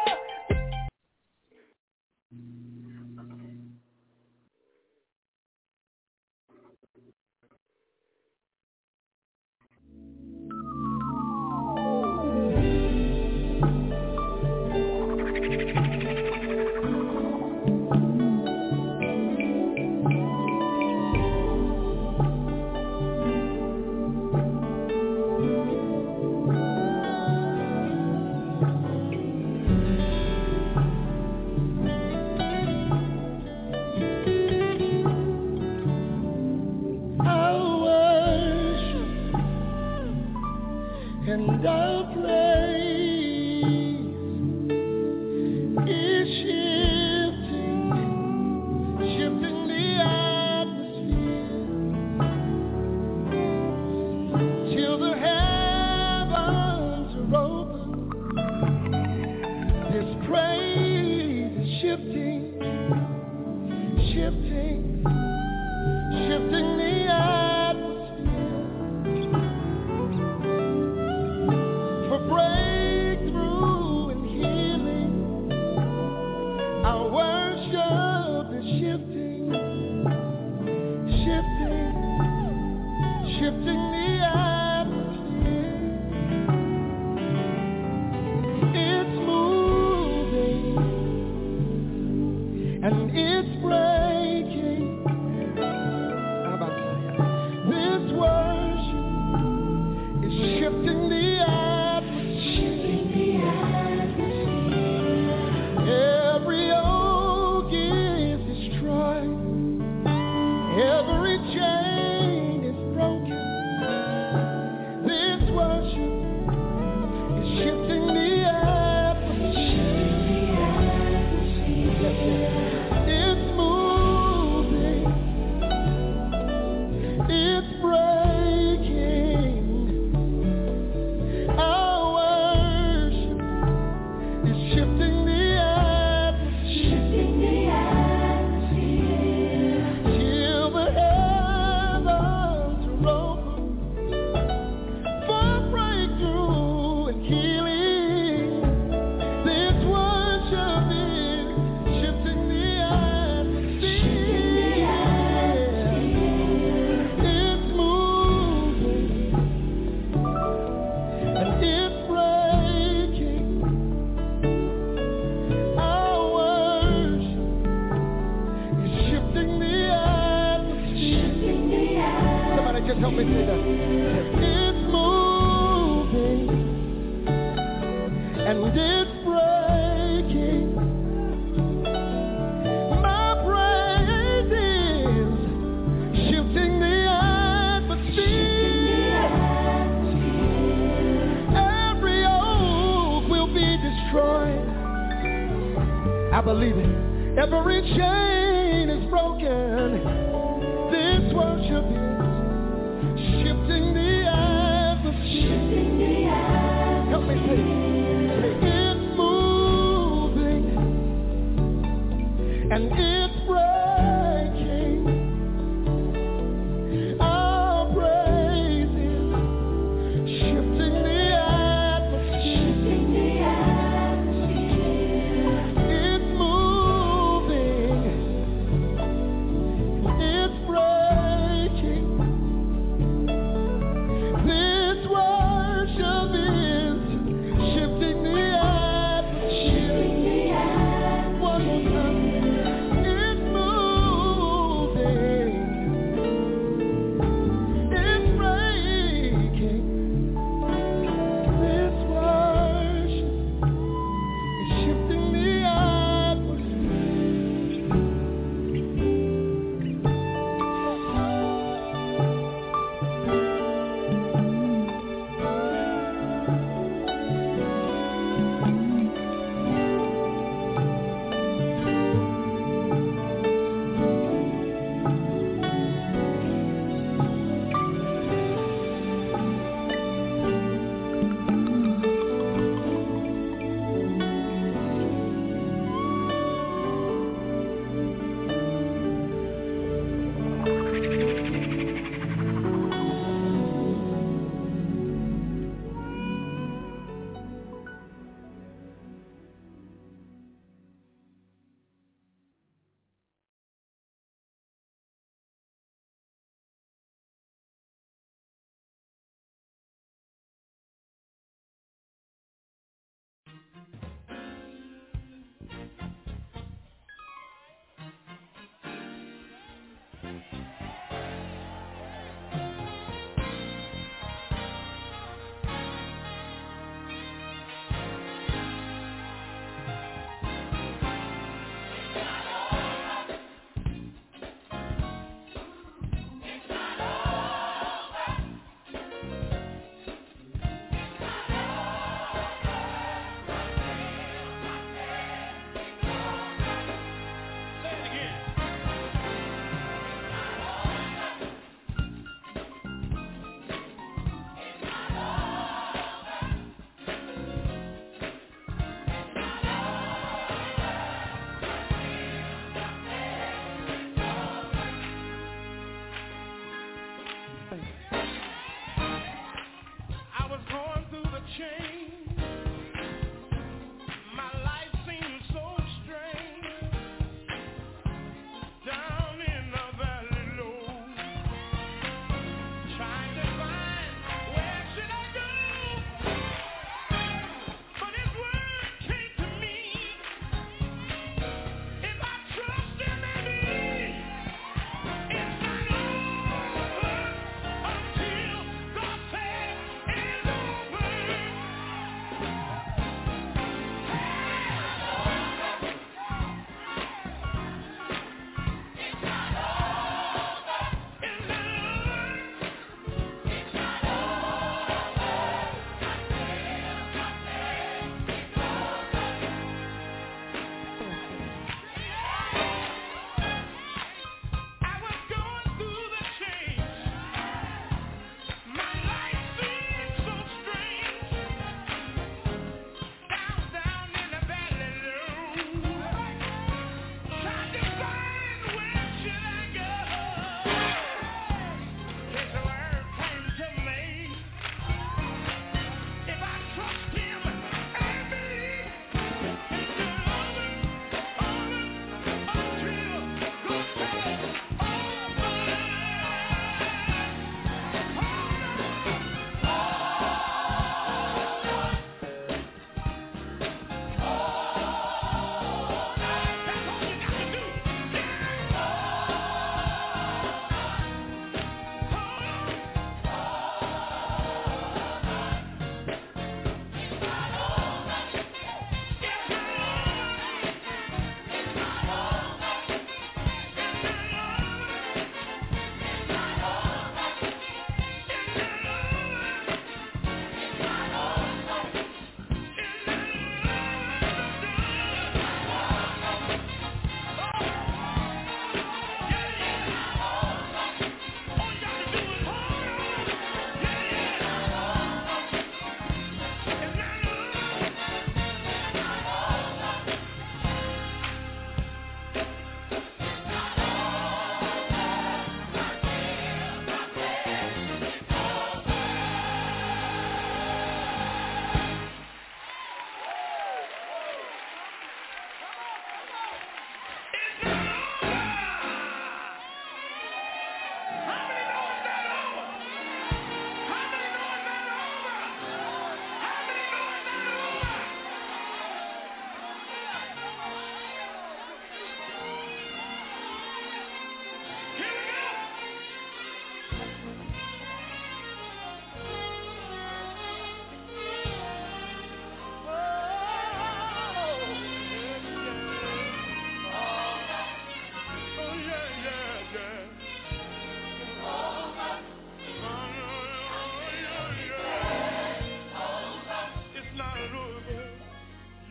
me say that. It's moving and it's breaking. My praise is shifting the atmosphere. Every oak will be destroyed. I believe it. Every chain is broken. This worship is shifting the atmosphere. Help me say it's moving and it's breaking. Our praise is shifting the atmosphere. It's moving. It's breaking. This worship is shifting the atmosphere. One more time.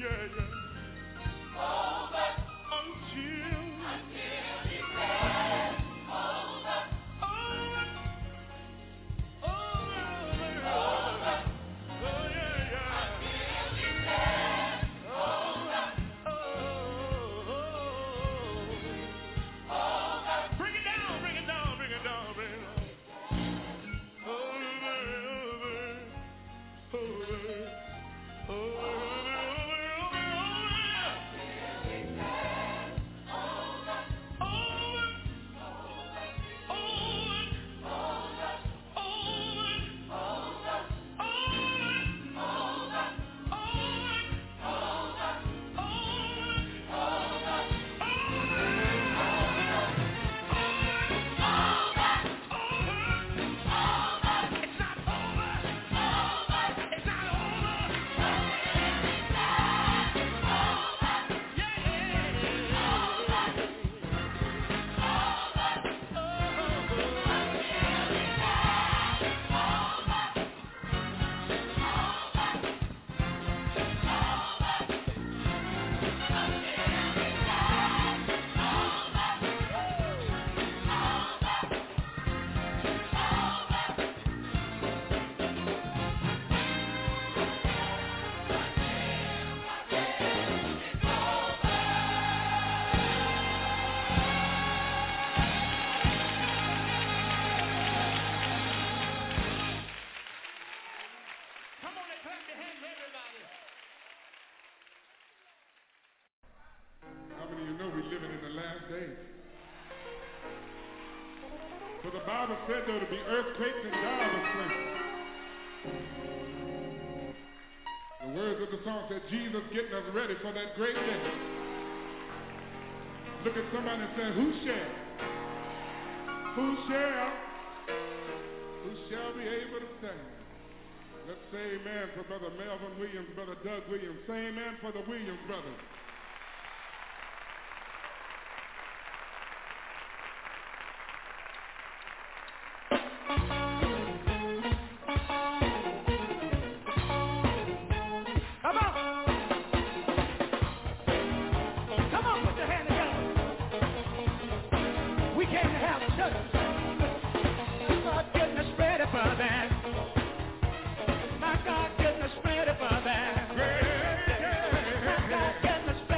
For the Bible said there would be earthquakes and divers places. The words of the song said, Jesus getting us ready for that great day. Look at somebody and say, who shall be able to stand? Let's say amen for Brother Melvin Williams, Brother Doug Williams. Say amen for the Williams brothers. My God, getting us ready for that.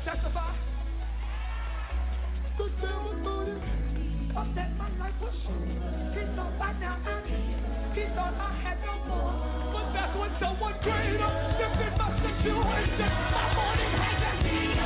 testify. The devil thought that my life was short. He thought by now he thought I had no more. But that's when someone greater stepped in my situation. My morning had that.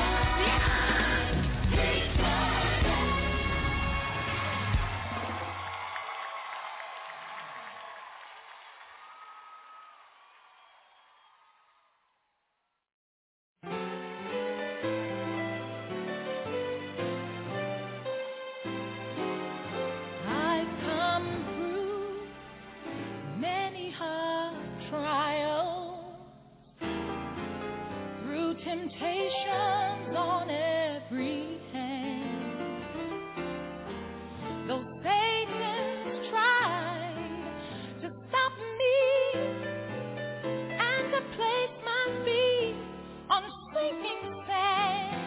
Temptations on every hand. Though Satan's tried to stop me and to place my feet on sinking sand,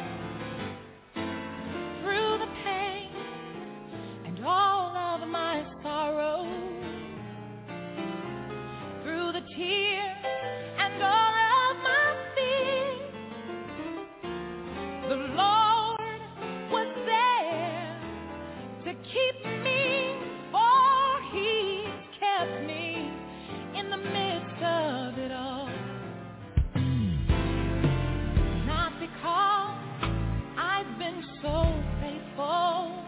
through the pain and all of my sorrow, through the tears and all the Lord was there to keep me, for He's kept me in the midst of it all. Not because I've been so faithful,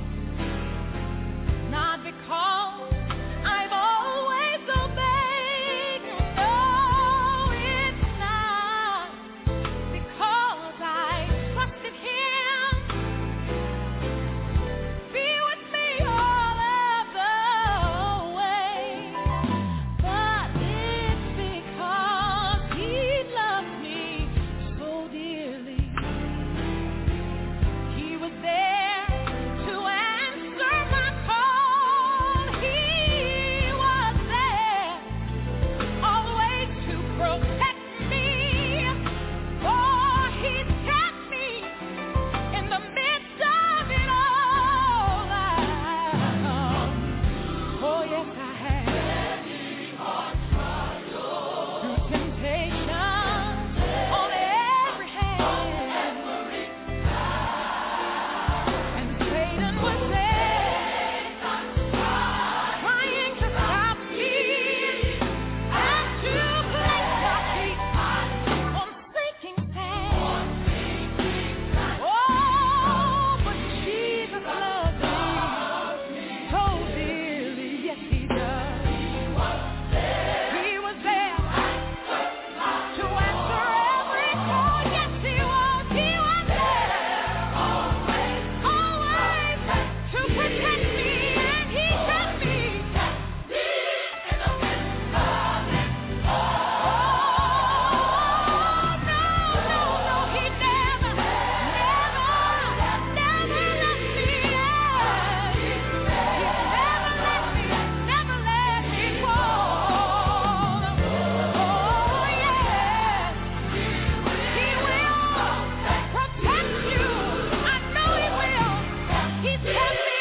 not because I've always obeyed. No, it's not because I trusted Him. Be with me all of the way. But it's because He loves me so dearly. He was there to answer my call. He was there always to protect me. For He's kept me in the midst of it all. Oh yes, I have. Through temptations on every hand, and Satan was there, trying to stop me and to place my feet on sinking sand. Oh, but Jesus loves me so dearly, yes He does. He was there to answer every call, yes He was. He was there always to protect me, and He kept me in the midst of it. Oh, no, He never let me. He never let me fall. Oh yes, He will protect you. I know He will. He's kept me.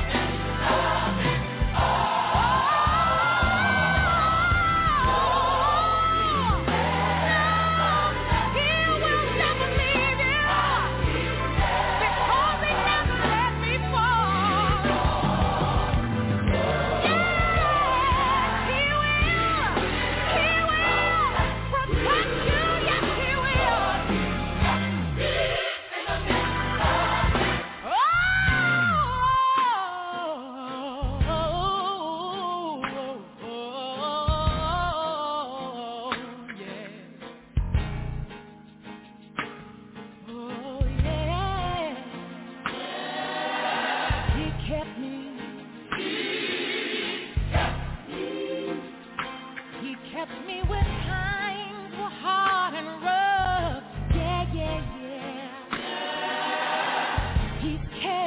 He will never leave you because He never let me fall. He will protect you. Yes, He will. He kept me. He kept me when times were hard and rough. Yeah. He's kept